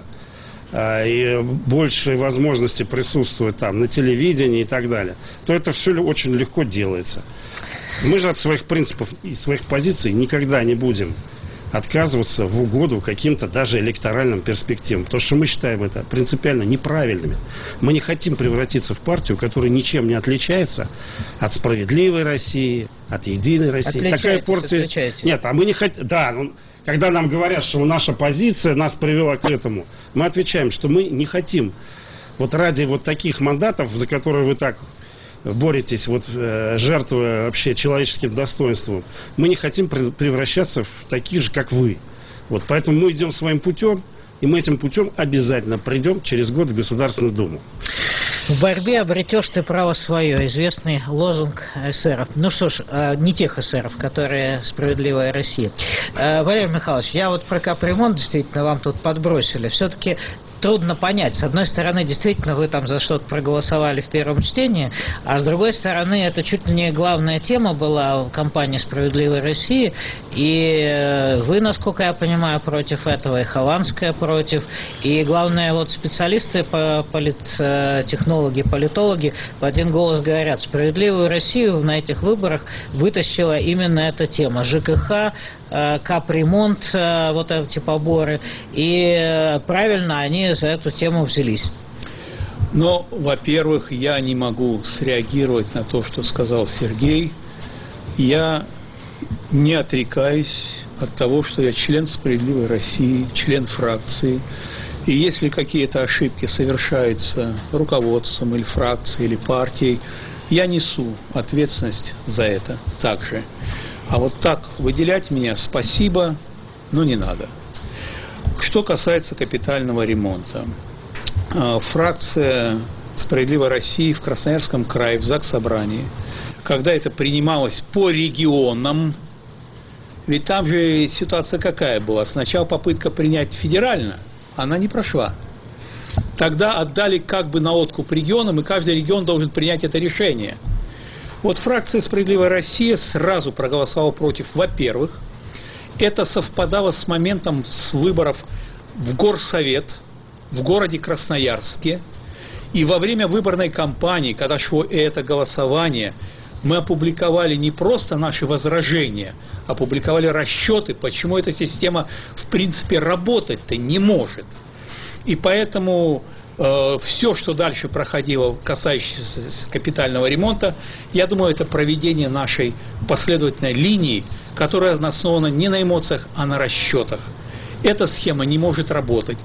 и большие возможности присутствовать там на телевидении и так далее, то это все очень легко делается. Мы же от своих принципов и своих позиций никогда не будем отказываться в угоду каким-то даже электоральным перспективам, потому что мы считаем это принципиально неправильными. Мы не хотим превратиться в партию, которая ничем не отличается от «Справедливой России», от «Единой России».
Отличаетесь.
Нет, а мы не хотим. Да, когда нам говорят, что наша позиция нас привела к этому, мы отвечаем, что мы не хотим ради таких мандатов, за которые вы так боретесь, жертвуя вообще человеческим достоинством, мы не хотим превращаться в таких же, как вы. Поэтому мы идем своим путем, и мы этим путем обязательно придем через год в Государственную Думу.
В борьбе обретешь ты право свое. Известный лозунг эсеров. Что ж, не тех эсеров, которые «Справедливая Россия». Валерий Михайлович, я про капремонт действительно вам тут подбросили. Все-таки трудно понять. С одной стороны, действительно, вы там за что-то проголосовали в первом чтении, а с другой стороны, это чуть ли не главная тема была в кампании «Справедливой России», и вы, насколько я понимаю, против этого, и Хованская против, и главное, специалисты по политтехнологи, политологи в один голос говорят, «Справедливую Россию» на этих выборах вытащила именно эта тема. ЖКХ, капремонт, эти поборы, и правильно они за эту тему взялись.
Во-первых, я не могу среагировать на то, что сказал Сергей. Я не отрекаюсь от того, что я член «Справедливой России», член фракции. И если какие-то ошибки совершаются руководством или фракцией, или партией, я несу ответственность за это также. А так выделять меня спасибо, не надо. Что касается капитального ремонта. Фракция «Справедливой России» в Красноярском крае, в Заксобрании, когда это принималось по регионам, ведь там же ситуация какая была? Сначала попытка принять федерально, она не прошла. Тогда отдали на откуп регионам, и каждый регион должен принять это решение. Вот фракция «Справедливая Россия» сразу проголосовала против. Во-первых, это совпадало с моментом с выборов в Горсовет в городе Красноярске. И во время выборной кампании, когда шло это голосование, мы опубликовали не просто наши возражения, опубликовали расчеты, почему эта система в принципе работать-то не может. И поэтому все, что дальше проходило, касающееся капитального ремонта, я думаю, это проведение нашей последовательной линии, которая основана не на эмоциях, а на расчетах. Эта схема не может работать.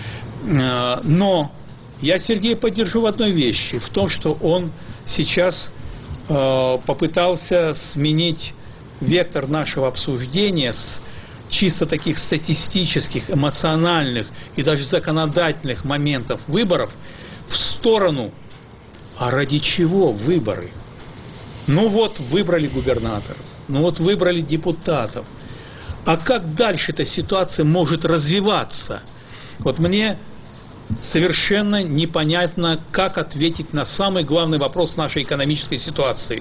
Но я Сергея поддержу в одной вещи, в том, что он сейчас попытался сменить вектор нашего обсуждения с чисто таких статистических, эмоциональных и даже законодательных моментов выборов в сторону, а ради чего выборы? Ну вот выбрали губернаторов, ну вот выбрали депутатов. А как дальше эта ситуация может развиваться? Вот мне совершенно непонятно, как ответить на самый главный вопрос нашей экономической ситуации.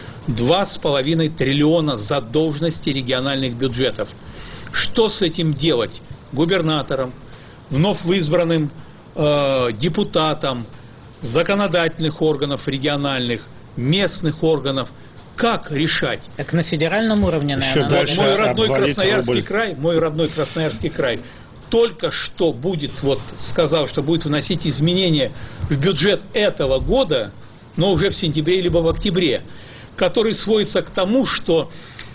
2,5 триллиона задолженности региональных бюджетов. Что с этим делать губернаторам, вновь избранным депутатам, законодательных органов региональных, местных органов? Как решать?
Так на федеральном уровне, наверное.
Мой родной Красноярский край только что сказал, что будет вносить изменения в бюджет этого года, но уже в сентябре либо в октябре, который сводится к тому, что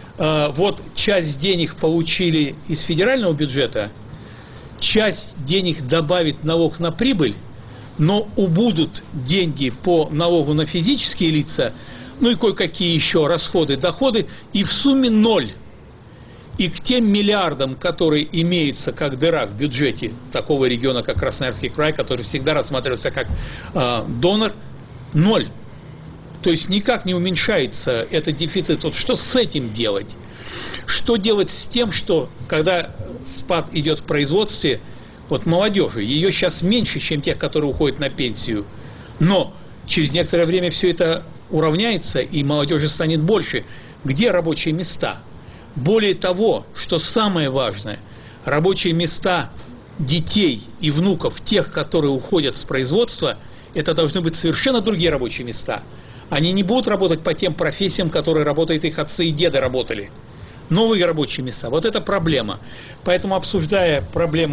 часть денег получили из федерального бюджета, часть денег добавит налог на прибыль, но убудут деньги по налогу на физические лица, ну и кое-какие еще расходы, доходы, и в сумме 0. И к тем миллиардам, которые имеются как дыра в бюджете такого региона, как Красноярский край, который всегда рассматривается как донор, 0. То есть никак не уменьшается этот дефицит. Вот что с этим делать? Что делать с тем, что когда спад идет в производстве, вот молодежи, ее сейчас меньше, чем тех, которые уходят на пенсию, но через некоторое время все это уравняется, и молодежи станет больше. Где рабочие места? Более того, что самое важное, рабочие места детей и внуков, тех, которые уходят с производства, это должны быть совершенно другие рабочие места. Они не будут работать по тем профессиям, которые работают их отцы и деды работали. Новые рабочие места. Вот это проблема. Поэтому, обсуждая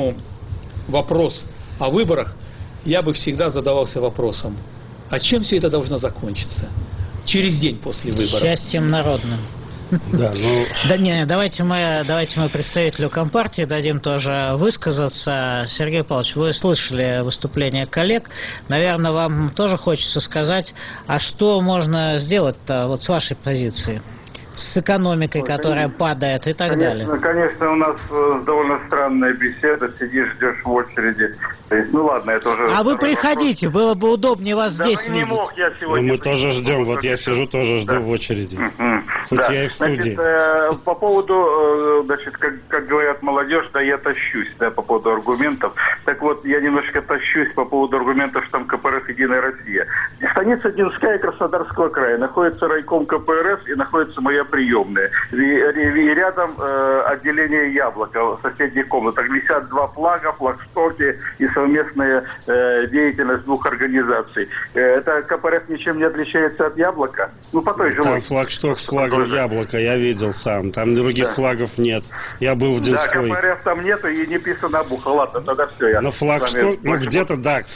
вопрос о выборах, я бы всегда задавался вопросом, а чем все это должно закончиться? Через день после выборов.
Счастьем народным.
Да,
давайте мы представителю Компартии дадим тоже высказаться. Сергей Павлович, вы слышали выступление коллег. Наверное, вам тоже хочется сказать, а что можно сделать-то вот с вашей позиции? С экономикой, которая падает и так далее.
Конечно, у нас довольно странная беседа. Сидишь, ждешь в очереди. То есть, ладно, это уже...
А вы приходите, было бы удобнее вас здесь видеть.
Не мог я сегодня.
Мы тоже ждем, вот я сижу, тоже жду в очереди. Хоть я и в студии.
По поводу, как говорят молодежь, я тащусь, по поводу аргументов. Так вот, я немножко тащусь по поводу аргументов, что там КПРФ «Единая Россия». Станица Динская Краснодарского края. Находится райком КПРФ и находится моя приемная. И рядом отделение «Яблоко» в соседних комнатах. Висят 2 флага, флагштоки и совместная деятельность 2 организаций. Это КПРФ ничем не отличается от «Яблока»? По той же
там флагшток с флагом «Яблоко», я видел сам. Там других флагов нет. Я был в Динской.
Да, КПРФ там нету и не писано «Буха». Ладно, тогда все.
Но флагшток, где-то,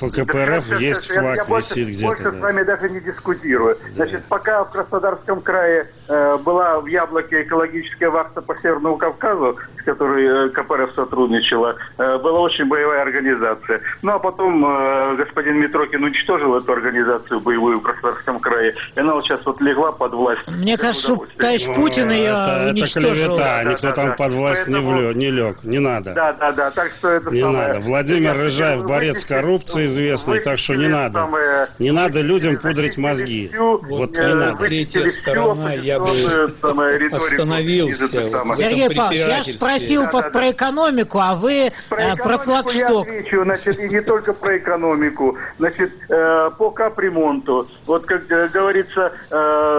КПРФ есть флаг, висит где-то.
Больше с вами даже не дискутирую. Пока в Краснодарском крае была в «Яблоке» экологическая вахта по Северному Кавказу, с которой КПРФ сотрудничала, была очень боевая организация. А потом господин Митрокин уничтожил эту организацию боевую в Краснодарском крае, и она сейчас легла под власть.
Мне кажется, товарищ Путин ее уничтожил.
Это клевета, никто там под власть не лег, не надо.
Да, так что это
не надо. Владимир Рыжаев, борец с коррупцией известный, так что не надо. Не надо людям пудрить мозги. Вот не надо.
Третья сторона, я бы остановился.
Сергей Павлович, я же спросил про экономику, а вы про флагшток.
И не только про экономику. По капремонту. Вот как говорится,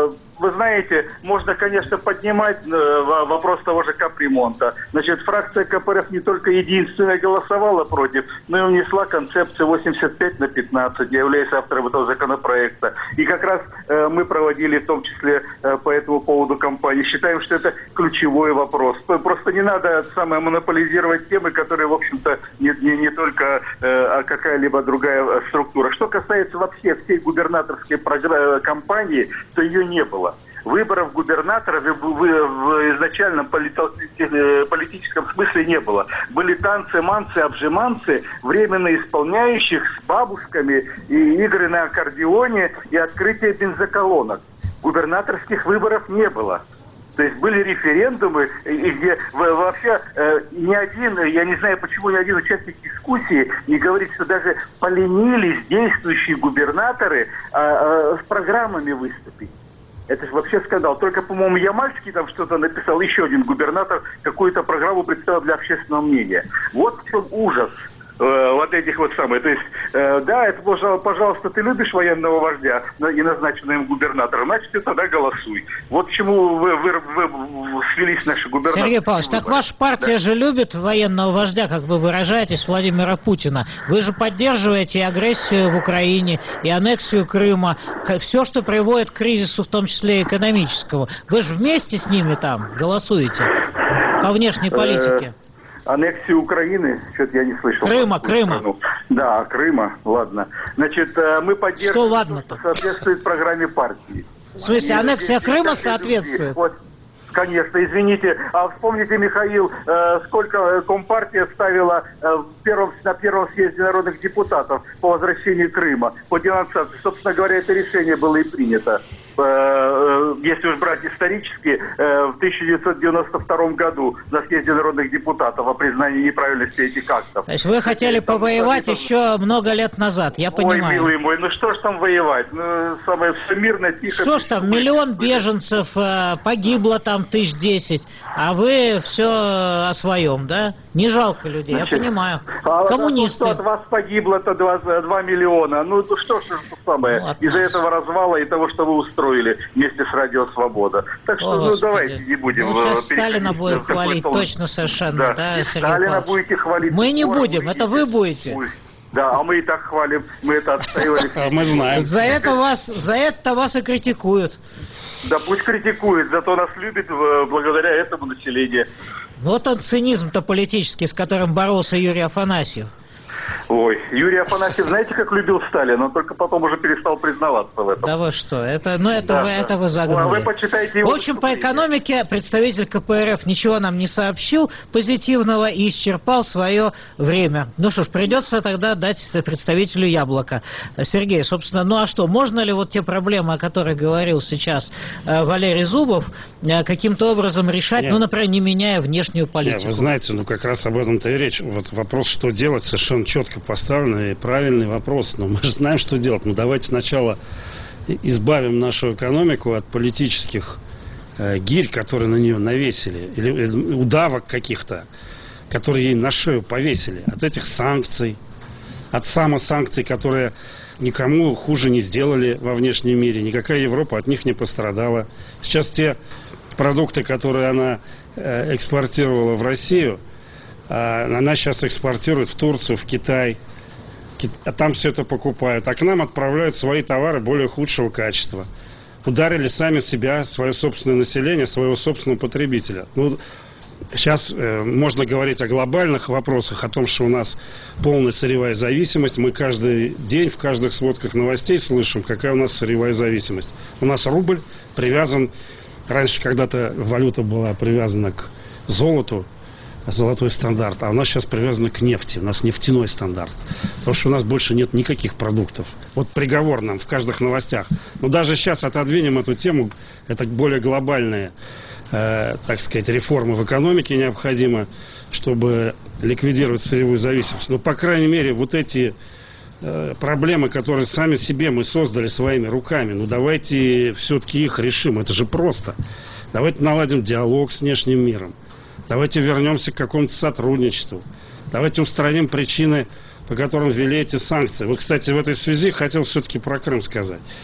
вы знаете, можно, конечно, поднимать вопрос того же капремонта. Значит, фракция КПРФ не только единственная голосовала против, но и внесла концепцию 85/15. Я являюсь автором этого законопроекта. И как раз мы проводили в том числе по этому поводу кампанию. Считаем, что это ключевой вопрос. Просто не надо монополизировать темы, которые, в общем-то, не только какая-либо другая структура. Что касается вообще всей губернаторской кампании, то ее не было. Выборов губернатора в изначальном политическом смысле не было. Были танцы, манцы, обжиманцы, временно исполняющих с бабушками, и игры на аккордеоне и открытие бензоколонок. Губернаторских выборов не было. То есть были референдумы, и где вообще ни один, я не знаю, почему ни один участник дискуссии не говорит, что даже поленились действующие губернаторы с программами выступить. Это же вообще скандал. Только, по-моему, Ямальский там что-то написал, еще один губернатор какую-то программу представил для общественного мнения. Вот в чем ужас вот этих вот самых. То есть, да, это, пожалуйста, ты любишь военного вождя и назначенного им губернатором, значит, ты тогда голосуй. Вот к чему вы свелись наши губернаторы.
Сергей Павлович, так ваша партия же любит военного вождя, как вы выражаетесь, Владимира Путина. Вы же поддерживаете агрессию в Украине, и аннексию Крыма, все, что приводит к кризису, в том числе и экономическому. Вы же вместе с ними там голосуете по внешней политике.
Аннексию Украины, что-то я не слышал.
Крыма.
Да, Крыма, ладно. Значит, мы поддерживаем,
что ладно-то?
Соответствует программе партии.
В смысле, аннексия Крыма соответствует?
Вот, конечно, извините. А вспомните, Михаил, сколько Компартия ставила на первом съезде народных депутатов по возвращению Крыма, по денонсации. Собственно говоря, это решение было и принято. Если уж брать исторически, в 1992 году на съезде народных депутатов о признании неправильности этих актов.
То есть вы хотели повоевать еще много лет назад, я понимаю.
Ой, милый мой, ну что ж там воевать? Ну, самое все мирно, тихо.
Что ж там, миллион беженцев, погибло там 1010, а вы все о своем, да? Не жалко людей, значит, я понимаю. Коммунисты.
От вас погибло-то 2 миллиона. Ну что ж это самое, из-за этого развала и того, что вы устроили вместе с Радио Свобода. Так что,
ну,
давайте не будем...
Ну, сейчас Сталина будем хвалить, точно совершенно, да, Сергей
Сталина
Павлович?
Будете хвалить.
Мы не будем, это вы будете.
Да, а мы и так хвалим, мы это отстаивали.
Мы знаем.
За это вас и критикуют.
Да пусть критикует, зато нас любит благодаря этому население.
Вот он цинизм-то политический, с которым боролся Юрий Афанасьев.
Ой, Юрий Афанасьев, знаете, как любил Сталина, он только потом уже перестал признаваться в этом.
Да вы что, это вы загнули.
А вы почитайте его.
В общем, по экономике представитель КПРФ ничего нам не сообщил позитивного и исчерпал свое время. Ну что ж, придется тогда дать представителю Яблоко. Сергей, собственно, ну а что, можно ли вот те проблемы, о которых говорил сейчас Валерий Зубов, каким-то образом решать, ну, например, не меняя внешнюю политику?
Нет, вы знаете, ну как раз об этом-то и речь. Вот вопрос, что делать, совершенно четко поставленный и правильный вопрос. Но мы же знаем, что делать. Ну давайте сначала избавим нашу экономику от политических гирь, которые на нее навесили, или удавок каких-то, которые ей на шею повесили. От этих санкций, от самосанкций, которые никому хуже не сделали во внешнем мире. Никакая Европа от них не пострадала. Сейчас те продукты, которые она экспортировала в Россию, она сейчас экспортирует в Турцию, в Китай. А там все это покупают. А к нам отправляют свои товары более худшего качества. Ударили сами себя, свое собственное население, своего собственного потребителя. Ну, сейчас можно говорить о глобальных вопросах, о том, что у нас полная сырьевая зависимость. Мы каждый день в каждых сводках новостей слышим, какая у нас сырьевая зависимость. У нас рубль привязан, раньше когда-то валюта была привязана к золоту, золотой стандарт, а у нас сейчас привязано к нефти, у нас нефтяной стандарт, потому что у нас больше нет никаких продуктов. Вот приговор нам в каждых новостях. Но даже сейчас отодвинем эту тему, это более глобальные, так сказать, реформы в экономике необходимы, чтобы ликвидировать сырьевую зависимость. Но, по крайней мере, вот эти проблемы, которые сами себе мы создали своими руками, ну давайте все-таки их решим, это же просто. Давайте наладим диалог с внешним миром. Давайте вернемся к какому-то сотрудничеству. Давайте устраним причины, по которым ввели эти санкции. Вот, кстати, в этой связи хотел все-таки про Крым сказать.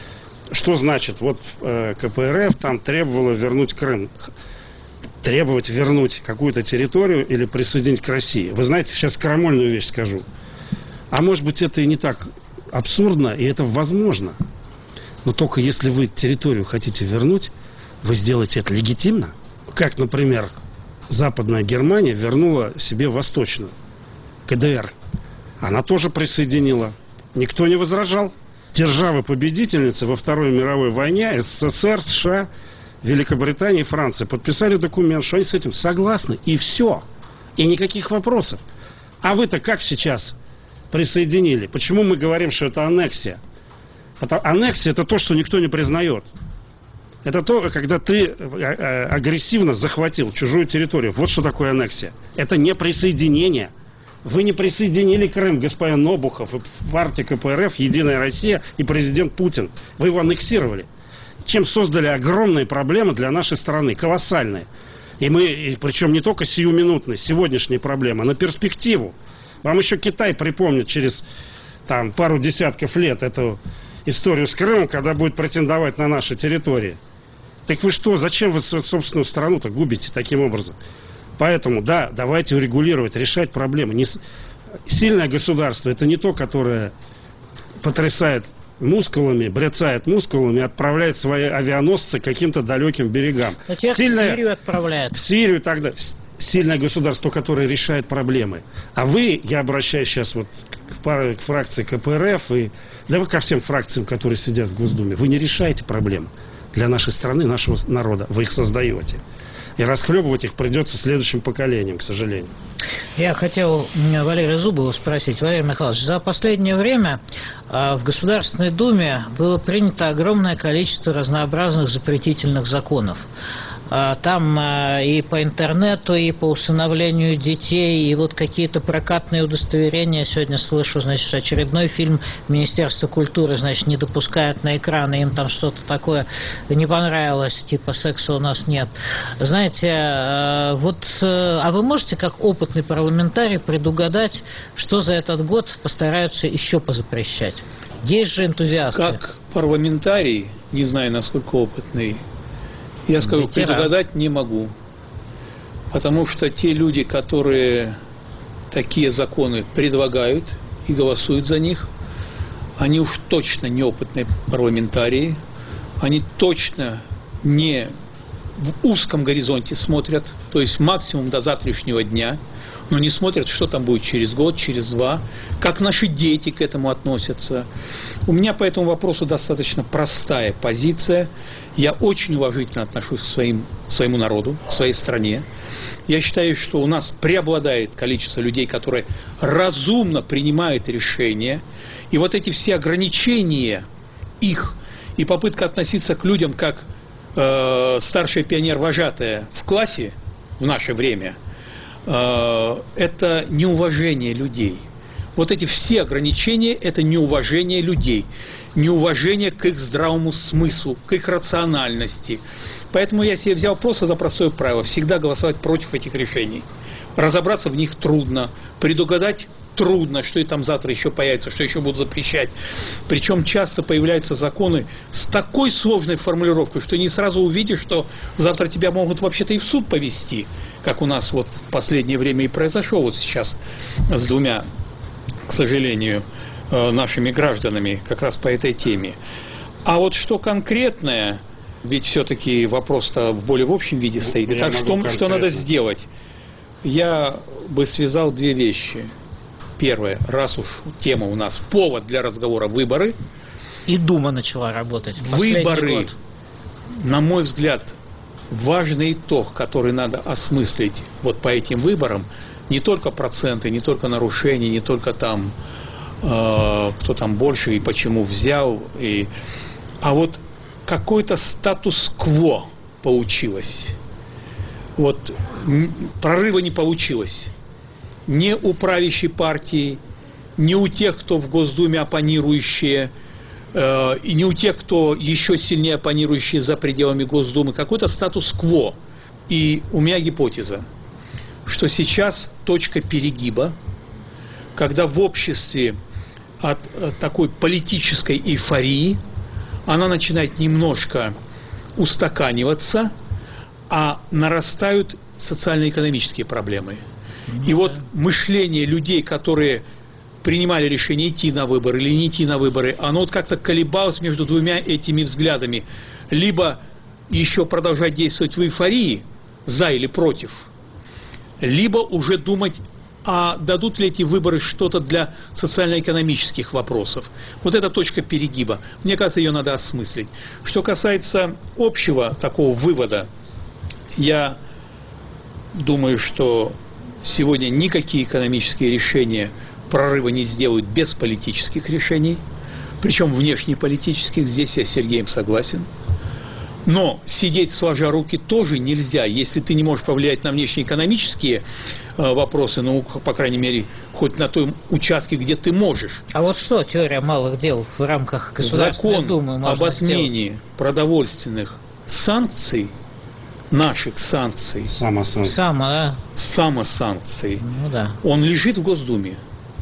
что значит? Вот КПРФ там требовала вернуть Крым. Требовать вернуть какую-то территорию или присоединить к России. Вы знаете, сейчас крамольную вещь скажу. А может быть, это и не так абсурдно, и это возможно. Но только если вы территорию хотите вернуть, вы сделаете это легитимно. Как, например, Западная Германия вернула себе Восточную, КДР. Она тоже присоединила. Никто не возражал. Державы-победительницы во Второй мировой войне, СССР, США, Великобритания и Франция подписали документ, что они с этим согласны. И все. И никаких вопросов. А вы-то как сейчас присоединили? Почему мы говорим, что это аннексия? Аннексия – это то, что никто не признает. Это то, когда ты агрессивно захватил чужую территорию. Вот что такое аннексия. Это не присоединение. Вы не присоединили Крым, господин Обухов, и партия КПРФ, Единая Россия и президент Путин. Вы его аннексировали. Чем создали огромные проблемы для нашей страны, колоссальные. И причем не только сиюминутные, сегодняшние проблемы, а на перспективу. Вам еще Китай припомнит через пару десятков лет эту историю с Крымом, когда будет претендовать на наши территории. Так вы что, зачем вы собственную страну-то губите таким образом? Поэтому, да, давайте урегулировать, решать проблемы. Сильное государство – это не то, которое потрясает мускулами, брецает мускулами, отправляет свои авианосцы к каким-то далеким берегам.
Но тех в Сирию отправляет.
В Сирию тогда. Сильное государство, которое решает проблемы. А вы, я обращаюсь сейчас вот к фракции КПРФ и ко всем фракциям, которые сидят в Госдуме, вы не решаете проблемы для нашей страны, нашего народа. Вы их создаете. И расхлебывать их придется следующим поколениям, к сожалению.
Я хотел Валерия Зубова спросить. Валерий Михайлович, за последнее время в Государственной Думе было принято огромное количество разнообразных запретительных законов. Там и по интернету, и по усыновлению детей, и вот какие-то прокатные удостоверения. Сегодня слышу, значит, очередной фильм Министерства культуры, значит, не допускают на экраны, им там что-то такое не понравилось, типа секса у нас нет. Знаете, а вы можете как опытный парламентарий предугадать, что за этот год постараются еще позапрещать? Есть же энтузиасты.
Как парламентарий, не знаю, насколько опытный, я скажу, предугадать не могу. Потому что те люди, которые такие законы предлагают и голосуют за них, они уж точно неопытные парламентарии, они точно не в узком горизонте смотрят, то есть максимум до завтрашнего дня, но не смотрят, что там будет через год, через два, как наши дети к этому относятся. У меня по этому вопросу достаточно простая позиция. Я очень уважительно отношусь к своему народу, к своей стране. Я считаю, что у нас преобладает количество людей, которые разумно принимают решения. И вот эти все ограничения их и попытка относиться к людям как старшая пионер-вожатая в классе в наше время, это неуважение людей. Вот эти все ограничения – это неуважение людей, неуважение к их здравому смыслу, к их рациональности. Поэтому я себе взял просто за простое правило – всегда голосовать против этих решений. Разобраться в них трудно, предугадать трудно, что и там завтра еще появится, что еще будут запрещать. Причем часто появляются законы с такой сложной формулировкой, что не сразу увидишь, что завтра тебя могут вообще-то и в суд повести, как у нас вот в последнее время и произошло вот сейчас с двумя, к сожалению, нашими гражданами как раз по этой теме. А вот что конкретное, ведь все-таки вопрос-то в более в общем виде стоит. Итак, что надо сделать? Я бы связал две вещи. Первое, раз уж тема у нас повод для разговора выборы.
И Дума начала работать.
Выборы, на мой взгляд, важный итог, который надо осмыслить вот по этим выборам. Не только проценты, не только нарушения, не только там, кто там больше и почему взял. А вот какой-то статус-кво получилось. Вот прорыва не получилось. Ни у правящей партии, ни у тех, кто в Госдуме оппонирующие, и не у тех, кто еще сильнее оппонирующие за пределами Госдумы. Какой-то статус-кво. И у меня гипотеза, что сейчас точка перегиба, когда в обществе от такой политической эйфории она начинает немножко устаканиваться, а нарастают социально-экономические проблемы. И вот мышление людей, которые принимали решение идти на выборы или не идти на выборы, оно вот как-то колебалось между двумя этими взглядами. Либо еще продолжать действовать в эйфории, за или против, либо уже думать, а дадут ли эти выборы что-то для социально-экономических вопросов. Вот эта точка перегиба. Мне кажется, ее надо осмыслить. Что касается общего такого вывода, я думаю, что сегодня никакие экономические решения прорыва не сделают без политических решений, причем внешнеполитических, здесь я с Сергеем согласен. Но сидеть сложа руки тоже нельзя, если ты не можешь повлиять на внешнеэкономические вопросы, ну, по крайней мере, хоть на том участке, где ты можешь.
А вот что теория малых дел в рамках Государственной Думы можно
об отмене
сделать?
Продовольственных санкций, наших санкций, самосанкций,
ну, да.
Он лежит в Госдуме.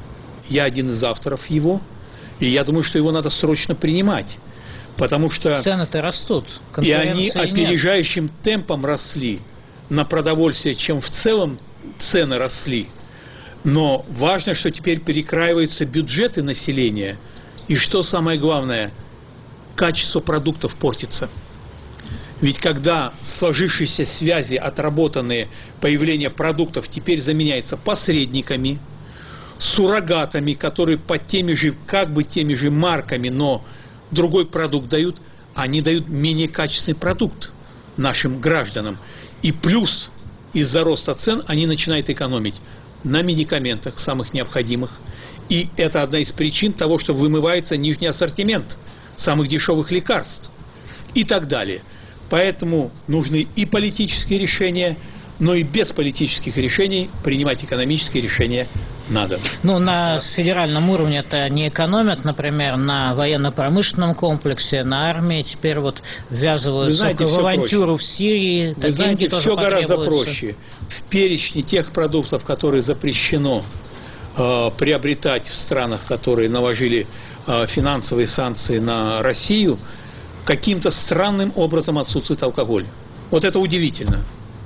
Я один из авторов его, и я думаю, что его надо срочно принимать. Потому что
цены-то растут,
и они опережающим темпом росли на продовольствие, чем в целом цены росли. Но важно, что теперь перекраиваются бюджеты населения. И что самое главное, качество продуктов портится. Ведь когда сложившиеся связи, отработанные появление продуктов, теперь заменяются посредниками, суррогатами, которые под теми же, как бы теми же марками, но другой продукт дают, они дают менее качественный продукт нашим гражданам. И плюс из-за роста цен они начинают экономить на медикаментах, самых необходимых. И это одна из причин того, что вымывается нижний ассортимент самых дешевых лекарств и так далее. Поэтому нужны и политические решения, но и без политических решений принимать экономические решения надо.
Ну, на федеральном уровне это не экономят, например, на военно-промышленном комплексе, на армии. Теперь вот ввязываются в авантюру в Сирии.
Вы знаете, все гораздо проще. В перечне тех продуктов, которые запрещено приобретать в странах, которые наложили финансовые санкции на Россию, каким-то странным образом отсутствует алкоголь. Вот это удивительно.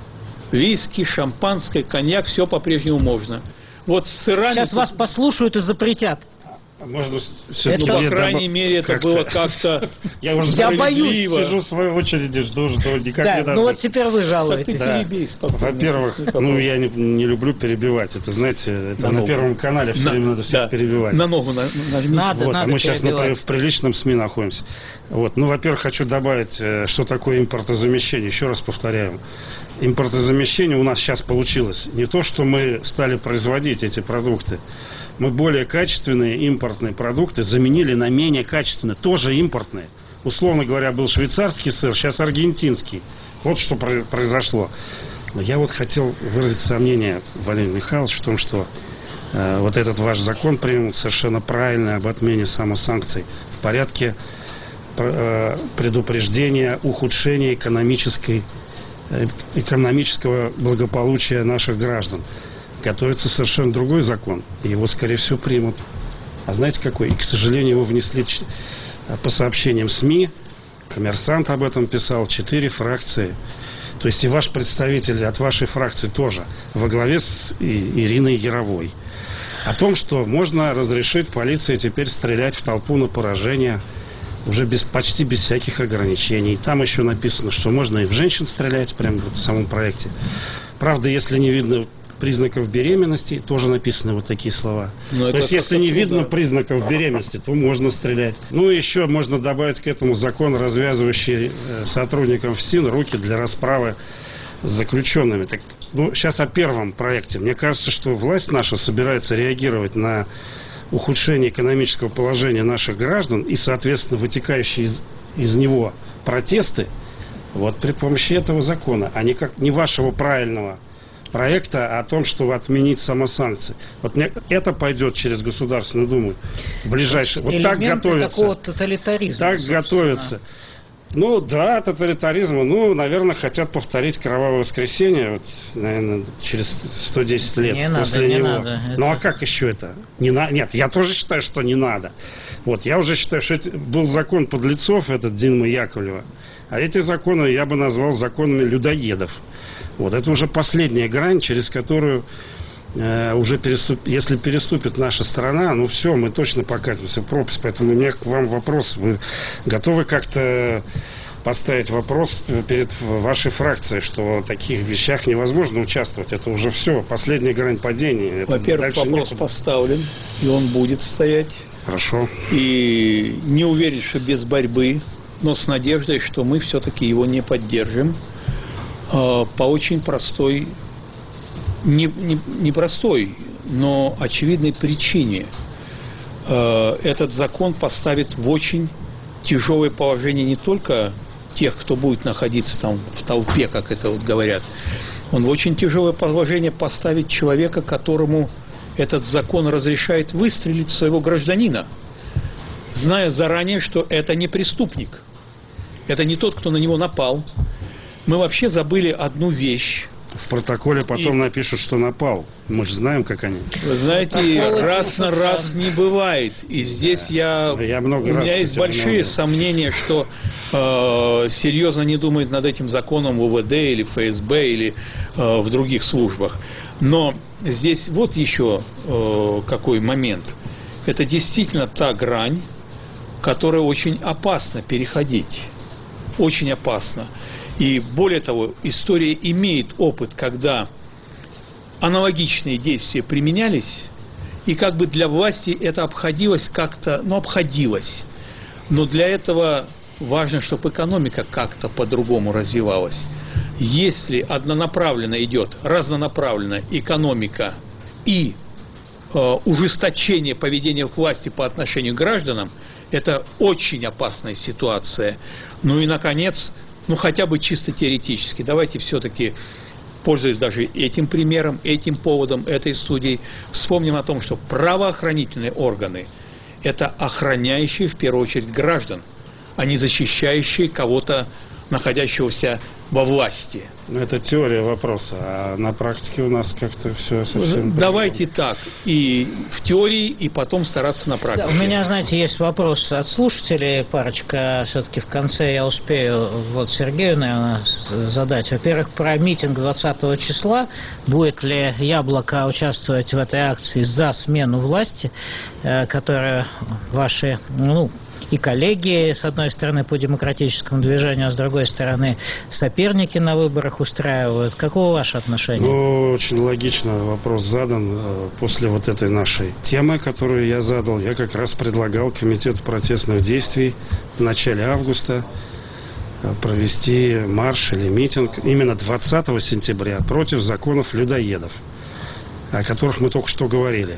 Виски, шампанское, коньяк, все по-прежнему можно. Вот с сырами...
Сейчас вас послушают и запретят.
Можно, по крайней мере, это было как-то...
Я боюсь. Сижу в своей очереди, жду, никак не дождусь.
Ну вот теперь вы жалуетесь.
Во-первых, я не люблю перебивать. Это, знаете, это на Первом канале все время надо всех перебивать.
На ногу нажмите.
Надо
мы сейчас, например, в приличном СМИ находимся. Вот. Ну, во-первых, хочу добавить, что такое импортозамещение. Еще раз повторяю. Импортозамещение у нас сейчас получилось. Не то, что мы стали производить эти продукты. Мы более качественные импортные продукты заменили на менее качественные, тоже импортные. Условно говоря, был швейцарский сыр, сейчас аргентинский. Вот что произошло. Но я вот хотел выразить сомнение, Валерий Михайлович, в том, что вот этот ваш закон примут совершенно правильно об отмене самосанкций в порядке предупреждения ухудшения экономического благополучия наших граждан. Готовится совершенно другой закон. Его, скорее всего, примут. А знаете какой? И, к сожалению, его внесли по сообщениям СМИ. Коммерсант об этом писал. 4 фракции. То есть и ваш представитель от вашей фракции тоже. Во главе с Ириной Яровой. О том, что можно разрешить полиции теперь стрелять в толпу на поражение. Уже почти без всяких ограничений. Там еще написано, что можно и в женщин стрелять. Прямо в самом проекте. Правда, если не видно признаков беременности, тоже написаны вот такие слова. То есть, если не видно признаков беременности, то можно стрелять. Ну, еще можно добавить к этому закон, развязывающий сотрудникам ФСИН руки для расправы с заключенными. Так, сейчас о первом проекте. Мне кажется, что власть наша собирается реагировать на ухудшение экономического положения наших граждан и, соответственно, вытекающие из него протесты вот при помощи этого закона, а не вашего правильного проекта о том, чтобы отменить самосанкции. Вот это пойдет через Государственную Думу в ближайшее. Вот так готовится.
Такого тоталитаризма,
так готовится.
Ну да, тоталитаризм, наверное, хотят повторить кровавое воскресенье, вот, наверное, через 110 лет
не
после
надо,
него.
Не надо.
Ну а как еще это? Нет, я тоже считаю, что не надо. Вот, я уже считаю, что это был закон подлецов, этот Динамы Яковлева. А эти законы я бы назвал законами людоедов. Вот, это уже последняя грань, через которую уже если переступит наша страна, ну все, мы точно покатимся в пропасть. Поэтому у меня к вам вопрос. Вы готовы как-то поставить вопрос перед вашей фракцией, что в таких вещах невозможно участвовать? Это уже все, последняя грань падения.
Во-первых, вопрос поставлен, и он будет стоять.
Хорошо.
И не уверен, что без борьбы, но с надеждой, что мы все-таки его не поддержим по очень простой, не простой, но очевидной причине. Этот закон поставит в очень тяжелое положение не только тех, кто будет находиться там в толпе, как это вот говорят. Он в очень тяжелое положение поставит человека, которому этот закон разрешает выстрелить в своего гражданина, зная заранее, что это не преступник. Это не тот, кто на него напал. Мы вообще забыли одну вещь.
В протоколе потом напишут, что напал. Мы же знаем, как они.
Вы знаете, раз на раз не бывает. И здесь у меня есть большие сомнения, что серьезно не думает над этим законом в УВД или ФСБ или в других службах. Но здесь вот еще какой момент. Это действительно та грань, которую очень опасно переходить. Очень опасно. И более того, история имеет опыт, когда аналогичные действия применялись, и как бы для власти это обходилось как-то, обходилось. Но для этого важно, чтобы экономика как-то по-другому развивалась. Если однонаправленно идет, разнонаправленно экономика и ужесточение поведения власти по отношению к гражданам, это очень опасная ситуация. Ну и, наконец, хотя бы чисто теоретически, давайте все-таки, пользуясь даже этим примером, этим поводом, этой студией, вспомним о том, что правоохранительные органы – это охраняющие в первую очередь граждан, а не защищающие кого-то, находящегося во власти.
Это теория вопроса, а на практике у нас как-то все совсем...
Давайте так, и в теории, и потом стараться на практике.
Да, у меня, знаете, есть вопрос от слушателей, парочка, все-таки в конце я успею Сергею, наверное, задать. Во-первых, про митинг 20 числа, будет ли Яблоко участвовать в этой акции за смену власти, которая ваши, и коллеги, с одной стороны, по демократическому движению, а с другой стороны, соперники на выборах устраивают. Каково ваше отношение?
Очень логично вопрос задан. После вот этой нашей темы, которую я задал, я как раз предлагал Комитету протестных действий в начале августа провести марш или митинг именно 20 сентября против законов людоедов, о которых мы только что говорили.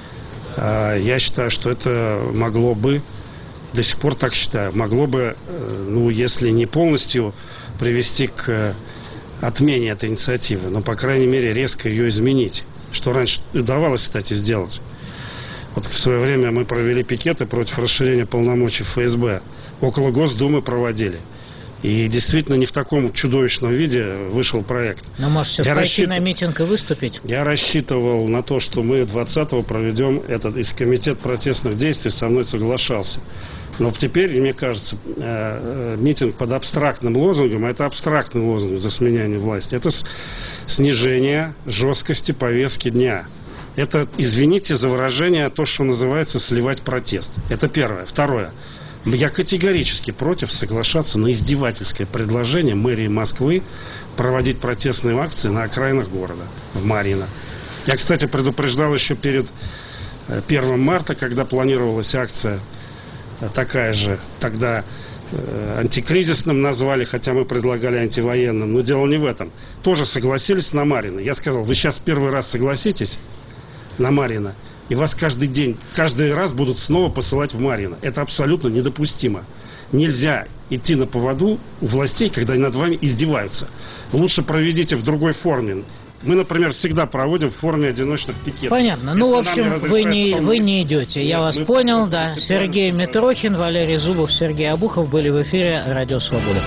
Я считаю, что это могло бы, до сих пор так считаю, могло бы, если не полностью привести к отмене этой инициативы, но, по крайней мере, резко ее изменить, что раньше удавалось, кстати, сделать. Вот в свое время мы провели пикеты против расширения полномочий ФСБ. Около Госдумы проводили. И действительно не в таком чудовищном виде вышел проект.
Но можете пойти на митинг и выступить?
Я рассчитывал на то, что мы 20-го проведем этот, из Комитета протестных действий со мной соглашался. Но теперь, мне кажется, митинг под абстрактным лозунгом, это абстрактный лозунг за сменяние власти, это снижение жесткости повестки дня. Это, извините за выражение, то, что называется сливать протест. Это первое. Второе. Я категорически против соглашаться на издевательское предложение мэрии Москвы проводить протестные акции на окраинах города, в Марьино. Я, кстати, предупреждал еще перед 1 марта, когда планировалась акция такая же, тогда антикризисным назвали, хотя мы предлагали антивоенным, но дело не в этом. Тоже согласились на Марьино. Я сказал, вы сейчас первый раз согласитесь на Марьино, и вас каждый раз будут снова посылать в Марьино. Это абсолютно недопустимо. Нельзя идти на поводу у властей, когда над вами издеваются. Лучше проведите в другой форме. Мы, например, всегда проводим в форме одиночных пикетов.
Понятно. Ну, в общем, вы не идете. Я вас понял, да. Сергей Митрохин, Валерий Зубов, Сергей Обухов были в эфире «Радио Свобода».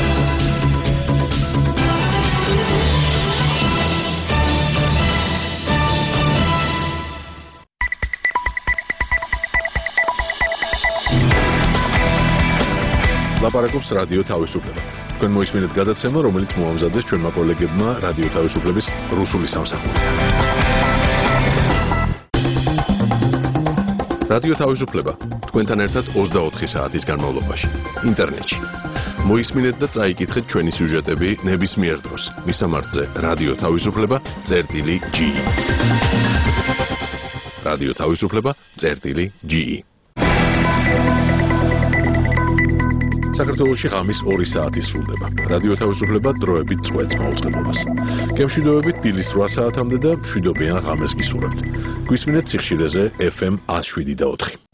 ლაპარაკობს რადიო თავისუფლება. თქვენ მოისმინეთ გადაცემა, რომელიც მოამზადეს ჩვენმა კოლეგებმა რადიო თავისუფლების რუსული სამსახურიდან. რადიო თავისუფლება თქვენთან ერთად 24 საათის განმავლობაში ინტერნეტში. მოისმინეთ და წაიკითხეთ ჩვენი სიუჟეტები ნებისმიერ დროს. მისამართზე რადიო თავისუფლება.ge. რადიო თავისუფლება.ge. საქართველოში ღამის 2 საათი სრულდება. რადიო თავისუფლება დროებით წვეთს მაუწყებლობას. გემშვიდობებით დილის 8 საათამდე და მშვიდობიან ღამეს გისურვებთ. გვისმინეთ სიხშირეზე FM 107.4.